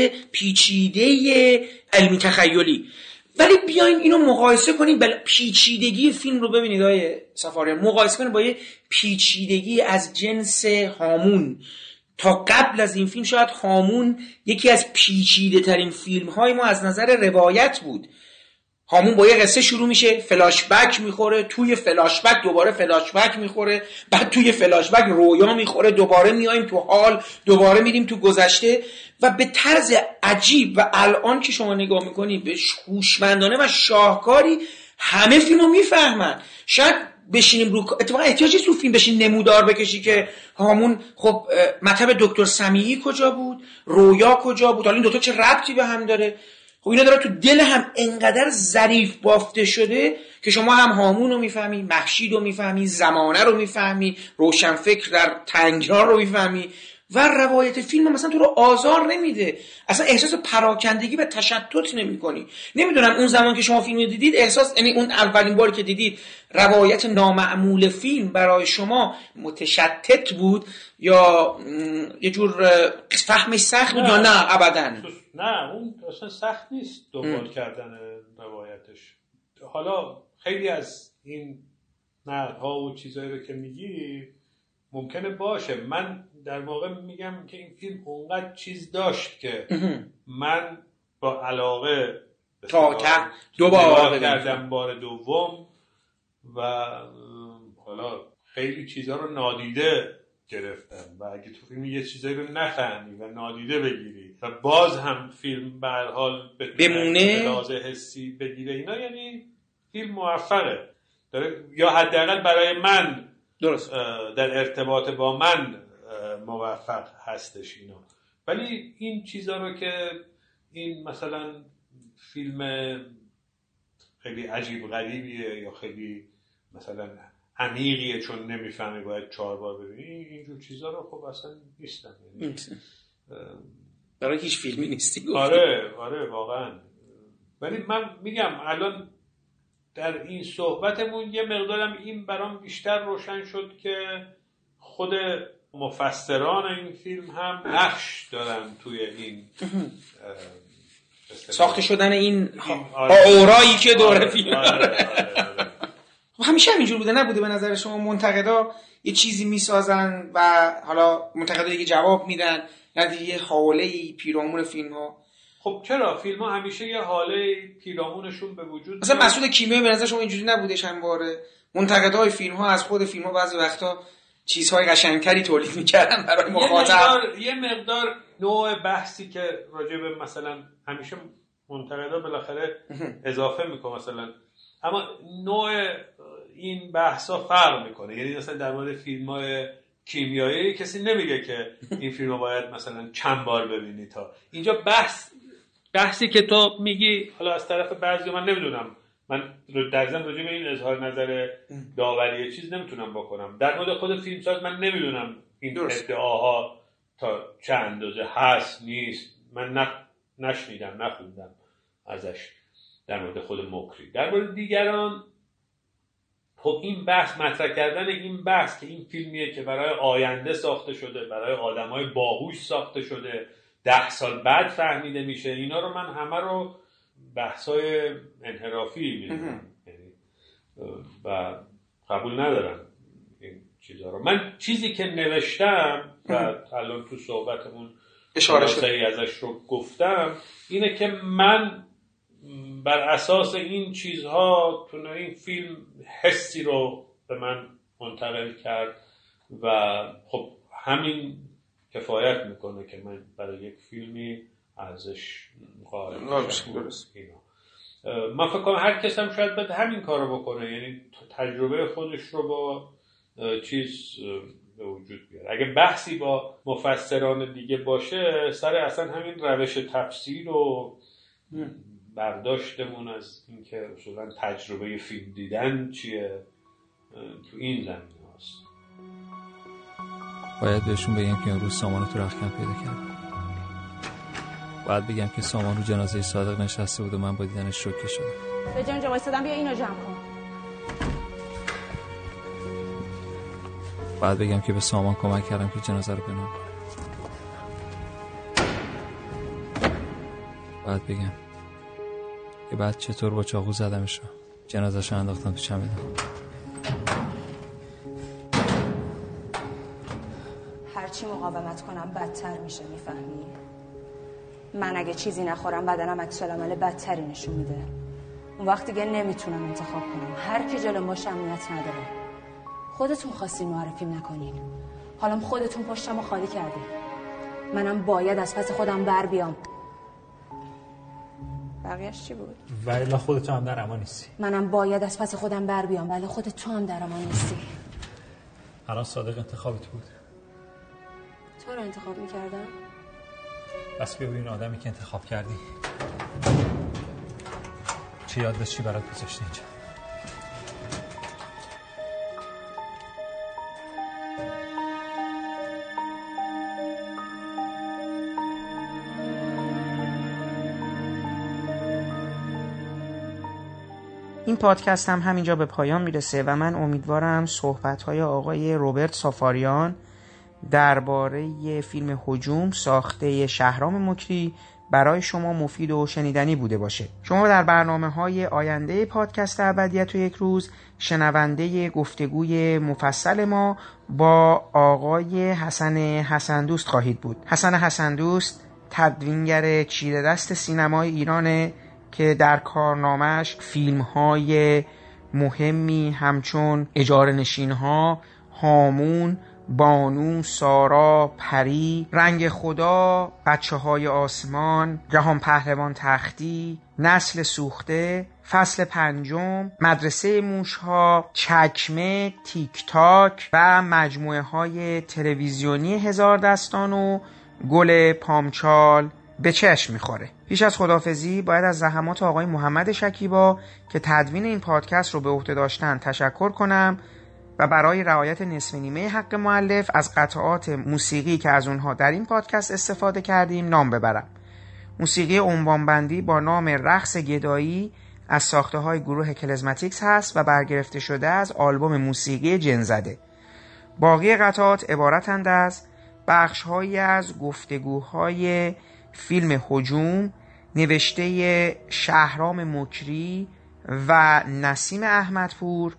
پیچیده علمی تخیلی. ولی بیاین اینو مقایسه کنین، بل پیچیدگی فیلم رو ببینید آقای سفاریان، مقایسه کنین با یه پیچیدگی از جنس هامون. تا قبل از این فیلم شاید هامون یکی از پیچیده ترین فیلم های ما از نظر روایت بود. هامون با یه قصه شروع میشه، فلاش بک میخوره، توی فلاش بک دوباره فلاش بک میخوره، بعد توی فلاش بک رویا میخوره، دوباره میایم تو حال، دوباره میریم تو گذشته و به طرز عجیب. و الان که شما نگاه میکنید به هوشمندانه و شاهکاری همه فیلمو میفهمن. شاید بشینیم رو اتفاقا احتیاجی تو فیلم بشین نمودار بکشی که هامون خب مطلب دکتر سمیعی کجا بود، رویا کجا بود، حالا این دوتا چه ربطی به هم داره. خب اینا داره تو دل هم انقدر ظریف بافته شده که شما هم هامون رو میفهمی، مخشید رو میفهمی، زمانه رو میفهمی، روشنفکر در تنگران رو میفهمی و روایت فیلم مثلا تو رو آزار نمیده، اصلا احساس پراکندگی و تشتت نمی‌کنی. نمیدونم اون زمان که شما فیلم رو دیدید احساس، یعنی اون اولین باری که دیدید روایت نامعمول فیلم برای شما متشتت بود یا یه جور فهمش سخت بود یا نه؟ ابداً
نه، اون اصلا سخت نیست دنبال کردن روایتش. حالا خیلی از این نقدها و چیزایی رو که میگی ممکنه باشه، من در واقع میگم که این فیلم اونقدر چیز داشت که من با علاقه
تا دوباره
کردم بار دوم و حالا خیلی چیزها رو نادیده گرفتم و اگه تو فیلم یه چیزایی رو نفهمی و نادیده بگیری و باز هم فیلم به هر حال
بمونه
لحاظ حسی بگیره، اینا یعنی فیلم موفقه داره، یا حداقل برای من
درست
در ارتباط با من موفق هستش اینا. ولی این چیزا رو که این مثلا فیلم خیلی عجیب غریبیه یا خیلی مثلا عمیقیه چون نمیفهمی باید چهار بار ببینی، اینجور چیزا رو خب اصلا نیستم، یعنی
برای هیچ فیلمی نیستی.
آره آره واقعا. ولی من میگم الان در این صحبتمون یه مقدارم این برام بیشتر روشن شد که خود مفسران این فیلم هم نقش دارن توی این
ساخته شدن این آرایی که دوره فیلم.
آره آره آره.
همیشه همینجور بوده نبوده به نظر شما؟ منتقدا یه چیزی میسازن و حالا منتقدا دیگه جواب میدن، یعنی یه حاله‌ای پیرامون فیلم‌ها.
خب چرا فیلم ها همیشه یه حاله پیرامونشون به وجود
مثلا مسئول کیمیایی به نظر شما اینجوری نبودش همواره؟ منتقدای فیلم ها از خود فیلم ها بعضی وقتا چیزهای قشنگتری تولید میکردن برای مخاطب.
یه مقدار یه مقدار نوع بحثی که راجع به مثلا همیشه منتقدا بالاخره اضافه میکنه مثلا، اما نوع این بحثا فرق میکنه. یعنی مثلا در مورد فیلم های کیمیایی کسی نمیگه که این فیلم رو باید مثلا چند بار ببینی تا اینجا. بحث بحثی که تو میگی حالا از طرف بعضی، من نمیدونم، من در ضمن راجع به این اظهار نظر داوری چیز نمیتونم بکنم. در مورد خود فیلمساز من نمیدونم این ادعاها تا چه اندازه هست نیست، من نه نشنیدم نخوندم ازش در مورد خود مکری. در مورد دیگران خب این بحث مطرح کردن این بحث که این فیلمیه که برای آینده ساخته شده، برای آدمای باهوش ساخته شده، ده سال بعد فهمیده میشه، اینا رو من همه رو بحثای انحرافی میدونم و قبول ندارم این چیزها رو. من چیزی که نوشتم و الان تو صحبتمون اشاره شده ازش رو گفتم اینه که من بر اساس این چیزها تو این فیلم حسی رو به من منتقل کرد و خب همین کفایت میکنه که من برای یک فیلمی ارزش قائل بشم. من فکر کنم هر کس هم شاید باید همین کارو بکنه، یعنی تجربه خودش رو با چیز به وجود بیاره. اگه بحثی با مفسران دیگه باشه سر اصلا همین روش تفسیر و برداشتمون از اینکه اصولا تجربه فیلم دیدن چیه تو این زمینه هست.
باید بهشون بگم که امروز سامان تو رختکن پیدا کردم. باید بگم که سامان رو جنازه صادق نشسته بود و من با دیدنش شوکه شدم.
به جان جمعه صدام بیا اینو جمع کن.
باید بگم که به سامان کمک کردم که جنازه رو بنام کنه. باید بگم که بعد چطور با چاقو زدمش، جنازه‌شو انداختم تو چمدان.
هرچی مقاومت کنم بدتر میشه، میفهمی؟ من اگه چیزی نخورم بدنم عکس العمل بدتری نشون میده. اون وقت دیگه نمیتونم انتخاب کنم. هر کی جلوم باشه امنیت نداره. خودتون خواستین معرفیم نکنین، حالا خودتون پشتمو خالی کردین. منم باید از پس خودم بر بیام. بقیه‌اش چی بود؟
ولی خودت هم در امان نیستی.
منم باید از پس خودم بر بیام، ولی خودت تو هم در امان نیستی.
الان صادق انتخابت بود.
تو رو انتخاب می‌کردم؟
بس بیا ببین آدمی که انتخاب کردی چه یادداشتی برات گذاشته اینجا.
این پادکست هم همینجا به پایان میرسه و من امیدوارم صحبت‌های آقای روبرت سافاریان درباره فیلم هجوم ساخته شهرام مکری برای شما مفید و شنیدنی بوده باشه. شما در برنامه‌های آینده پادکست ابدیت و یک روز شنونده گفتگوی مفصل ما با آقای حسن حسن دوست خواهید بود. حسن حسن دوست تدوینگر چیره دست سینمای ایرانه که در کارنامه‌اش فیلم‌های مهمی همچون اجاره نشین‌ها، هامون، بانو، سارا، پری، رنگ خدا، بچه های آسمان، جهان پهلوان تختی، نسل سوخته، فصل پنجم، مدرسه موشها، چکمه، تیک تاک و مجموعه های تلویزیونی هزار دستان و گل پامچال به چشم میخوره. پیش از خداحافظی باید از زحمات آقای محمد شکیبا که تدوین این پادکست رو به عهده داشتن تشکر کنم و برای رعایت نصف نیمه حق مؤلف از قطعات موسیقی که از اونها در این پادکست استفاده کردیم نام ببرم. موسیقی عنوانبندی با نام رقص گدایی از ساخته های گروه کلزماتیکس هست و برگرفته شده از آلبوم موسیقی جنزده. باقی قطعات عبارتند از بخش هایی از گفتگوهای فیلم هجوم نوشته شهرام مکری و نسیم احمدپور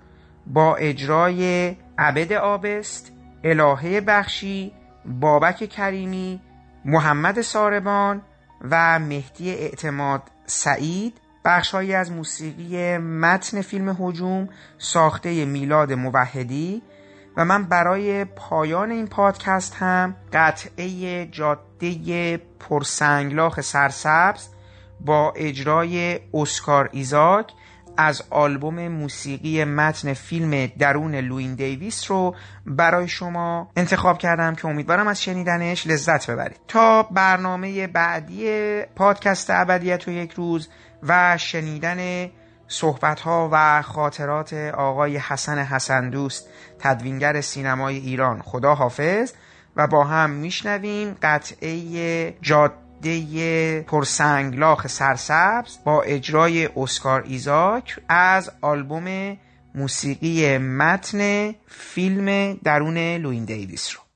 با اجرای عبد آبست، الهه بخشی، بابک کریمی، محمد ساربان و مهدی اعتماد سعید. بخش‌هایی از موسیقی متن فیلم هجوم ساخته میلاد موحدی و من برای پایان این پادکست هم قطعه جاده پرسنگلاخ سرسبز با اجرای اسکار ایزاک از آلبوم موسیقی متن فیلم درون لوین دیویس رو برای شما انتخاب کردم که امیدوارم از شنیدنش لذت ببرید. تا برنامه بعدی پادکست ابدیت و یک روز و شنیدن صحبت‌ها و خاطرات آقای حسن حسن دوست، تدوینگر سینمای ایران، خدا حافظ و با هم میشنویم قطعه جاده پرسنگلاخ سرسبز با اجرای اسکار ایزاک از آلبوم موسیقی متن فیلم درون لوین دیویس رو.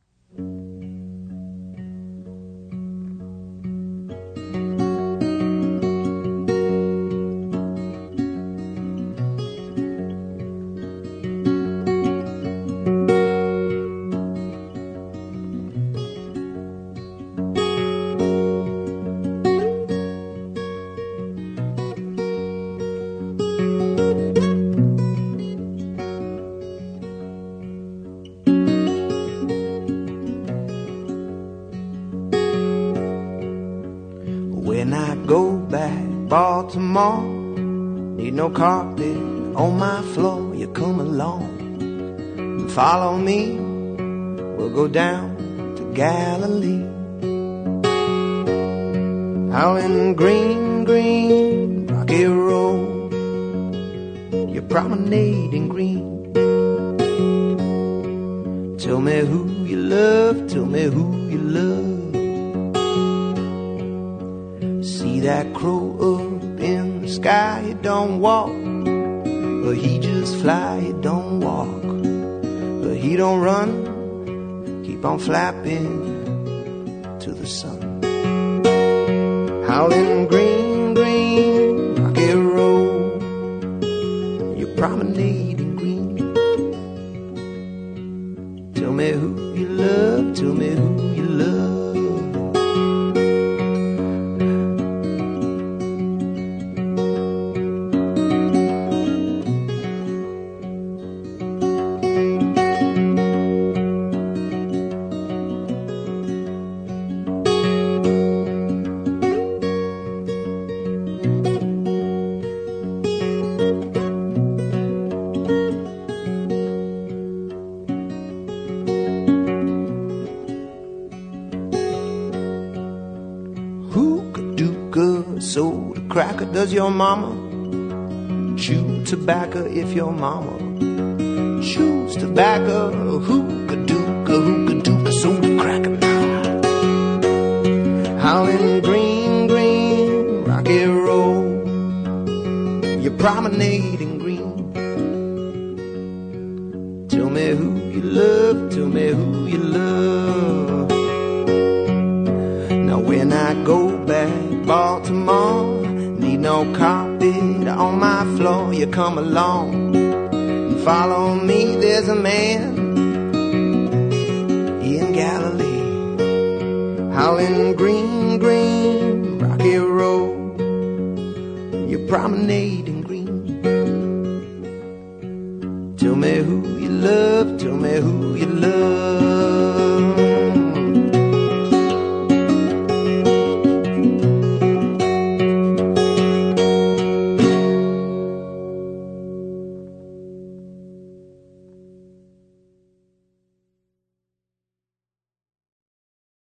Baltimore, need no carpet on my floor. You come along and follow me. We'll go down to Galilee. Out in green, green rocky road, you're promenading green. Tell me who you love, tell me who you love. See that crow up in the sky, you don't walk, but he just fly, you don't walk, but he don't run, keep on flapping to the sun. Howling green, green rocky road, you're promenading green. Tell me who you love, tell me who you love. Cracker, does your mama chew tobacco? If your mama chews tobacco, hookah-dooka, hookah-dooka, soda cracker now. Howling green, green rocky road, you're promenading green. Tell me who you love, tell me who you love. Now when I go back Baltimore, need no carpet on my floor. You come along and follow me. There's a man in Galilee, howling green, green